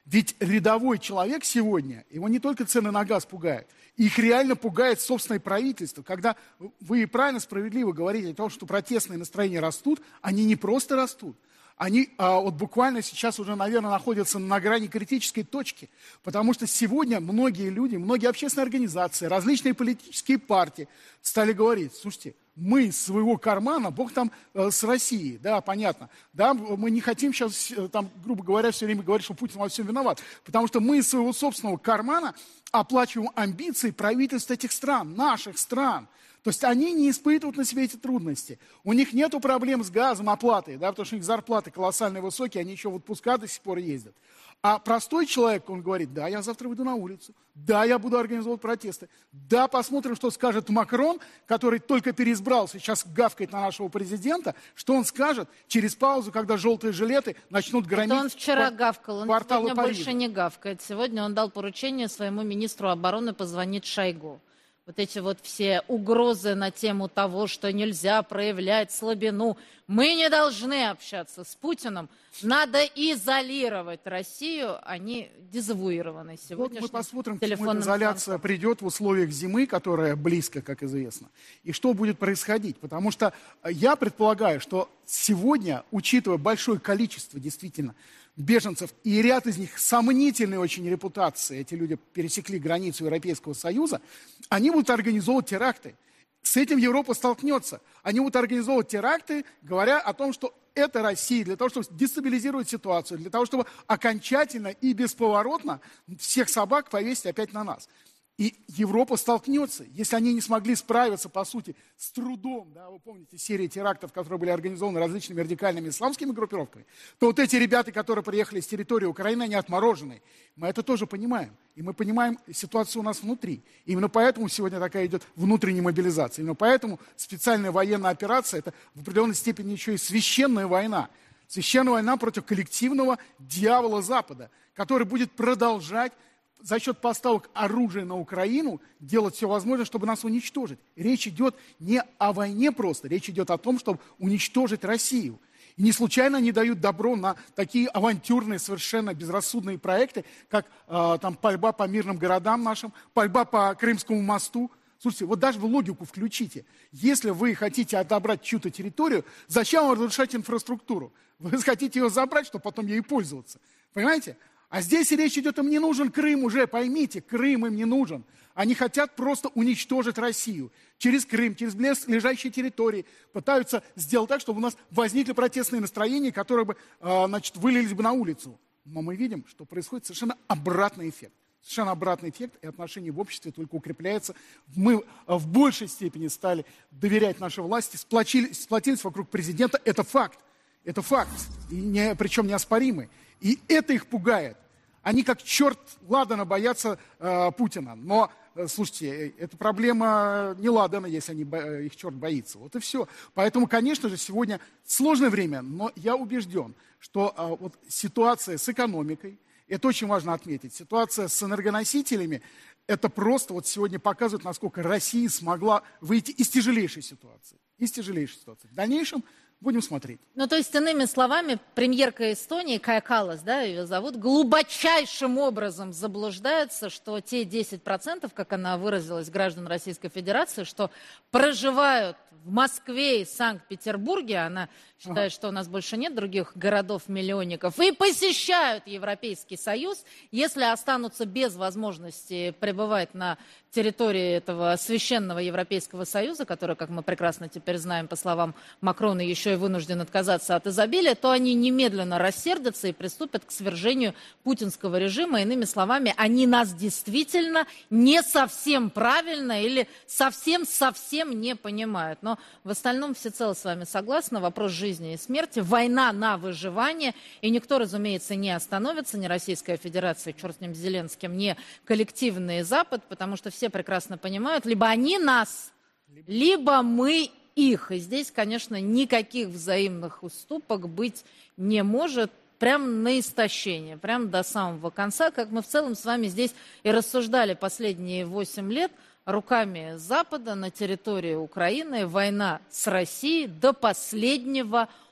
Ведь рядовой человек сегодня, его не только цены на газ пугают, их реально пугает собственное правительство. Когда вы правильно, справедливо говорите о том, что протестные настроения растут, они не просто растут. Они а, вот буквально сейчас уже, наверное, находятся на грани критической точки. Потому что сегодня многие люди, многие общественные организации, различные политические партии стали говорить: слушайте, мы из своего кармана, Бог там э, с Россией, да, понятно. Да, мы не хотим сейчас, э, там, грубо говоря, все время говорить, что Путин во всем виноват. Потому что мы из своего собственного кармана оплачиваем амбиции правительств этих стран, наших стран. То есть они не испытывают на себе эти трудности. У них нет проблем с газом, оплатой, да, потому что у них зарплаты колоссально высокие, они еще в отпуска до сих пор ездят. А простой человек, он говорит: да, я завтра выйду на улицу, да, я буду организовывать протесты, да, посмотрим, что скажет Макрон, который только переизбрался, сейчас гавкает на нашего президента, что он скажет через паузу, когда желтые жилеты начнут громить. Это он вчера гавкал, он сегодня Парижа. больше не гавкает. Сегодня он дал поручение своему министру обороны позвонить Шойгу. Вот эти вот все угрозы на тему того, что нельзя проявлять слабину. Мы не должны общаться с Путиным. Надо изолировать Россию. Они дезавуированы сегодня. Вот мы посмотрим, к чему эта изоляция звонком. придет в условиях зимы, которая близко, как известно. И что будет происходить. Потому что я предполагаю, что сегодня, учитывая большое количество действительно беженцев, и ряд из них сомнительной очень репутации, эти люди пересекли границу Европейского Союза, они будут организовывать теракты. С этим Европа столкнется. Они будут организовывать теракты, говоря о том, что это Россия, для того, чтобы дестабилизировать ситуацию, для того, чтобы окончательно и бесповоротно всех собак повесить опять на нас. И Европа столкнется, если они не смогли справиться, по сути, с трудом, да, вы помните серию терактов, которые были организованы различными радикальными исламскими группировками, то вот эти ребята, которые приехали с территории Украины, они отмороженные. Мы это тоже понимаем. И мы понимаем ситуацию у нас внутри. Именно поэтому сегодня такая идет внутренняя мобилизация. Именно поэтому специальная военная операция – это в определенной степени еще и священная война. Священная война против коллективного дьявола Запада, который будет продолжать за счет поставок оружия на Украину делать все возможное, чтобы нас уничтожить. Речь идет не о войне просто, речь идет о том, чтобы уничтожить Россию. И не случайно они дают добро на такие авантюрные, совершенно безрассудные проекты, как э, там, пальба по мирным городам нашим, пальба по Крымскому мосту. Слушайте, вот даже в логику включите. Если вы хотите отобрать чью-то территорию, зачем вам разрушать инфраструктуру? Вы хотите ее забрать, чтобы потом ею пользоваться. Понимаете? А здесь речь идет, им не нужен Крым уже, поймите, Крым им не нужен. Они хотят просто уничтожить Россию. Через Крым, через близлежащие территории пытаются сделать так, чтобы у нас возникли протестные настроения, которые бы, значит, вылились бы на улицу. Но мы видим, что происходит совершенно обратный эффект. Совершенно обратный эффект, и отношения в обществе только укрепляются. Мы в большей степени стали доверять нашей власти, сплотились, сплотились вокруг президента. Это факт. Это факт, и не, причем неоспоримый. И это их пугает. Они как черт ладана боятся э, Путина. Но, э, слушайте, эта проблема не ладана, если они, э, их черт боится. Вот и все. Поэтому, конечно же, сегодня сложное время, но я убежден, что э, вот ситуация с экономикой, это очень важно отметить, ситуация с энергоносителями, это просто вот сегодня показывает, насколько Россия смогла выйти из тяжелейшей ситуации. Из тяжелейшей ситуации. В дальнейшем будем смотреть. Ну, то есть, иными словами, премьерка Эстонии, Кая Каллас, да, ее зовут, глубочайшим образом заблуждается, что те десять процентов, как она выразилась, граждан Российской Федерации, что проживают в Москве и Санкт-Петербурге, она считает, что у нас больше нет других городов-миллионников, и посещают Европейский Союз, если останутся без возможности пребывать на территории этого священного Европейского Союза, который, как мы прекрасно теперь знаем, по словам Макрона, еще и вынужден отказаться от изобилия, то они немедленно рассердятся и приступят к свержению путинского режима. Иными словами, они нас действительно не совсем правильно или совсем-совсем не понимают. Но в остальном всецело с вами согласна. Вопрос жизни и смерти, война на выживание, и никто, разумеется, не остановится, ни Российская Федерация, черт с ним, Зеленским, ни коллективный Запад, потому что все прекрасно понимают, либо они нас, либо мы их. И здесь, конечно, никаких взаимных уступок быть не может, прям на истощение, прям до самого конца, как мы в целом с вами здесь и рассуждали последние восемь лет, руками Запада на территории Украины, война с Россией до последнего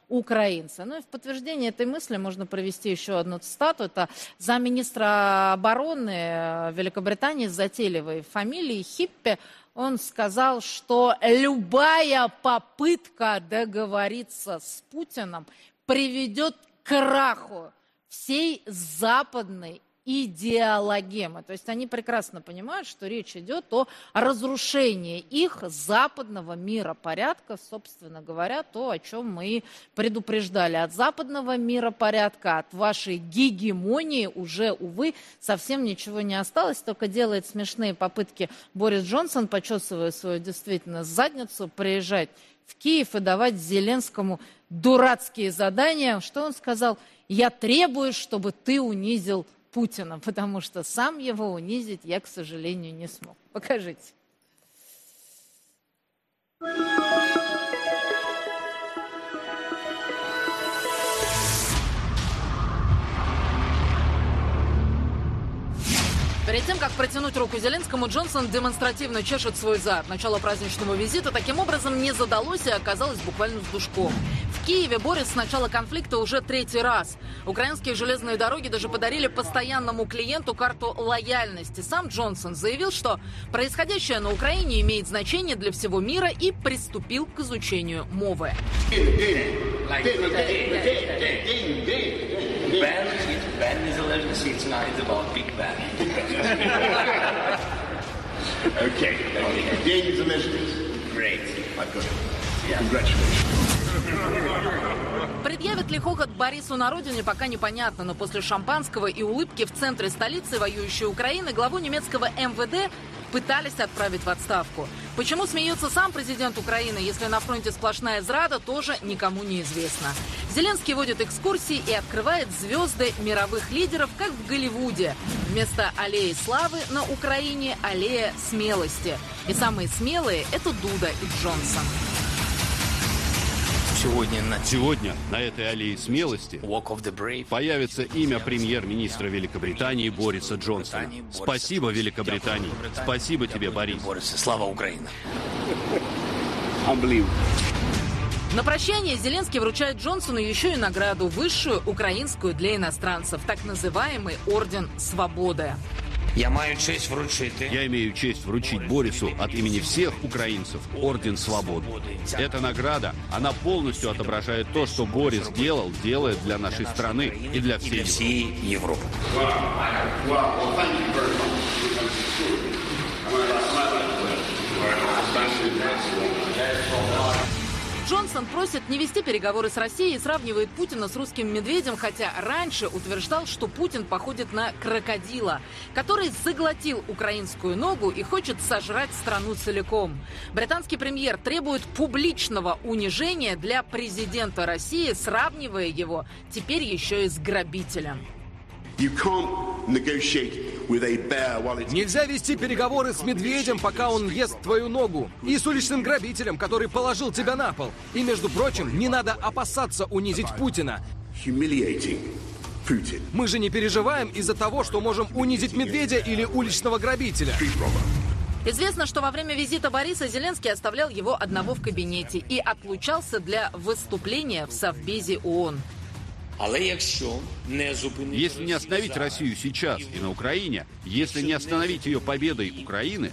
украинцы. Ну и в подтверждение этой мысли можно привести еще одну цитату. Это замминистра обороны Великобритании с затейливой фамилией Хиппи. Он сказал, что любая попытка договориться с Путиным приведет к краху всей западной идеологемы. То есть они прекрасно понимают, что речь идет о разрушении их западного миропорядка, собственно говоря, то, о чем мы и предупреждали. От западного миропорядка, от вашей гегемонии уже, увы, совсем ничего не осталось, только делает смешные попытки Борис Джонсон, почесывая свою действительно задницу, приезжать в Киев и давать Зеленскому дурацкие задания. Что он сказал? «Я требую, чтобы ты унизил Путина», потому что сам его унизить я, к сожалению, не смог. Покажите. Перед тем, как протянуть руку Зеленскому, Джонсон демонстративно чешет свой зад. Начало праздничного визита таким образом не задалось и оказалось буквально с душком. В Киеве Борис с начала конфликта уже третий раз. Украинские железные дороги даже подарили постоянному клиенту карту лояльности. Сам Джонсон заявил, что происходящее на Украине имеет значение для всего мира и приступил к изучению мовы. Ben is a legend tonight about Big Ben. Okay, okay. Games and measures. Great. I've got it. Yeah. Congratulations. Предъявит ли хохот Борису на родине, пока непонятно, но после шампанского и улыбки в центре столицы воюющей Украины главу немецкого эм вэ дэ пытались отправить в отставку. Почему смеется сам президент Украины, если на фронте сплошная зрада, тоже никому не известно. Зеленский водит экскурсии и открывает звезды мировых лидеров, как в Голливуде. Вместо аллеи славы на Украине аллея смелости. И самые смелые – это Дуда и Джонсон. Сегодня на... Сегодня на этой аллее смелости появится имя премьер-министра Великобритании Бориса Джонсона. Спасибо, Великобритании. Спасибо тебе, Борис. Слава Украине. На прощание Зеленский вручает Джонсону еще и награду высшую украинскую для иностранцев, так называемый Орден Свободы. Я имею честь вручить Борису от имени всех украинцев Орден Свободы. Эта награда, она полностью отображает то, что Борис делал, делает для нашей страны и для всей Европы. Джонсон просит не вести переговоры с Россией и сравнивает Путина с русским медведем, хотя раньше утверждал, что Путин походит на крокодила, который заглотил украинскую ногу и хочет сожрать страну целиком. Британский премьер требует публичного унижения для президента России, сравнивая его теперь еще и с грабителем. Нельзя вести переговоры с медведем, пока он ест твою ногу, и с уличным грабителем, который положил тебя на пол. И, между прочим, не надо опасаться унизить Путина. Мы же не переживаем из-за того, что можем унизить медведя или уличного грабителя. Известно, что во время визита Бориса Зеленский оставлял его одного в кабинете и отлучался для выступления в Совбезе ООН. Если не остановить Россию сейчас и на Украине, если не остановить ее победой Украины,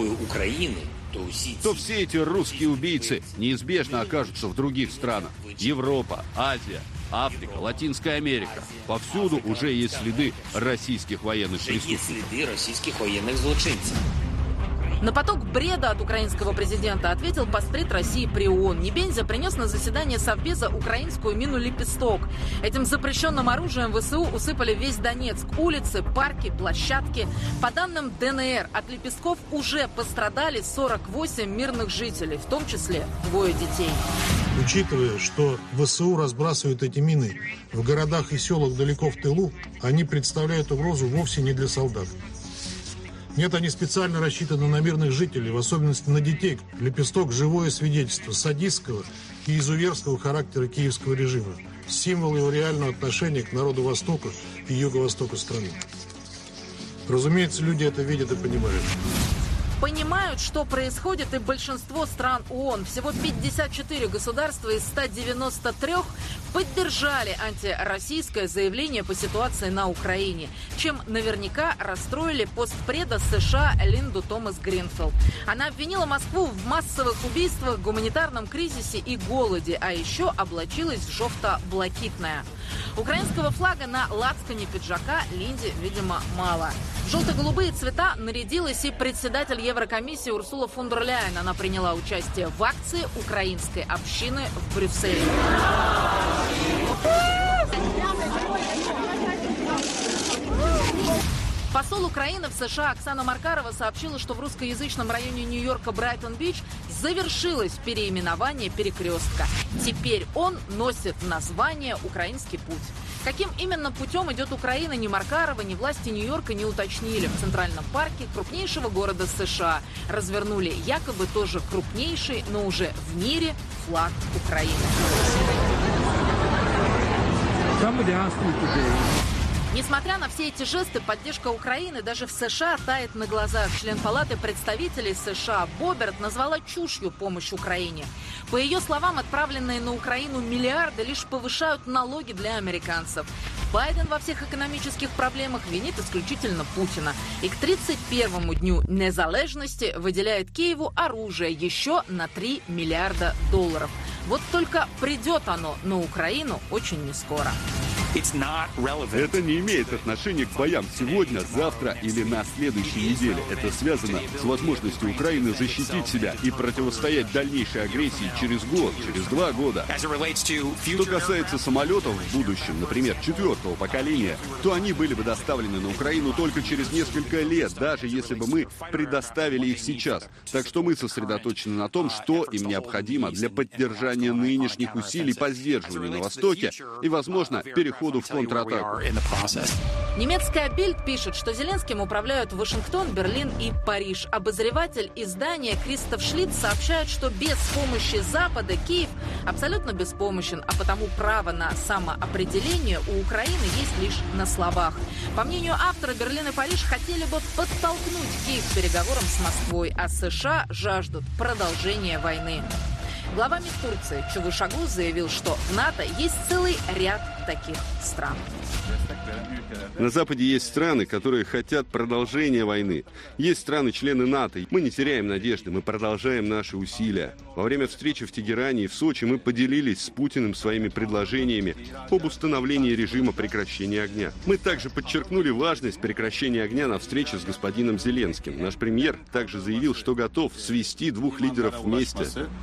то все эти русские убийцы неизбежно окажутся в других странах. Европа, Азия, Африка, Латинская Америка. Повсюду уже есть следы российских военных преступников. На поток бреда от украинского президента ответил пострит России при ООН. Небензя принес на заседание Совбеза украинскую мину «Лепесток». Этим запрещенным оружием ВСУ усыпали весь Донецк. Улицы, парки, площадки. По данным дэ эн эр, от «Лепестков» уже пострадали сорок восемь мирных жителей, в том числе двое детей. Учитывая, что ВСУ разбрасывают эти мины в городах и селах далеко в тылу, они представляют угрозу вовсе не для солдат. Нет, они специально рассчитаны на мирных жителей, в особенности на детей. «Лепесток» – живое свидетельство садистского и изуверского характера киевского режима, символ его реального отношения к народу Востока и Юго-Востока страны. Разумеется, люди это видят и понимают. Понимают, что происходит, и большинство стран ООН. Всего пятьдесят четыре государства из ста девяноста трёх поддержали антироссийское заявление по ситуации на Украине, чем наверняка расстроили постпреда США Линду Томас Гринфилд. Она обвинила Москву в массовых убийствах, гуманитарном кризисе и голоде, а еще облачилась в жовто-блакитное. Украинского флага на лацкане пиджака Линде, видимо, мало. В желто-голубые цвета нарядилась и председатель Еврокомиссии Урсула фон дер Ляйен. Она приняла участие в акции украинской общины в Брюсселе. Посол Украины в США Оксана Маркарова сообщила, что в русскоязычном районе Нью-Йорка Брайтон-Бич завершилось переименование перекрестка. Теперь он носит название «Украинский путь». Каким именно путем идет Украина, ни Маркарова, ни власти Нью-Йорка не уточнили. В Центральном парке крупнейшего города США развернули якобы тоже крупнейший, но уже в мире флаг Украины. Несмотря на все эти жесты, поддержка Украины даже в США тает на глазах. Член Палаты представителей США Боберт назвала чушью помощь Украине. По ее словам, отправленные на Украину миллиарды лишь повышают налоги для американцев. Байден во всех экономических проблемах винит исключительно Путина. И к тридцать первому дню незалежности выделяет Киеву оружие еще на три миллиарда долларов. Вот только придет оно на Украину очень нескоро. Это не имеет отношения к боям сегодня, завтра или на следующей неделе. Это связано с возможностью Украины защитить себя и противостоять дальнейшей агрессии через год, через два года. Что касается самолетов в будущем, например, четвертого поколения, то они были бы доставлены на Украину только через несколько лет, даже если бы мы предоставили их сейчас. Так что мы сосредоточены на том, что им необходимо для поддержания нынешних усилий по сдерживанию на Востоке и, возможно, переходу в контратаку. Немецкая Бильд пишет, что Зеленским управляют Вашингтон, Берлин и Париж. Обозреватель издания Кристоф Шлиц сообщает, что без помощи Запада Киев абсолютно беспомощен, а потому право на самоопределение у Украины есть лишь на словах. По мнению автора, Берлин и Париж хотели бы подтолкнуть Киев к переговорам с Москвой, а США жаждут продолжения войны. Глава МИД Турции Чавушоглу заявил, что в НАТО есть целый ряд таких стран. На Западе есть страны, которые хотят продолжения войны. Есть страны-члены НАТО. Мы не теряем надежды, мы продолжаем наши усилия. Во время встречи в Тегеране и в Сочи мы поделились с Путиным своими предложениями об установлении режима прекращения огня. Мы также подчеркнули важность прекращения огня на встрече с господином Зеленским. Наш премьер также заявил, что готов свести двух лидеров вместе.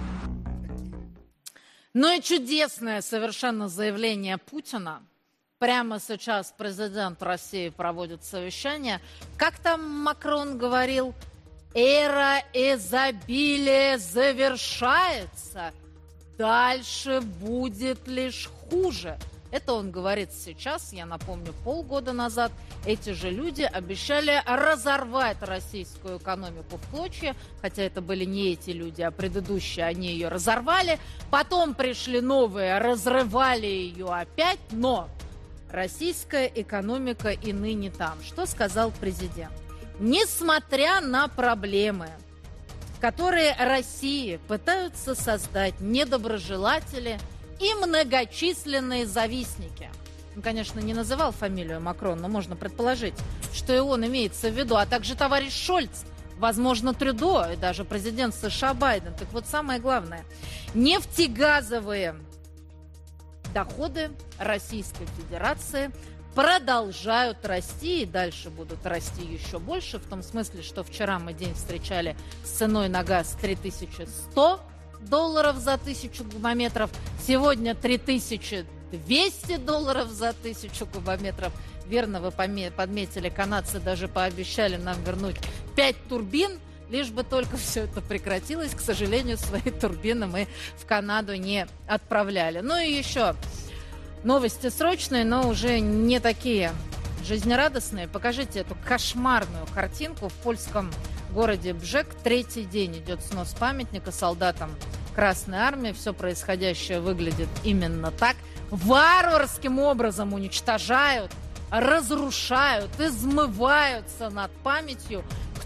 Ну и чудесное совершенно заявление Путина. Прямо сейчас президент России проводит совещание. Как там Макрон говорил? Эра изобилия завершается. Дальше будет лишь хуже. Это он говорит сейчас, я напомню, полгода назад. Эти же люди обещали разорвать российскую экономику в клочья, хотя это были не эти люди, а предыдущие, они ее разорвали. Потом пришли новые, разрывали ее опять, но российская экономика и ныне там. Что сказал президент? Несмотря на проблемы, которые России пытаются создать недоброжелатели и многочисленные завистники. Он, конечно, не называл фамилию Макрон, но можно предположить, что и он имеется в виду, а также товарищ Шольц, возможно, Трюдо и даже президент США Байден. Так вот, самое главное, нефтегазовые доходы Российской Федерации продолжают расти и дальше будут расти еще больше, в том смысле, что вчера мы день встречали с ценой на газ три тысячи сто долларов за тысячу кубометров. Сегодня три тысячи двести долларов за тысячу кубометров. Верно вы подметили, канадцы даже пообещали нам вернуть пять турбин, лишь бы только все это прекратилось. К сожалению, свои турбины мы в Канаду не отправляли. Ну и еще новости срочные, но уже не такие жизнерадостные. Покажите эту кошмарную картинку в польском городе Бжек. Третий день идет снос памятника солдатам Красной Армии. Все происходящее выглядит именно так. Варварским образом уничтожают, разрушают, измываются над памятью.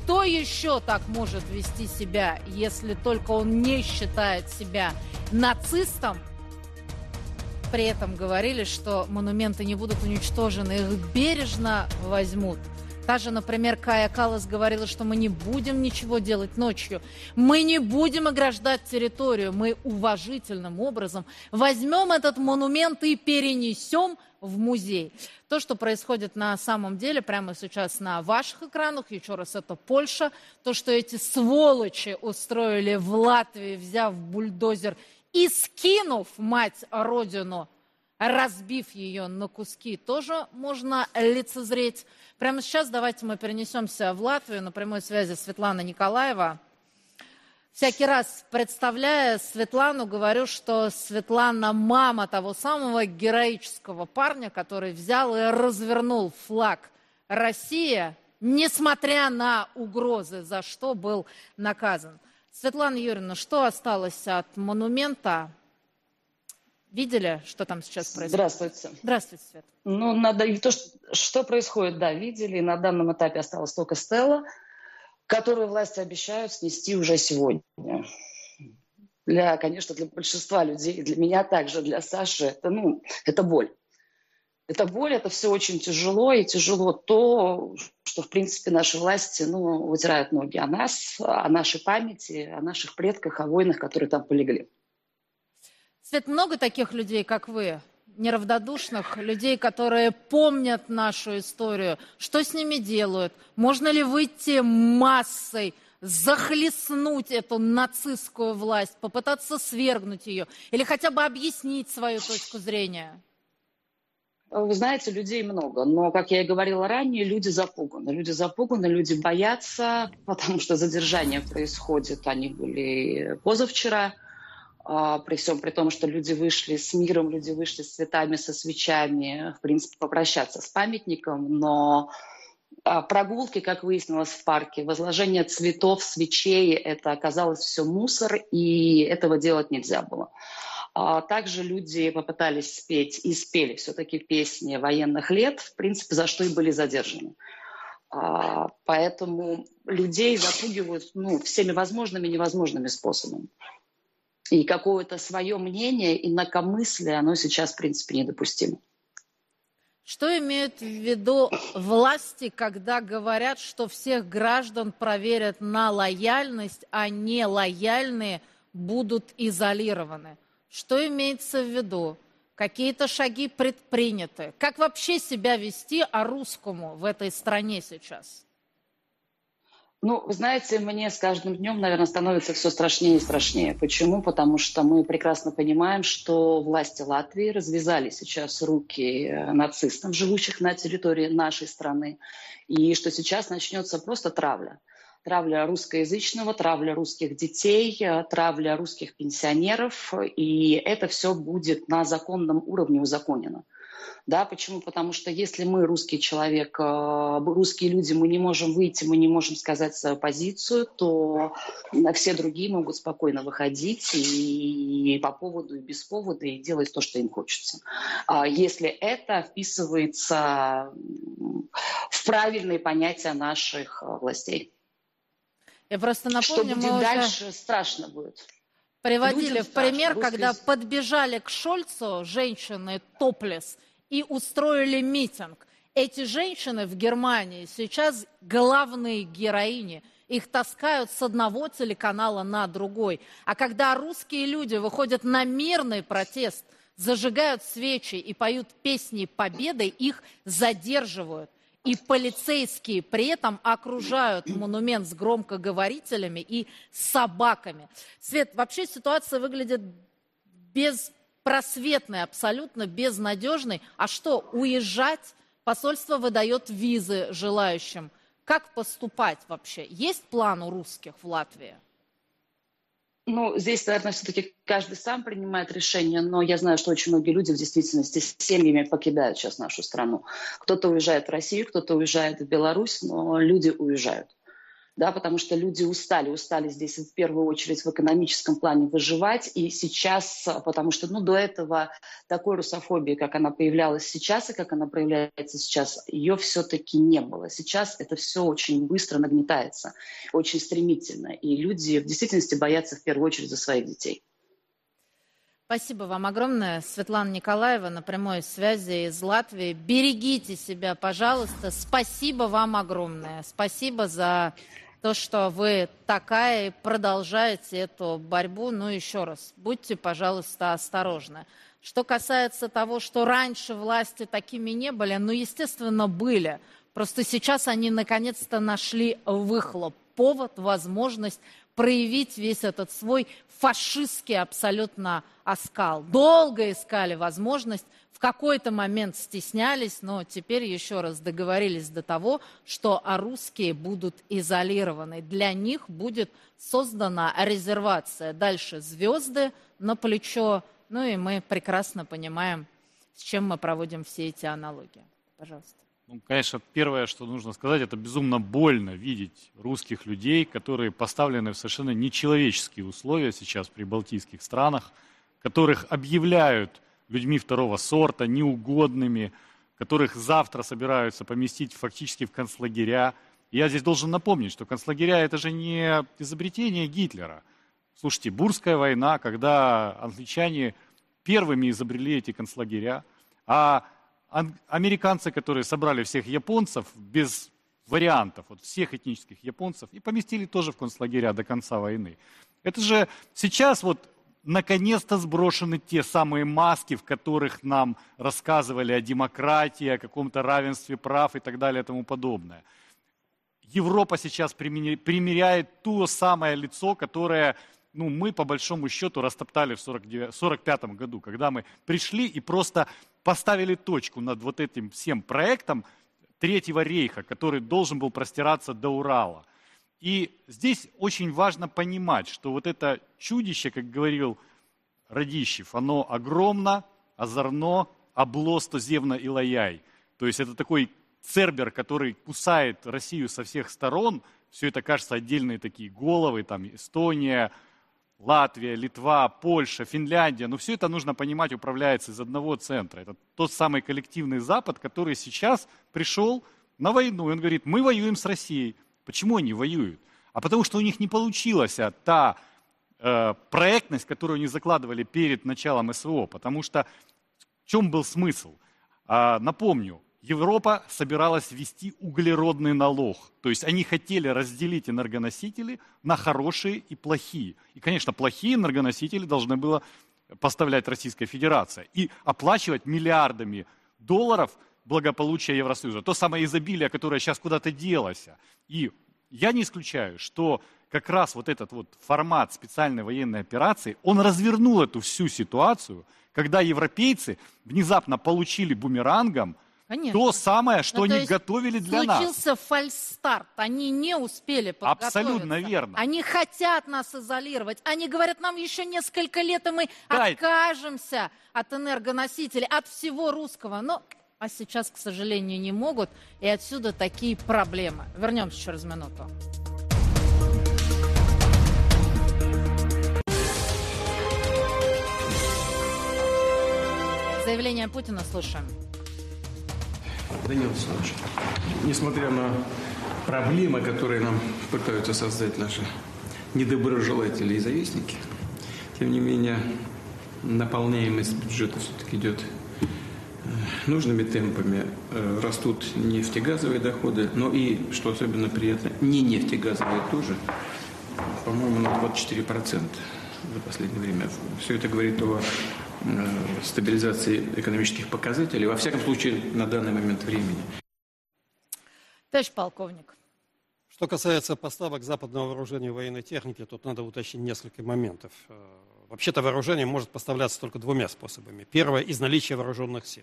кто еще так может вести себя, если только он не считает себя нацистом? При этом говорили, что монументы не будут уничтожены, их бережно возьмут. Та же, например, Кая Каллас говорила, что мы не будем ничего делать ночью. Мы не будем ограждать территорию. Мы уважительным образом возьмем этот монумент и перенесем в музей. То, что происходит на самом деле прямо сейчас на ваших экранах, еще раз, это Польша. То, что эти сволочи устроили в Латвии, взяв бульдозер и скинув мать родину, разбив ее на куски, тоже можно лицезреть. Прямо сейчас давайте мы перенесемся в Латвию. На прямой связи Светлана Николаева. Всякий раз, представляя Светлану, говорю, что Светлана мама того самого героического парня, который взял и развернул флаг России, несмотря на угрозы, за что был наказан. Светлана Юрьевна, что осталось от монумента? Видели, что там сейчас происходит? Здравствуйте. Здравствуйте, Свет. Ну, надо и то, что, что происходит, да, видели. И на данном этапе осталась только стела, которую власти обещают снести уже сегодня. Для, конечно, для большинства людей, для меня также, для Саши, это, ну, это боль. Это боль, это все очень тяжело, и тяжело то, что, в принципе, наши власти, ну, вытирают ноги о нас, о нашей памяти, о наших предках, о войнах, которые там полегли. Свет, много таких людей, как вы, неравнодушных, людей, которые помнят нашу историю. Что с ними делают? Можно ли выйти массой, захлестнуть эту нацистскую власть, попытаться свергнуть ее или хотя бы объяснить свою точку зрения? Вы знаете, людей много, но, как я и говорила ранее, люди запуганы. Люди запуганы, люди боятся, потому что задержания происходят, они были позавчера. При всем при том, что люди вышли с миром, люди вышли с цветами, со свечами, в принципе, попрощаться с памятником, но прогулки, как выяснилось в парке, возложение цветов, свечей, это оказалось все мусор, и этого делать нельзя было. Также люди попытались спеть и спели все-таки песни военных лет, в принципе, за что и были задержаны. Поэтому людей запугивают, ну, всеми возможными и невозможными способами. И какое-то свое мнение, инакомыслие, оно сейчас, в принципе, недопустимо. Что имеют в виду власти, когда говорят, что всех граждан проверят на лояльность, а нелояльные будут изолированы? Что имеется в виду? Какие-то шаги предприняты? Как вообще себя вести а-русскому в этой стране сейчас? Ну, вы знаете, мне с каждым днем, наверное, становится все страшнее и страшнее. Почему? Потому что мы прекрасно понимаем, что власти Латвии развязали сейчас руки нацистам, живущих на территории нашей страны, и что сейчас начнется просто травля. Травля русскоязычного, травля русских детей, травля русских пенсионеров, и это все будет на законном уровне узаконено. Да, почему? Потому что если мы, русский человек, русские люди, мы не можем выйти, мы не можем сказать свою позицию, то все другие могут спокойно выходить и по поводу, и без повода, и делать то, что им хочется. Если это вписывается в правильные понятия наших властей. Я просто напомню, что будет мы дальше, уже страшно будет. приводили Людям в пример, страшно. когда Русские... подбежали к Шольцу женщины топлес и устроили митинг. Эти женщины в Германии сейчас главные героини. Их таскают с одного телеканала на другой. А когда русские люди выходят на мирный протест, зажигают свечи и поют песни победы, их задерживают. И полицейские при этом окружают монумент с громкоговорителями и собаками. Свет, вообще ситуация выглядит беспросветной, абсолютно безнадежной. А что, уезжать? Посольство выдает визы желающим. Как поступать вообще? Есть план у русских в Латвии? Ну, здесь, наверное, все-таки каждый сам принимает решение, но я знаю, что очень многие люди в действительности с семьями покидают сейчас нашу страну. Кто-то уезжает в Россию, кто-то уезжает в Беларусь, но люди уезжают. да, потому что люди устали, устали здесь в первую очередь в экономическом плане выживать, и сейчас, потому что, ну, до этого такой русофобии, как она появлялась сейчас и как она проявляется сейчас, ее все-таки не было. Сейчас это все очень быстро нагнетается, очень стремительно, и люди в действительности боятся в первую очередь за своих детей. Спасибо вам огромное. Светлана Николаева на прямой связи из Латвии. Берегите себя, пожалуйста. Спасибо вам огромное. Спасибо за то, что вы такая и продолжаете эту борьбу. Ну, еще раз, будьте, пожалуйста, осторожны. Что касается того, что раньше власти такими не были, ну, естественно, были. Просто сейчас они наконец-то нашли выхлоп, повод, возможность проявить весь этот свой фашистский абсолютно оскал. Долго искали возможность, в какой-то момент стеснялись, но теперь еще раз договорились до того, что русские будут изолированы. Для них будет создана резервация. Дальше звезды на плечо. Ну и мы прекрасно понимаем, с чем мы проводим все эти аналогии. Пожалуйста. Ну, конечно, первое, что нужно сказать, это безумно больно видеть русских людей, которые поставлены в совершенно нечеловеческие условия сейчас в прибалтийских странах, которых объявляют людьми второго сорта, неугодными, которых завтра собираются поместить фактически в концлагеря. Я здесь должен напомнить, что концлагеря – это же не изобретение Гитлера. Слушайте, Бурская война, когда англичане первыми изобрели эти концлагеря, а американцы, которые собрали всех японцев без вариантов, вот всех этнических японцев, и поместили тоже в концлагеря до конца войны. Это же сейчас вот наконец-то сброшены те самые маски, в которых нам рассказывали о демократии, о каком-то равенстве прав и так далее и тому подобное. Европа сейчас примеряет то самое лицо, которое, ну, мы по большому счету растоптали в сорок пятом году, когда мы пришли и просто поставили точку над вот этим всем проектом Третьего рейха, который должен был простираться до Урала. И здесь очень важно понимать, что вот это чудище, как говорил Радищев, оно огромно, озорно, облосто, зевно и лаяй. То есть это такой цербер, который кусает Россию со всех сторон. Все это, кажется, отдельные такие головы, там Эстония, Латвия, Литва, Польша, Финляндия. Но все это, нужно понимать, управляется из одного центра. Это тот самый коллективный Запад, который сейчас пришел на войну. И он говорит, мы воюем с Россией. Почему они воюют? А потому что у них не получилась а, та э, проектность, которую они закладывали перед началом СВО. Потому что в чем был смысл? А, напомню, Европа собиралась ввести углеродный налог. То есть они хотели разделить энергоносители на хорошие и плохие. И, конечно, плохие энергоносители должны было поставлять Российская Федерация. И оплачивать миллиардами долларов благополучия Евросоюза. То самое изобилие, которое сейчас куда-то делось. И я не исключаю, что как раз вот этот вот формат специальной военной операции, он развернул эту всю ситуацию, когда европейцы внезапно получили бумерангом Конечно. То самое, что ну, они готовили для нас. Случился фальстарт. Они не успели подготовиться. Абсолютно верно. Они хотят нас изолировать. Они говорят, нам еще несколько лет, и мы да. откажемся от энергоносителей, от всего русского. Но а сейчас, к сожалению, не могут. И отсюда такие проблемы. Вернемся через минуту. Заявление Путина слушаем. Данил Александрович, несмотря на проблемы, которые нам пытаются создать наши недоброжелатели и завистники, тем не менее наполняемость бюджета все-таки идет нужными темпами. Растут нефтегазовые доходы, но и, что особенно приятно, не нефтегазовые тоже, по-моему, на двадцать четыре процента за последнее время. Все это говорит о стабилизации экономических показателей, во всяком случае, на данный момент времени. Товарищ полковник. Что касается поставок западного вооружения и военной техники, тут надо уточнить несколько моментов. Вообще-то вооружение может поставляться только двумя способами. Первое – из наличия вооруженных сил.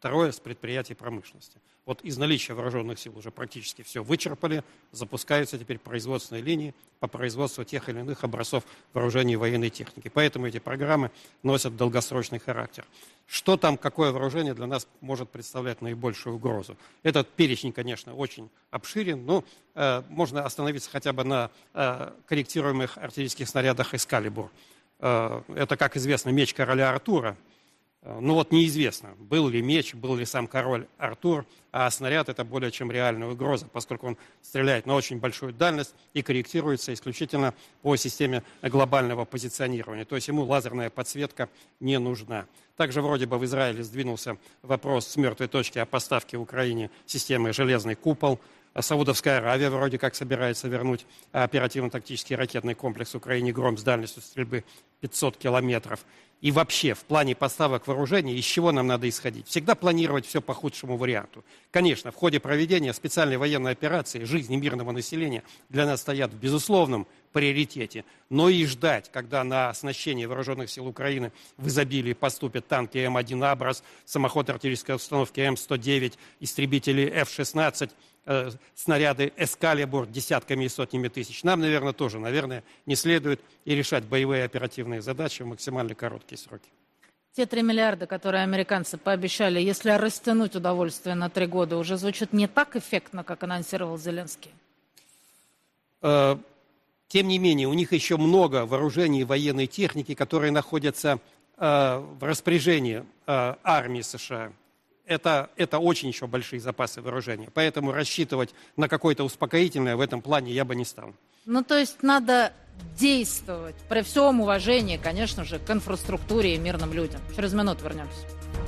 Второе, с предприятий промышленности. Вот из наличия вооруженных сил уже практически все вычерпали, запускаются теперь производственные линии по производству тех или иных образцов вооружений и военной техники. Поэтому эти программы носят долгосрочный характер. Что там, какое вооружение для нас может представлять наибольшую угрозу? Этот перечень, конечно, очень обширен, но э, можно остановиться хотя бы на э, корректируемых артиллерийских снарядах «Эскалибур». Э, это, как известно, меч короля Артура. Ну вот неизвестно, был ли меч, был ли сам король Артур, а снаряд это более чем реальная угроза, поскольку он стреляет на очень большую дальность и корректируется исключительно по системе глобального позиционирования. То есть ему лазерная подсветка не нужна. Также вроде бы в Израиле сдвинулся вопрос с мертвой точки о поставке Украине системы «Железный купол». Саудовская Аравия вроде как собирается вернуть оперативно-тактический ракетный комплекс Украине «Гром» с дальностью стрельбы пятьсот километров. И вообще, в плане поставок вооружений, из чего нам надо исходить? Всегда планировать все по худшему варианту. Конечно, в ходе проведения специальной военной операции жизни мирного населения для нас стоят в безусловном приоритете. Но и ждать, когда на оснащение вооруженных сил Украины в изобилии поступят танки Эм один «Абрас», самоходные артиллерийской установки Эм сто девять, истребители Эф шестнадцать, э, снаряды «Эскалибур» десятками и сотнями тысяч. Нам, наверное, тоже, наверное, не следует и решать боевые оперативные задачи в максимально короткие сроки. Те три миллиарда, которые американцы пообещали, если растянуть удовольствие на три года, уже звучит не так эффектно, как анонсировал Зеленский? Э, Тем не менее, у них еще много вооружений и военной техники, которые находятся э, в распоряжении э, армии США. Это, это очень еще большие запасы вооружения. Поэтому рассчитывать на какое-то успокоительное в этом плане я бы не стал. Ну, то есть надо действовать при всем уважении, конечно же, к инфраструктуре и мирным людям. Через минуту вернемся.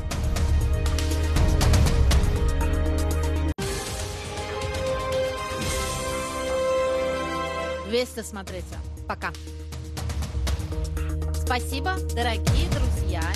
Вести смотрите. Пока. Спасибо, дорогие друзья.